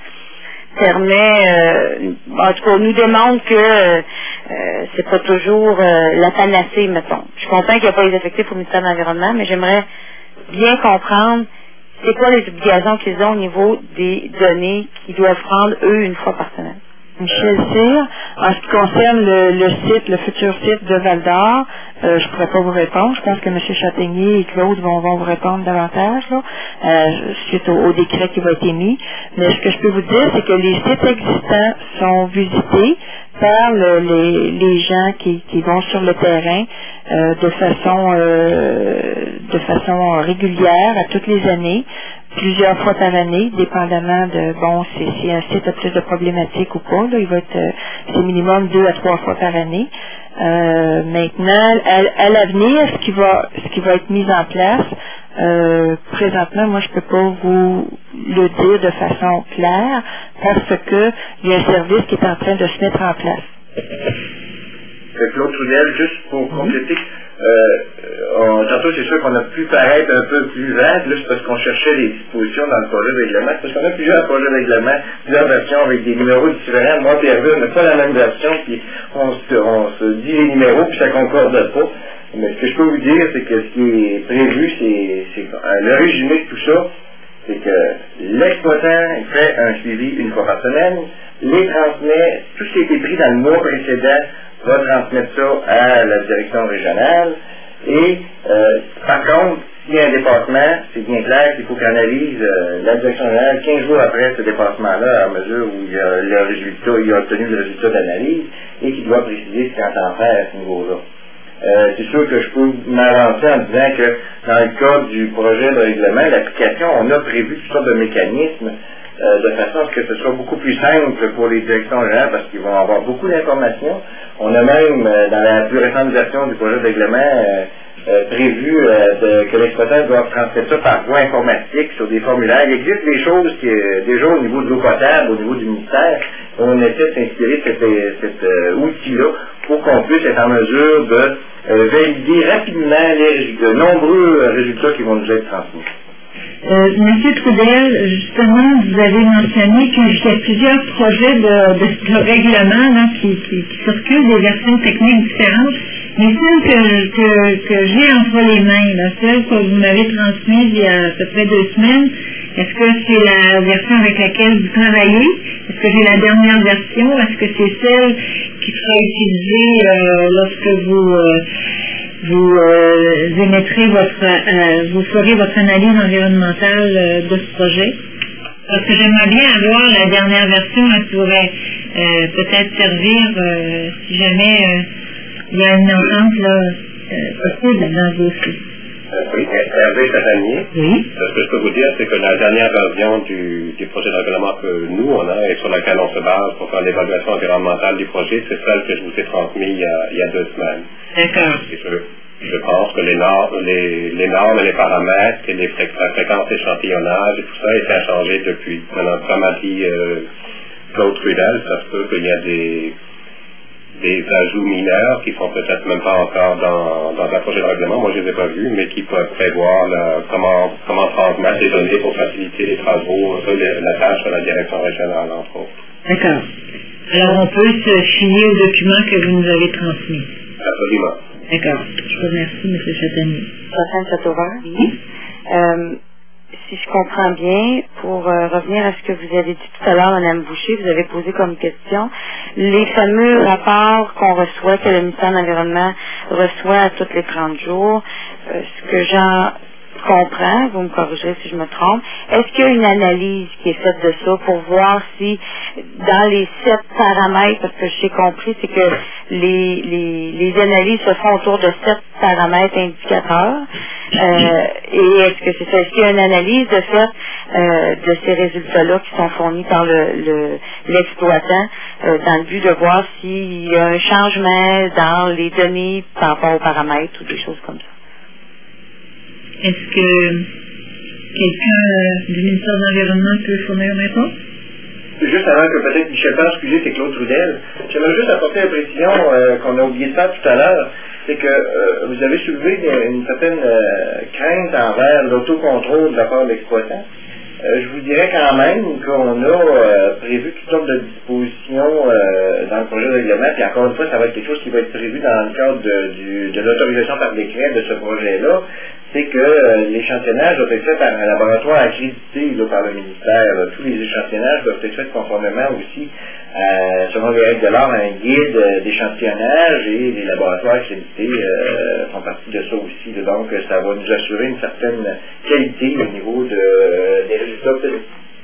S4: permet, euh, en tout cas, nous démontre que euh, c'est pas toujours euh, la panacée, mettons. Je suis content qu'il n'y a pas les effectifs au ministère de l'Environnement, mais j'aimerais bien comprendre c'est quoi les obligations qu'ils ont au niveau des données qu'ils doivent prendre, eux, une fois par semaine.
S3: Michel Cyr, en ce qui concerne le, le site, le futur site de Val-d'Or, euh, je ne pourrais pas vous répondre. Je pense que M. Châtaignier et Claude vont, vont vous répondre davantage là, euh, suite au, au décret qui va être émis. Mais ce que je peux vous dire, c'est que les sites existants sont visités par le, les, les gens qui, qui vont sur le terrain euh, de façon euh, de façon régulière à toutes les années, plusieurs fois par année, dépendamment de bon si, si un site a plus de problématiques ou pas, là, il va être euh, c'est minimum deux à trois fois par année. Euh, maintenant, à, à l'avenir, ce qui va ce qui va être mis en place, euh, présentement, moi je peux pas vous le dire de façon claire parce que il y a un service qui est en train de se mettre en place.
S2: Claude Trudel, juste pour compléter, euh, on, tantôt c'est sûr qu'on a pu paraître un peu plus vague, là c'est parce qu'on cherchait les dispositions dans le projet de règlement, c'est parce qu'on a plusieurs projets de règlement, plusieurs versions avec des numéros différents, moi et Hervé, on n'a pas la même version, puis on se, on se dit les numéros, puis ça concorde pas. Mais ce que je peux vous dire, c'est que ce qui est prévu, c'est, c'est le résumé de tout ça, c'est que l'exploitant fait un suivi une fois par semaine, les transmet, tout ce qui a été pris dans le mois précédent va transmettre ça à la direction régionale et euh, par contre, s'il y a un dépassement, c'est bien clair qu'il faut qu'on analyse euh, la direction régionale quinze jours après ce dépassement-là, à mesure où il y a le résultat, il a obtenu le résultat d'analyse et qu'il doit préciser ce qu'il entend faire à ce niveau-là. Euh, c'est sûr que je peux m'avancer en disant que dans le cadre du projet de règlement, l'application, on a prévu toutes sortes de mécanismes euh, de façon à ce que ce soit beaucoup plus simple pour les directions régionales parce qu'ils vont avoir beaucoup d'informations. On a même, euh, dans la plus récente version du projet de règlement, euh, euh, prévu euh, de, que l'exploitant doit transmettre ça par voie informatique sur des formulaires. Il existe des choses qui, euh, déjà au niveau de l'eau potable, au niveau du ministère, on essaie de s'inspirer de cet, cet euh, outil-là pour qu'on puisse être en mesure de euh, valider rapidement les de nombreux euh, résultats qui vont nous être transmis.
S1: Euh, Monsieur Trudel, justement, vous avez mentionné qu'il y a plusieurs projets de, de, de règlement là, qui, qui, qui circulent, des versions techniques différentes, mais celle que, que, que j'ai entre les mains, là, celle que vous m'avez transmise il y a à peu près deux semaines, est-ce que c'est la version avec laquelle vous travaillez? Est-ce que j'ai la dernière version? Est-ce que c'est celle qui sera utilisée euh, lorsque vous... Euh, vous euh, émettrez votre, euh, vous ferez votre analyse environnementale euh, de ce projet? Parce que j'aimerais bien avoir la dernière version, elle pourrait euh, peut-être servir euh, si jamais euh, il y a une entente là, euh, possible dans le dossier.
S5: Euh, oui, Hervé Châtaignier.
S1: Oui.
S5: Ce que je peux vous dire, c'est que la dernière version du, du projet de règlement que nous, on a, et sur laquelle on se base pour faire l'évaluation environnementale du projet, c'est celle que je vous ai transmise il y a, il y a deux semaines.
S1: D'accord.
S5: Et je, je pense que les normes, les, les normes et les paramètres et les fré la fréquence d'échantillonnage et tout ça a été changé depuis. Maintenant, comme a dit euh, Claude Trudel, ça se peut qu'il y a des des ajouts mineurs qui sont peut-être même pas encore dans, dans un projet de règlement, moi je les ai pas vus, mais qui peuvent prévoir là, comment, comment transmettre les données pour faciliter les travaux, ça, les, la tâche de la direction régionale, entre autres.
S1: D'accord. Alors on peut se fier aux documents que vous nous avez transmis.
S5: Absolument.
S1: D'accord. Je vous remercie, M. Châtaignier.
S4: Prochaine Châteauvert.
S1: Oui.
S4: Euh, si je comprends bien, pour euh, revenir à ce que vous avez dit tout à l'heure, Mme Boucher, vous avez posé comme question, les fameux rapports qu'on reçoit, que le ministère de l'Environnement reçoit à tous les trente jours, euh, ce que j'en comprends, vous me corrigerez si je me trompe, est-ce qu'il y a une analyse qui est faite de ça pour voir si dans les sept paramètres, parce que j'ai compris, c'est que les, les, les analyses se font autour de sept paramètres indicateurs, euh, et est-ce que c'est ça, est-ce qu'il y a une analyse de fait euh, de ces résultats-là qui sont fournis par le, le, l'exploitant euh, dans le but de voir s'il y a un changement dans les données par rapport aux paramètres ou des choses comme ça?
S1: Est-ce que quelqu'un euh, du ministère de l'Environnement peut fournir une réponse?
S2: Juste avant que peut-être Michel Page, excusez, c'est Claude Trudel. J'aimerais juste apporter une précision euh, qu'on a oublié de faire tout à l'heure. C'est que euh, vous avez soulevé une, une certaine euh, crainte envers l'autocontrôle de la part de l'exploitant. Euh, je vous dirais quand même qu'on a euh, prévu toutes sortes de dispositions euh, dans le projet de règlement, puis encore une fois, ça va être quelque chose qui va être prévu dans le cadre de, du, de l'autorisation par décret de ce projet-là, c'est que euh, l'échantillonnage doit être fait par un laboratoire accrédité là, par le ministère. Là. Tous les échantillonnages doivent être faits conformément aussi, euh, selon les règles de l'art, à un guide euh, d'échantillonnage, et les laboratoires accrédités euh, font partie de ça aussi. Là. Donc, ça va nous assurer une certaine qualité au niveau de, euh, des résultats obtenus.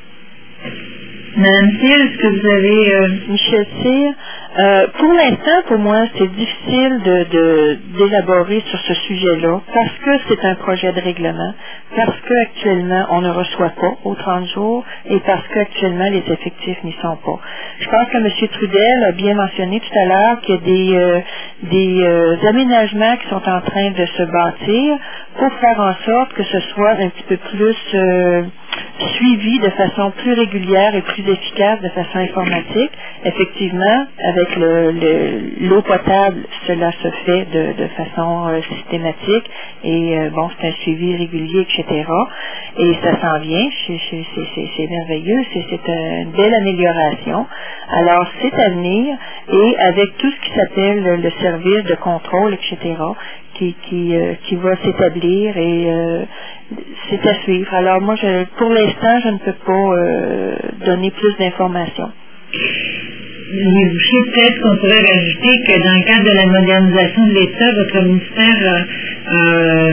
S1: Madame Cyr, est-ce que vous avez... Euh...
S3: Michel Cyr, euh, pour l'instant, pour moi, c'est difficile de, de, d'élaborer sur ce sujet-là parce que c'est un projet de règlement, parce qu'actuellement, on ne reçoit pas aux trente jours et parce qu'actuellement, les effectifs n'y sont pas. Je pense que M. Trudel a bien mentionné tout à l'heure qu'il y a des, euh, des euh, aménagements qui sont en train de se bâtir pour faire en sorte que ce soit un petit peu plus euh, suivi de façon plus régulière et plus efficace de façon informatique. Effectivement, avec le, le, l'eau potable, cela se fait de, de façon euh, systématique et euh, bon, c'est un suivi régulier, et cetera. Et ça s'en vient, c'est, c'est, c'est, c'est merveilleux, c'est, c'est une belle amélioration. Alors, c'est à venir et avec tout ce qui s'appelle le, le service de contrôle, et cetera, qui, qui, euh, qui va s'établir et euh, c'est à suivre. Alors moi, je, pour l'instant, je ne peux pas euh, donner plus d'informations.
S1: Les bouchers, peut-être qu'on pourrait rajouter que dans le cadre de la modernisation de l'État, votre ministère a, a,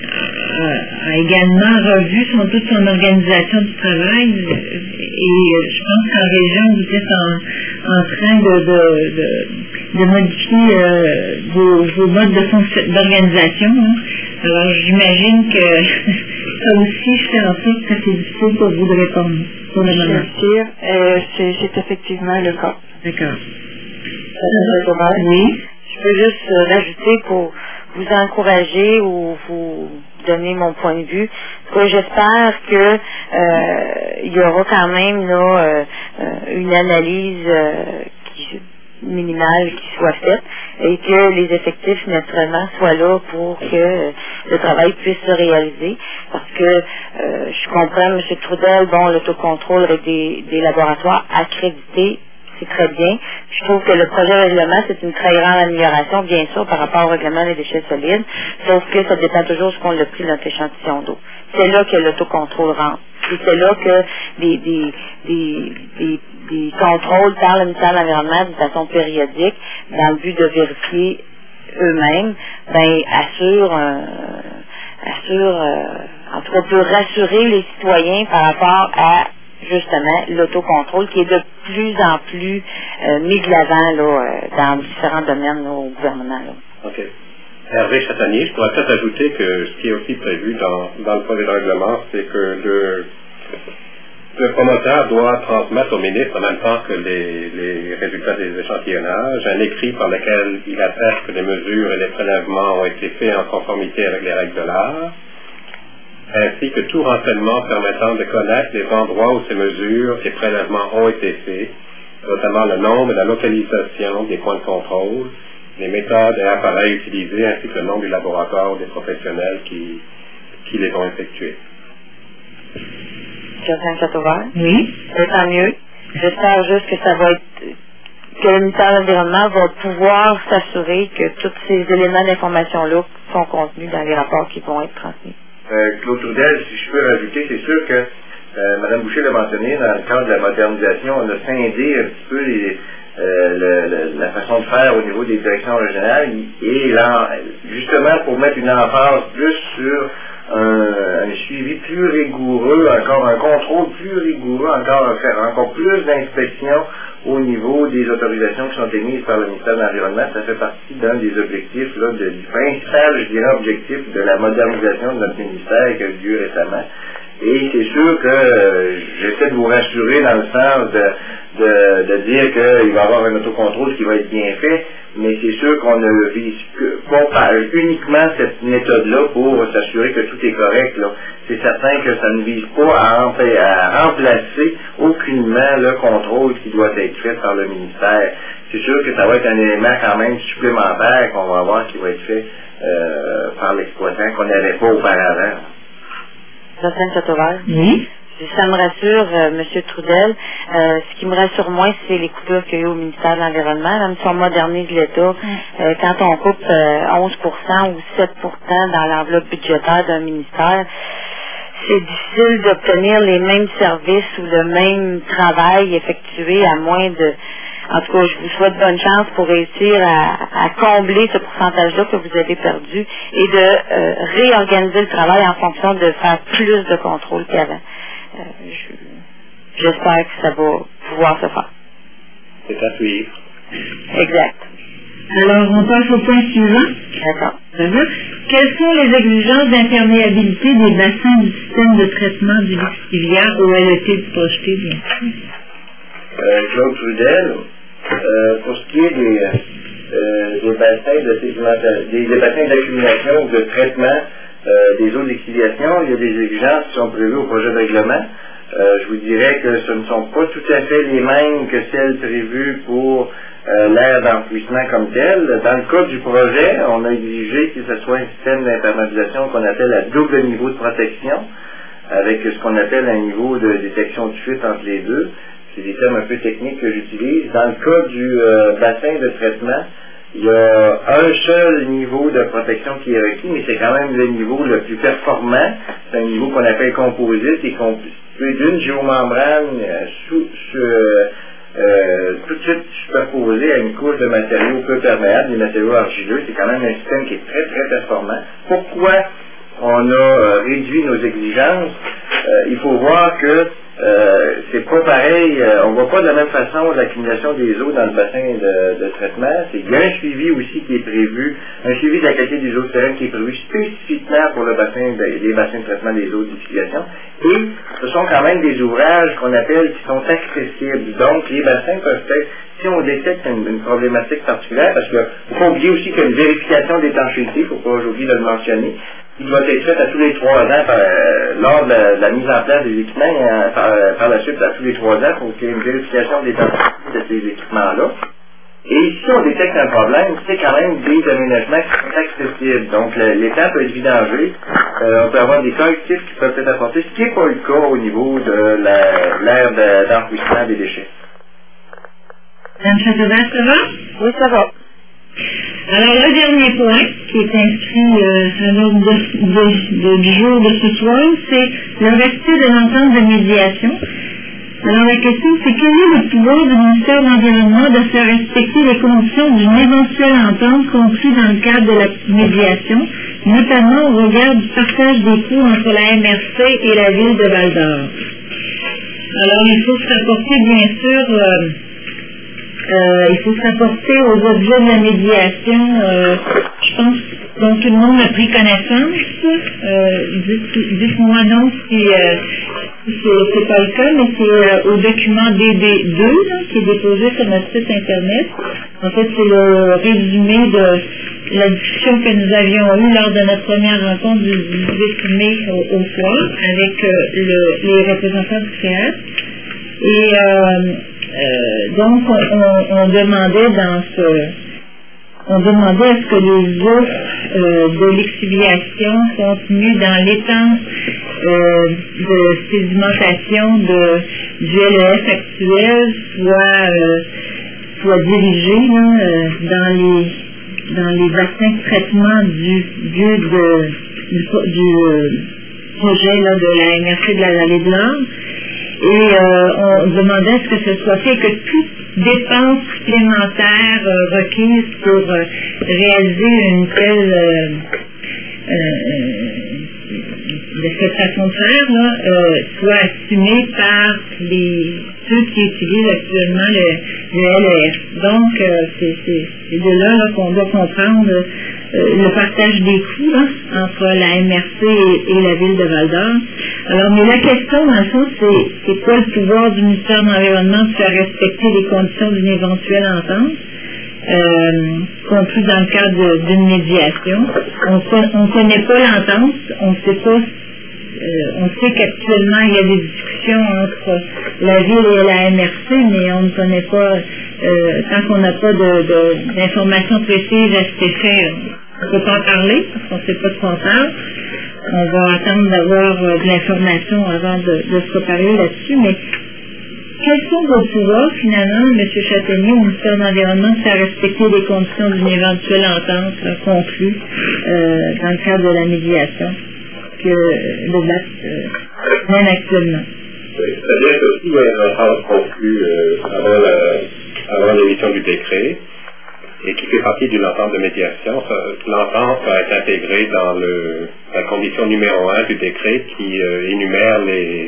S1: a, a également revu son, toute son organisation du travail et je pense qu'en région, vous êtes en, en train de, de, de, de modifier euh, vos, vos modes de fonction, d'organisation. Hein. Alors j'imagine que ça aussi fait en sorte que c'est difficile pour vous de répondre pour le moment.
S3: Sûr, euh, c'est, c'est effectivement le cas.
S1: D'accord.
S4: Euh,
S1: oui.
S4: Je peux juste euh, rajouter pour vous encourager ou vous donner mon point de vue. Que j'espère que euh, il y aura quand même là, euh, une analyse euh, qui, minimale qui soit faite et que les effectifs naturellement soient là pour que euh, le travail puisse se réaliser. Parce que euh, je comprends, M. Trudel, bon, l'autocontrôle avec des, des laboratoires accrédités, c'est très bien. Je trouve que le projet de règlement, c'est une très grande amélioration, bien sûr, par rapport au règlement des déchets solides, sauf que ça dépend toujours de ce qu'on a pris dans notre échantillon d'eau. C'est là que l'autocontrôle rentre. Et c'est là que des, des, des, des, des contrôles par le ministère de l'Environnement d'une façon périodique, dans le but de vérifier eux-mêmes, ben, assure, euh, assure, euh, en tout cas, peut rassurer les citoyens par rapport à justement l'autocontrôle qui est de plus en plus euh, mis de l'avant là, euh, dans différents domaines là, au gouvernement. Là.
S5: OK. Hervé Chatanier, je pourrais peut-être ajouter que ce qui est aussi prévu dans, dans le projet de règlement, c'est que le, le promoteur doit transmettre au ministre en même temps que les, les résultats des échantillonnages un écrit par lequel il atteste que les mesures et les prélèvements ont été faits en conformité avec les règles de l'art, ainsi que tout renseignement permettant de connaître les endroits où ces mesures et prélèvements ont été faits, notamment le nombre et la localisation des points de contrôle, les méthodes et appareils utilisés, ainsi que le nom du laboratoire ou des professionnels qui, qui les ont effectués.
S4: Jocelyne Châteauvert?
S1: Oui.
S4: Et tant mieux. J'espère juste que ça va être, que le ministère de l'Environnement va pouvoir s'assurer que tous ces éléments d'information-là sont contenus dans les rapports qui vont être transmis.
S2: Euh, Claude Trudel, si je peux rajouter, c'est sûr que euh, Mme Boucher l'a mentionné, dans le cadre de la modernisation, on a scindé un petit peu les, euh, le, le, la façon de faire au niveau des directions régionales et là, justement pour mettre une emphase plus sur un, un suivi plus rigoureux, encore un contrôle plus rigoureux, encore faire encore plus d'inspections au niveau des autorisations qui sont émises par le ministère de l'Environnement. Ça fait partie d'un des objectifs, là, de, du principal, je dirais, objectif de la modernisation de notre ministère qui a eu lieu récemment. Et c'est sûr que euh, j'essaie de vous rassurer dans le sens de, de, de dire qu'il va y avoir un autocontrôle qui va être bien fait, mais c'est sûr qu'on ne vise que, pas uniquement cette méthode-là pour s'assurer que tout est correct, là. C'est certain que ça ne vise pas à, à remplacer aucunement le contrôle qui doit être fait par le ministère. C'est sûr que ça va être un élément quand même supplémentaire qu'on va avoir qui va être fait euh, par l'exploitant qu'on n'avait pas auparavant.
S4: Jocelyne Châteauvert?
S1: Oui.
S4: Ça me rassure, euh, M. Trudel. Euh, ce qui me rassure moins, c'est les coupures qu'il y a eu au ministère de l'Environnement. Même si on modernise l'État, euh, quand on coupe euh, onze pour cent ou sept pour cent dans l'enveloppe budgétaire d'un ministère, c'est difficile d'obtenir les mêmes services ou le même travail effectué à moins de... En tout cas, je vous souhaite bonne chance pour réussir à, à combler ce pourcentage-là que vous avez perdu et de euh, réorganiser le travail en fonction de faire plus de contrôle qu'avant. Euh, je, j'espère que ça va pouvoir se faire.
S5: C'est à suivre.
S4: Exact.
S1: Alors, on passe au point suivant.
S4: D'accord.
S1: D'accord. Quelles sont les exigences d'imperméabilité des bassins du système de traitement du lixiviaire au L E T du projeté, bien sûr?
S2: Euh, Claude Trudel, euh, pour ce qui est des, euh, des bassins de sédimentation, des, des bassins d'accumulation ou de traitement euh, des eaux d'exfoliation, il y a des exigences qui sont prévues au projet de règlement. Euh, je vous dirais que ce ne sont pas tout à fait les mêmes que celles prévues pour euh, l'aire d'enfouissement comme tel. Dans le cas du projet, on a exigé que ce soit un système d'imperméabilisation qu'on appelle à double niveau de protection, avec ce qu'on appelle un niveau de détection de fuite entre les deux. C'est des termes un peu techniques que j'utilise. Dans le cas du euh, bassin de traitement, il y a un seul niveau de protection qui est requis, mais c'est quand même le niveau le plus performant. C'est un niveau qu'on appelle composite et constitué d'une géomembrane euh, sous, sous, euh, euh, tout de suite superposée à une couche de matériaux peu perméables, des matériaux argileux. C'est quand même un système qui est très très performant. Pourquoi on a euh, réduit nos exigences? Euh, il faut voir que Euh, c'est pas pareil, euh, on voit pas de la même façon l'accumulation des eaux dans le bassin de, de traitement. C'est, il y a un suivi aussi qui est prévu, un suivi de la qualité des eaux souterraines qui est prévu spécifiquement pour le bassin de, les bassins de traitement des eaux d'utilisation. Et ce sont quand même des ouvrages qu'on appelle qui sont accessibles. Donc les bassins peuvent être, si on détecte une, une problématique particulière, parce qu'il ne faut pas oublier aussi qu'il y a une vérification d'étanchéité, il ne faut pas oublier de le mentionner, qui doit être faite à tous les trois ans par, euh, lors de la, de la mise en place des équipements, euh, par, par la suite à tous les trois ans pour qu'il y ait une vérification des de ces équipements-là. Et si on détecte un problème, c'est quand même des aménagements qui sont accessibles. Donc le, l'étang peut être vidangé, euh, on peut avoir des correctifs qui peuvent être apportés, ce qui n'est pas le cas au niveau de la, l'aire de, d'enfouissement des déchets.
S1: Madame Châteauvert, ça va?
S4: Oui, ça va.
S1: Alors, le dernier point qui est inscrit euh, à l'ordre de, de, de, du jour de ce soir, c'est le respect de l'entente de médiation. Alors, la question, c'est quel est le pouvoir du ministère de l'Environnement de faire respecter les conditions d'une éventuelle entente comprise dans le cadre de la médiation, notamment au regard du partage des coûts entre la M R C et la ville de Val-d'Or? Alors, il faut se rapporter, bien sûr, euh, euh, il faut se rapporter aux objets de la médiation. Euh, je pense dont tout le monde a pris connaissance. Euh, dites, dites-moi donc si, euh, si c'est, c'est pas le cas, mais c'est euh, au document D D deux là, qui est déposé sur notre site Internet. En fait, c'est le résumé de la discussion que nous avions eue lors de notre première rencontre du dix-huit mai au, au soir avec euh, le, les représentants du C A S. Et euh, euh, donc, on, on, on demandait dans ce... On demandait à ce que les offres euh, de l'exfoliation contenues dans l'étang euh, de sédimentation de, du L E S actuel soient, euh, soient dirigées là, euh, dans les dans les bassins de traitement du lieu de, du, du euh, projet là, de la M R C de la Vallée de l'Orne. Et euh, on demandait à ce que ce soit fait, que toute dépense supplémentaire euh, requise pour euh, réaliser une telle euh, euh, de cette façon de faire là, euh, soit assumée par les, ceux qui utilisent actuellement le, le L E S. Donc, euh, c'est, c'est, c'est de là, là qu'on doit comprendre euh, le partage des coûts là, entre la M R C et, et la ville de Val-d'Or. Alors, mais la question, dans le fond, c'est, c'est quoi le pouvoir du ministère de l'Environnement de faire respecter les conditions d'une éventuelle entente, euh, compris dans le cadre de, d'une médiation. On ne connaît pas l'entente, on ne sait pas, euh, on sait qu'actuellement il y a des discussions entre la ville et la M R C, mais on ne connaît pas, euh, tant qu'on n'a pas de, de, d'informations précises à cet effet, on ne peut pas en parler, parce qu'on ne sait pas de quoi on parle. On va attendre d'avoir euh, de l'information avant de, de se reparler là-dessus, mais quels sont vos pouvoirs, finalement, M. Châtaignier, au ministère de l'Environnement, de faire respecter les conditions d'une éventuelle entente là, conclue euh, dans le cadre de la médiation que le B L A C euh, mène actuellement?
S5: C'est-à-dire que si il y a une entente conclue euh, avant, la, avant l'émission du décret, et qui fait partie d'une entente de médiation, ça, l'entente va être intégrée dans le, la condition numéro un du décret qui euh, énumère les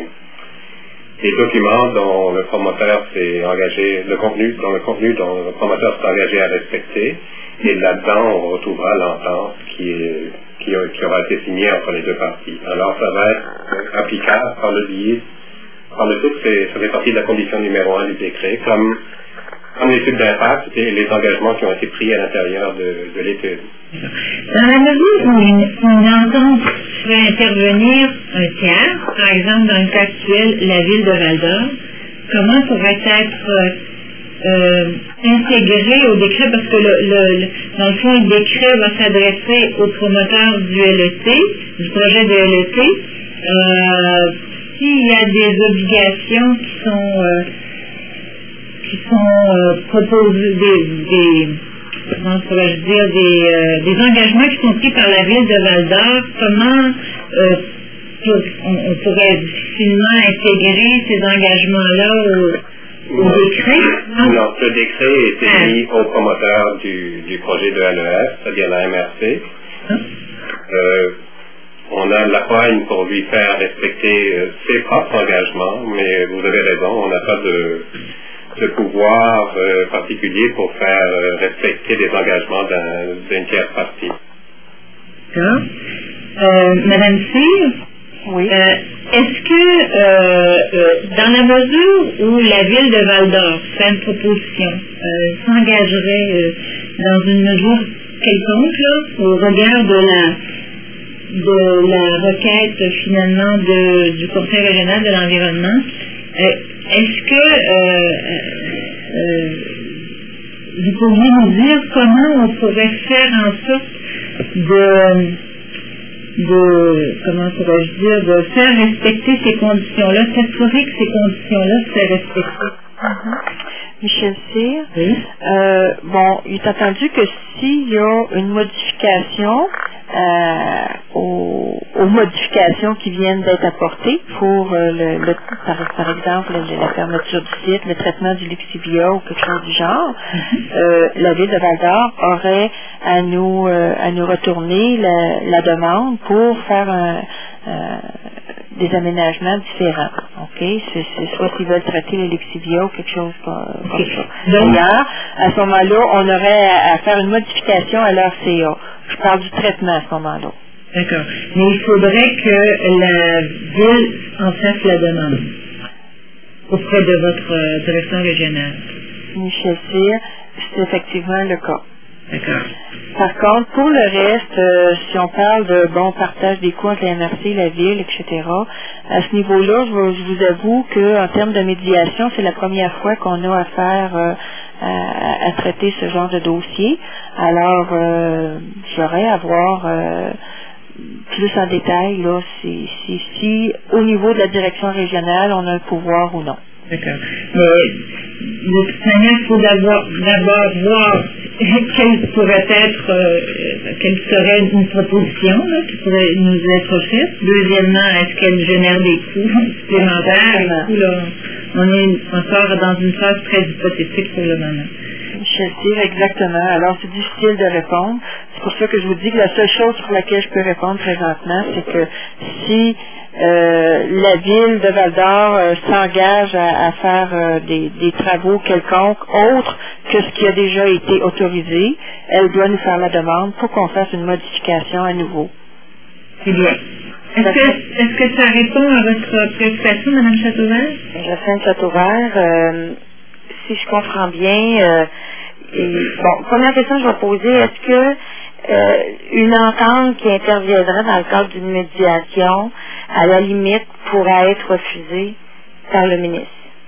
S5: les documents dont le promoteur s'est engagé, le contenu, dont le contenu dont le promoteur s'est engagé à respecter, et là-dedans, on retrouvera l'entente qui, est, qui, a, qui aura été signée entre les deux parties. Alors, ça va être applicable par le biais, par le fait que c'est, ça fait partie de la condition numéro un du décret, comme, comme l'étude d'impact et les engagements qui ont été pris à l'intérieur de, de l'étude.
S1: Dans la mesure où une, une entente ferait intervenir un tiers, par exemple dans le cas actuel, la ville de Val-d'Or, comment pourrait être euh, euh, intégré au décret, parce que le, le, le, dans le fond, le décret va s'adresser aux promoteurs du L E T, du projet de L E T. Euh, s'il y a des obligations qui sont euh, qui sont euh, proposées, des, des comment pourrais-je dire, des, euh, des engagements qui sont pris par la ville de Val-d'Or, comment euh, pour, on, on pourrait difficilement intégrer ces engagements-là au, au décret?
S5: Non, non, le décret est ah. émis au promoteur du, du projet de L E S, c'est-à-dire la M R C. Ah. Euh, on a la poigne pour lui faire respecter euh, ses propres engagements, mais vous avez raison, on n'a pas de de pouvoir euh, particulier pour faire euh, respecter les engagements d'un, d'une tierce partie.
S1: Ah. Euh, Madame Cyr,
S3: oui.
S1: euh, est-ce que euh, euh, dans la mesure où la ville de Val-d'Or fait une proposition, euh, s'engagerait euh, dans une mesure quelconque là, au regard de la de la requête finalement de, du Conseil régional de l'environnement, euh, est-ce que euh, euh, vous pourriez nous dire comment on pourrait faire en sorte de, de comment pourrais-je dire, de faire respecter ces conditions-là, s'assurer que ces conditions-là seraient respectées?
S3: Mm-hmm. Michel Cyr,
S1: oui.
S3: euh, bon, il est attendu que s'il y a une modification euh, aux, aux modifications qui viennent d'être apportées pour euh, le, le par, par exemple le, la fermeture du site, le traitement du Lixivia ou quelque chose du genre, euh, la ville de Val-d'Or aurait à nous euh, à nous retourner la, la demande pour faire un, euh, des aménagements différents. OK? C'est, c'est soit s'ils veulent traiter les lexivia ou quelque chose comme, comme ça. D'ailleurs, à ce moment-là, on aurait à, à faire une modification à leur C A. Je parle du traitement à ce moment-là.
S1: D'accord. Mais il faudrait que la ville en fasse la demande auprès de votre euh, direction régionale.
S3: Michel Cyr, c'est effectivement le cas.
S1: D'accord.
S3: Par contre, pour le reste, euh, si on parle de bon partage des coûts entre la M R C, la ville, et cetera, à ce niveau-là, je, vous- je vous avoue qu'en termes de médiation, c'est la première fois qu'on a affaire euh, à, à traiter ce genre de dossier. Alors, euh, j'aurais à voir euh, plus en détail là, si, si, si au niveau de la direction régionale, on a un pouvoir ou non.
S1: D'accord. Mais de toute manière, il faut d'abord, d'abord voir quelle pourrait être, euh, quelle serait une proposition là, qui pourrait nous être faite. Deuxièmement, est-ce qu'elle génère des coûts supplémentaires? Et tout, là, on est encore dans une phase très hypothétique pour le moment.
S3: Michel Cyr, exactement. Alors, c'est difficile de répondre. C'est pour ça que je vous dis que la seule chose sur laquelle je peux répondre présentement, c'est que si euh, la ville de Val-d'Or euh, s'engage à, à faire euh, des, des travaux quelconques autres que ce qui a déjà été autorisé, elle doit nous faire la demande pour qu'on fasse une modification à nouveau.
S1: C'est bien. Est-ce que, est-ce que ça répond à votre préoccupation, Mme Châteauvert?
S4: Jacinthe Châteauvert, euh, si je comprends bien, euh, et, bon, première question que je vais poser, est-ce que euh, une entente qui interviendrait dans le cadre d'une médiation, à la limite, pourrait être refusée par le ministre?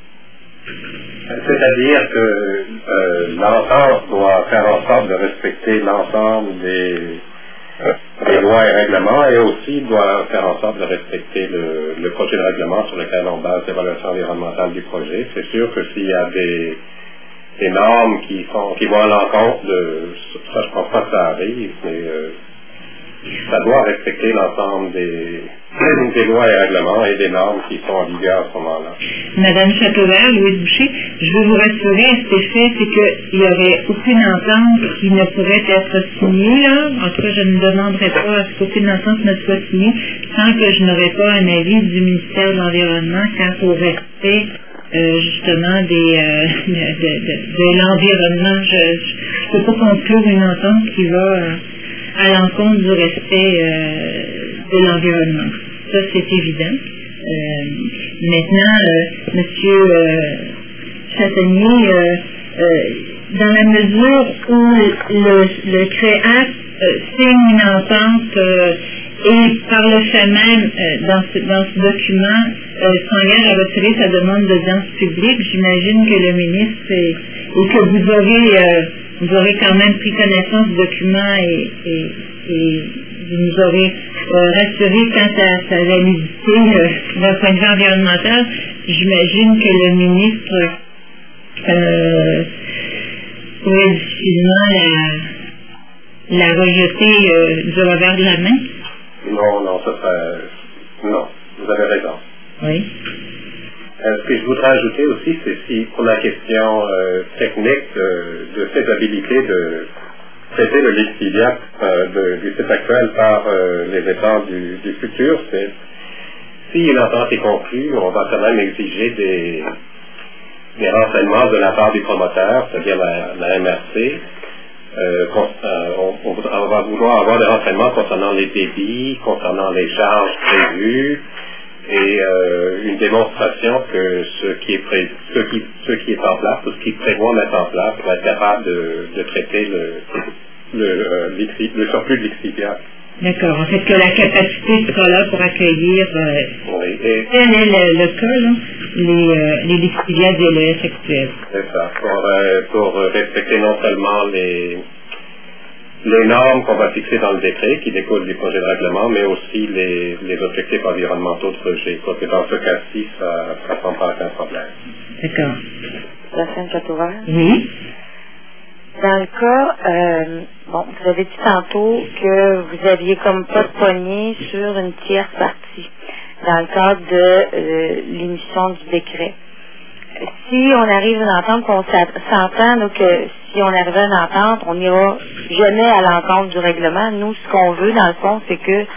S5: C'est-à-dire que euh, l'entente doit faire en sorte de respecter l'ensemble des, des lois et règlements et aussi doit faire en sorte de respecter le, le projet de règlement sur lequel on base l'évaluation environnementale du projet. C'est sûr que s'il y a des, des normes qui sont qui vont à l'encontre de ça, je pense pas que ça arrive, mais euh, ça doit respecter l'ensemble des, des lois et règlements et des normes qui sont en vigueur à ce moment-là.
S1: Madame Châteauvert, Louise Boucher, je veux vous rassurer à cet effet, c'est qu'il n'y aurait aucune entente qui ne pourrait être signée, là. En tout cas, je ne demanderai pas à ce qu'aucune entente ne soit signée sans que je n'aurais pas un avis du ministère de l'Environnement quant au respect Euh, justement des, euh, de, de, de, de l'environnement. Je ne peux pas conclure une entente qui va euh, à l'encontre du respect euh, de l'environnement. Ça, c'est évident. Euh, maintenant, euh, Monsieur euh, Châtaignier, euh, euh, dans la mesure où le, le C R E A C euh, signe une entente euh, et par le fait même, euh, dans, ce, dans ce document, euh, s'engage à retirer sa demande d'audience publique, j'imagine que le ministre est, et que vous aurez, euh, vous aurez quand même pris connaissance du document et, et, et vous nous aurez euh, rassuré quant à sa validité euh, d'un point de vue environnemental. J'imagine que le ministre euh, pourrait difficilement la, la rejeter euh, du revers de la main.
S5: Non, non, ça serait... Non, vous avez raison.
S1: Oui.
S5: Euh, ce que je voudrais ajouter aussi, c'est si pour la question euh, technique de, de faisabilité de traiter le lixiviac euh, de, du site actuel par euh, les États du, du futur, c'est si une entente est conclue, on va quand même exiger des, des renseignements de la part du promoteur, c'est-à-dire la, la M R C. Euh, on, on, on va vouloir avoir des renseignements concernant les débits, concernant les charges prévues et euh, une démonstration que ce qui est pré, ce qui, ce qui est en place, tout ce qui prévoit mettre en place pour être capable de, de traiter le, le, euh, le surplus de lixiviac.
S1: D'accord. En fait, que la capacité sera là pour accueillir, euh,
S5: oui, et
S1: tel est le, le cas, là, les, euh, les lixiviacs de l'E S actuels.
S5: C'est ça. Pour, euh, pour respecter non seulement les, les normes qu'on va fixer dans le décret qui découlent du projet de règlement, mais aussi les, les objectifs environnementaux de rejet. Parce que dans ce cas-ci, ça ne semble pas aucun problème.
S1: D'accord.
S4: Jacinthe Châteauvert?
S1: Oui.
S4: Dans le cas, euh, bon, vous avez dit tantôt que vous aviez comme pas de poignée sur une tierce partie dans le cadre de euh, l'émission du décret. Si on arrive à une entente, qu'on s'entend, donc que si on arrive à une entente, on n'ira jamais à l'encontre du règlement. Nous, ce qu'on veut, dans le fond, c'est que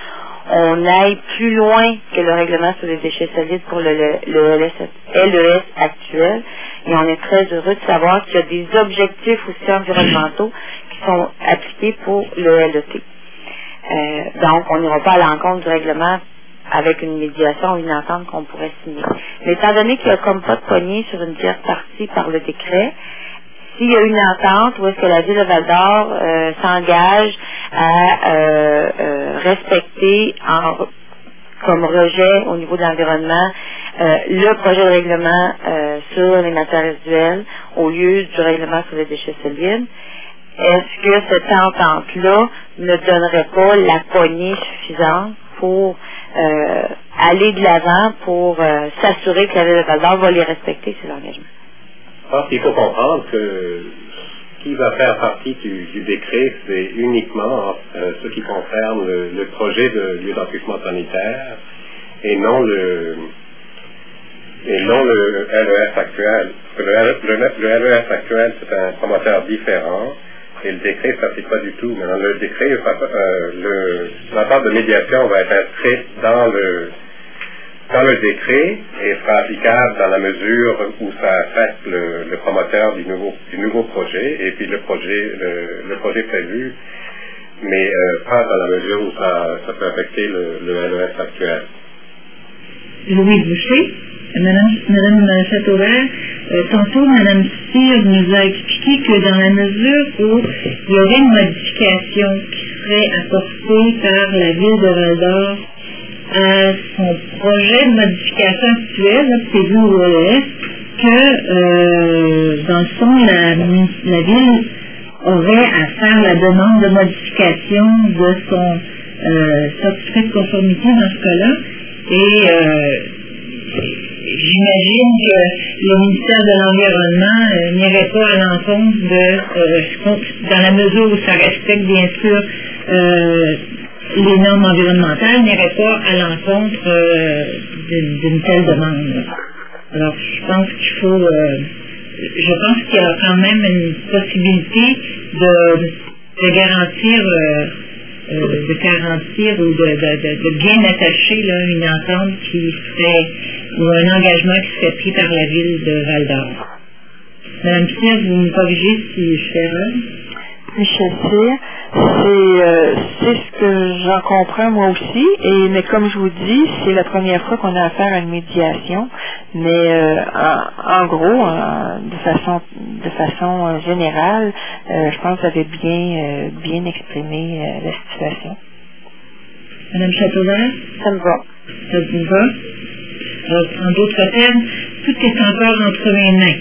S4: on aille plus loin que le règlement sur les déchets solides pour le, le, le L E S actuel. Et on est très heureux de savoir qu'il y a des objectifs aussi environnementaux qui sont appliqués pour le L E T. Euh, donc, on n'ira pas à l'encontre du règlement avec une médiation ou une entente qu'on pourrait signer. Mais étant donné qu'il n'y a comme pas de poignée sur une tierce partie par le décret, s'il y a une entente où est-ce que la Ville de Val-d'Or euh, s'engage à euh, euh, respecter en, comme rejet au niveau de l'environnement euh, le projet de règlement euh, sur les matières résiduelles au lieu du règlement sur les déchets solides, est-ce que cette entente-là ne donnerait pas la poignée suffisante pour euh, aller de l'avant, pour euh, s'assurer que la Ville de Val-d'Or va les respecter, ces engagements?
S5: Je pense qu'il faut comprendre que ce qui va faire partie du, du décret, c'est uniquement euh, ce qui concerne le, le projet de lieu d'enfouissement sanitaire et non le et non le L E S actuel. Parce que le, le, le L E S actuel, c'est un promoteur différent et le décret ne s'applique pas du tout. Maintenant, le décret, euh, le, l'entente de médiation va être inscrite dans le dans le décret et sera applicable dans la mesure où ça affecte le, le promoteur du nouveau, du nouveau projet et puis le projet, le, le projet prévu, mais euh, pas dans la mesure où ça, ça peut affecter le, le L E S actuel.
S1: Louis Boucher, Madame, Madame Châteauvert, euh, tantôt Madame Cyr nous a expliqué que dans la mesure où il y aurait une modification qui serait apportée par la Ville de Val-d'Or à son projet de modification actuelle, c'est vu au L E S, que euh, dans le fond, la, la Ville aurait à faire la demande de modification de son euh, certificat de conformité dans ce cas-là. Et euh, j'imagine que le ministère de l'Environnement euh, n'irait pas à l'encontre de, euh, dans la mesure où ça respecte bien sûr euh, les normes environnementales, n'irait pas à l'encontre euh, d'une, d'une telle demande. Alors, je pense qu'il faut, euh, je pense qu'il y a quand même une possibilité de, de garantir, euh, euh, de garantir ou de, de, de, de bien attacher là, une entente qui serait, ou un engagement qui serait pris par la Ville de Val-d'Or. Madame Cyr, vous me corrigez si je fais erreur?
S3: Michel Cyr, c'est, euh, c'est ce que j'en comprends moi aussi, et mais comme je vous dis, c'est la première fois qu'on a affaire à une médiation, mais euh, en, en gros, en, de façon de façon euh, générale, euh, je pense que vous avez bien euh, bien exprimé euh, la situation.
S1: Madame Châteauvert?
S4: Ça me va.
S1: Ça vous va? Alors, en d'autres termes, tout est encore entre mes mains.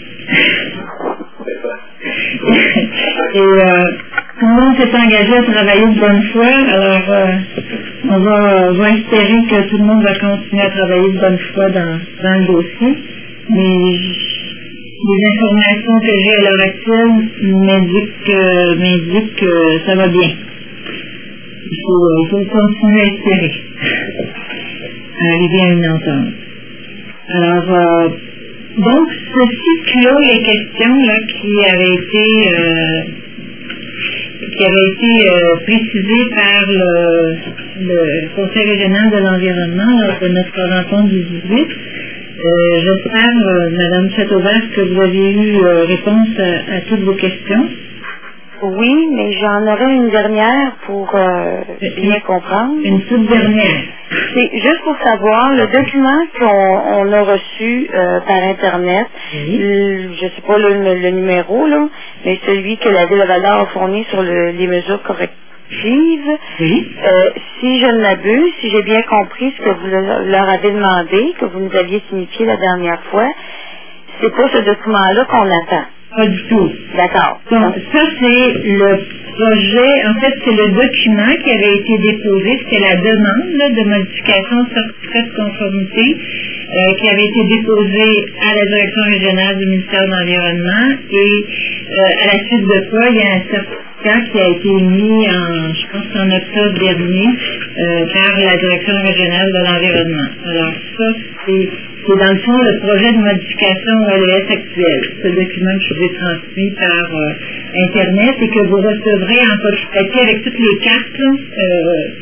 S1: Et euh, tout le monde s'est engagé à travailler de bonne foi, alors euh, on va, on va espérer que tout le monde va continuer à travailler de bonne foi dans, dans le dossier. Mais les informations que j'ai à l'heure actuelle m'indiquent que, m'indiquent que ça va bien. Il faut, il faut continuer à espérer, à arriver à une entente. Alors, euh, donc, ceci clôt les questions là, qui avaient été, euh, qui avaient été euh, précisées par le, le Conseil régional de l'environnement lors de notre rencontre du dix-huit. Euh, j'espère, euh, Madame Châteauvert, que vous avez eu euh, réponse à, à toutes vos questions.
S4: Oui, mais j'en aurais une dernière pour euh, bien comprendre.
S1: Une toute dernière.
S4: C'est juste pour savoir, le document qu'on on a reçu euh, par Internet,
S1: oui.
S4: le, je ne sais pas le, le numéro, là, mais celui que la Ville de Val-d'Or a fourni sur le, les mesures correctives,
S1: oui.
S4: euh, si je ne m'abuse, si j'ai bien compris ce que vous leur avez demandé, que vous nous aviez signifié la dernière fois, c'est pas ce document-là qu'on attend.
S1: Pas du tout.
S4: D'accord.
S1: Donc, ça, c'est le projet, en fait, c'est le document qui avait été déposé, c'était la demande là, de modification de certificat de conformité euh, qui avait été déposée à la direction régionale du ministère de l'Environnement et euh, à la suite de quoi, il y a un certificat qui a été émis en, je pense, en octobre dernier euh, par la direction régionale de l'Environnement. Alors, ça, c'est C'est dans le fond le projet de modification au L E S actuel. Ce document que je vous ai transmis par euh, Internet et que vous recevrez en copie papier avec toutes les cartes là, euh,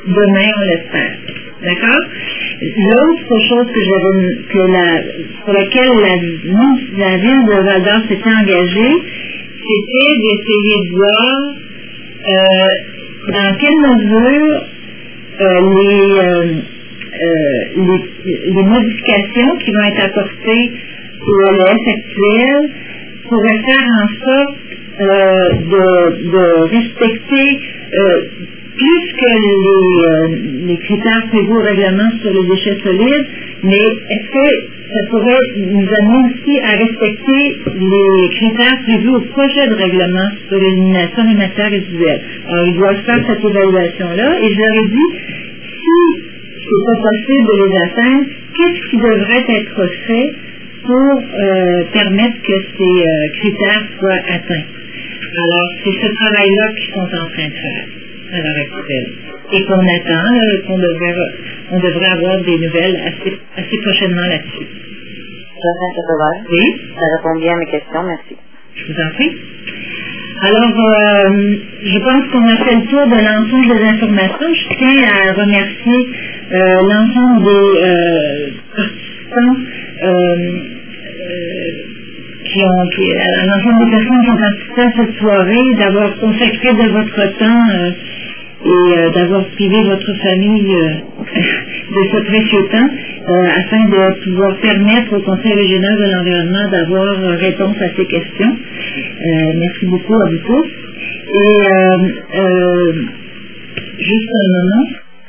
S1: demain, on l'espère. D'accord? L'autre chose que j'avais, que la, pour laquelle la, la ville de Val-d'Or s'était engagée, c'était d'essayer de voir euh, dans quelle mesure euh, les, euh, euh, les, les modifications qui vont être apportées au L E S actuel pourraient faire en sorte euh, de, de respecter euh, plus que les, euh, les critères prévus au règlement sur les déchets solides, mais est-ce que ça pourrait nous amener aussi à respecter les critères prévus au projet de règlement sur l'élimination des matières résiduelles? Alors, ils doivent faire cette évaluation-là, et je leur ai dit, si c'est pas possible de les atteindre, qu'est-ce qui devrait être fait pour euh, permettre que ces euh, critères soient atteints? Alors, c'est ce travail-là qu'ils sont en train de faire à l'heure actuelle. Et qu'on attend, euh, qu'on devrait, on devrait avoir des nouvelles assez, assez prochainement là-dessus.
S4: Oui.
S1: Oui.
S4: Ça répond bien à mes questions, merci.
S1: Je vous en prie. Alors, euh, je pense qu'on a fait le tour de l'ensemble des informations. Je tiens à remercier euh, l'ensemble des euh, participants euh, euh, qui ont, qui, à l'ensemble des personnes qui ont participé à cette soirée, d'avoir consacré de votre temps euh, et euh, d'avoir privé votre famille euh, de ce précieux temps euh, afin de pouvoir permettre au Conseil régional de l'environnement d'avoir euh, réponse à ces questions. Euh, merci beaucoup à vous tous. Et euh, euh, juste un moment.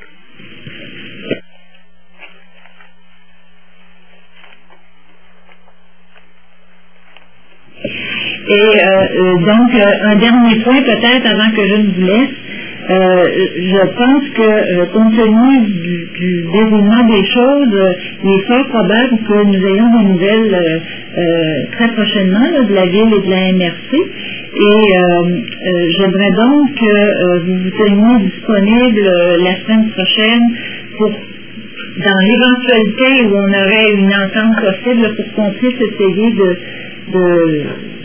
S1: Et euh, euh, donc, euh, un dernier point peut-être avant que je ne vous laisse. Euh, je pense que, euh, compte tenu du, du déroulement des choses, euh, il est fort probable que nous ayons des nouvelles euh, euh, très prochainement là, de la ville et de la M R C. Et euh, euh, j'aimerais donc que euh, vous vous teniez disponible euh, la semaine prochaine pour, dans l'éventualité où on aurait une entente possible, pour qu'on puisse essayer de, de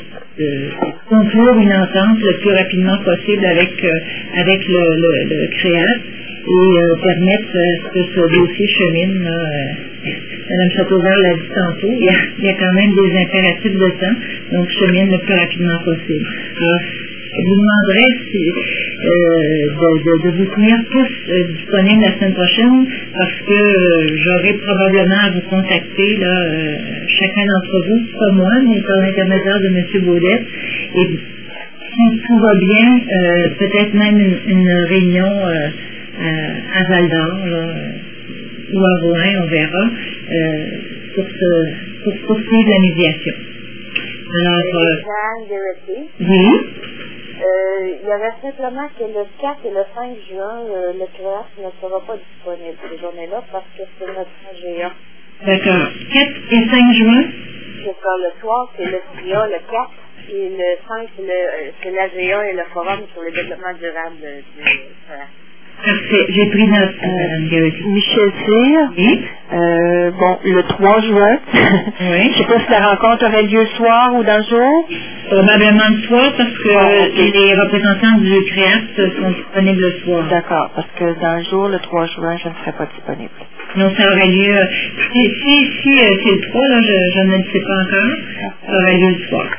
S1: de conclure une entente le plus rapidement possible avec, euh, avec le, le, le C R E A S et euh, permettre euh, que ce dossier chemine. Là, euh, Mme Châteauvert l'a dit tantôt, il y, a, il y a quand même des impératifs de temps, donc chemine le plus rapidement possible. Alors, je vous demanderai si, euh, de, de, de vous tenir tous euh, disponibles la semaine prochaine parce que euh, j'aurai probablement à vous contacter, là, euh, chacun d'entre vous, pas moi, mais par l'intermédiaire de M. Baudette. Et si tout va bien, euh, peut-être même une, une réunion euh, à, à Val-d'Or, là, ou à Rouen, on verra, euh, pour, ce, pour poursuivre la médiation. Alors, euh, oui.
S6: Euh, il y avait simplement que le quatre et le cinq juin, euh, le C R E A S ne sera pas disponible ces journées-là parce que c'est notre A G A.
S1: D'accord. quatre et cinq juin?
S6: C'est ça, le soir, c'est le C I A, le quatre, et le cinq, c'est, le, c'est l'A G A et le Forum sur le développement durable du C R E A S.
S1: Parfait. J'ai pris note, Mme euh, Garrett.
S3: Michel Cyr.
S1: Oui.
S3: Euh, bon, le trois juin.
S1: Oui.
S3: Je ne sais pas si la rencontre aurait lieu le soir ou dans le jour.
S1: Probablement le soir parce que ah, okay. les représentants du C R E A S sont disponibles le soir.
S3: D'accord, parce que dans le jour, le trois juin, je ne serai pas disponible.
S1: Donc ça aurait lieu, si, si, si euh, c'est le trois, là, je, je ne le sais pas encore, ça aurait lieu le soir.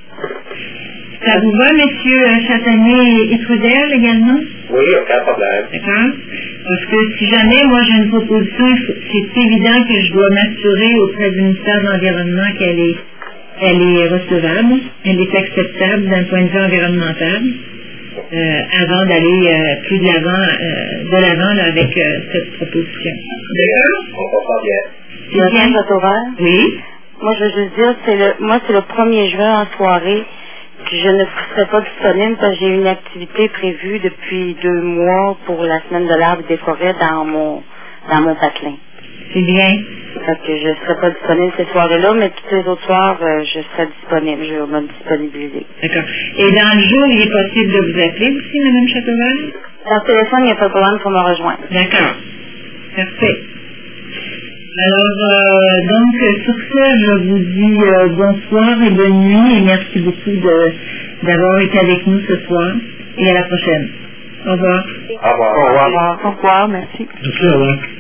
S1: Ça vous va, messieurs Châtanier et Trudel également?
S5: Oui, aucun problème.
S1: D'accord? Parce que si jamais moi j'ai une proposition, c'est évident que je dois m'assurer auprès du ministère de l'Environnement qu'elle est, elle est recevable, elle est acceptable d'un point de vue environnemental, euh, avant d'aller euh, plus de l'avant, euh, de l'avant là, avec euh, cette proposition.
S5: D'accord? On comprend bien.
S1: C'est bien,
S4: Châteauvert?
S1: Oui.
S4: Moi, je veux juste dire, c'est le, moi, c'est le premier juin en soirée. Je ne serai pas disponible parce que j'ai une activité prévue depuis deux mois pour la semaine de l'arbre et des forêts dans mon dans mon patelin.
S1: C'est bien.
S4: Fait que je ne serai pas disponible ces soirées-là, mais tous les autres soirs, euh, je serai disponible. Je vais me disponibiliser.
S1: D'accord. Et dans le jour, il est possible de vous appeler aussi, Mme Châteauvert?
S4: Dans le téléphone, il n'y a pas de problème pour me rejoindre.
S1: D'accord. Parfait. Alors, euh, donc, sur ce, je vous dis euh, bonsoir et bonne nuit et merci beaucoup de, d'avoir été avec nous ce soir et à la prochaine. Au revoir.
S2: Au revoir.
S7: Au revoir.
S3: Au revoir, merci.
S8: Merci, au revoir.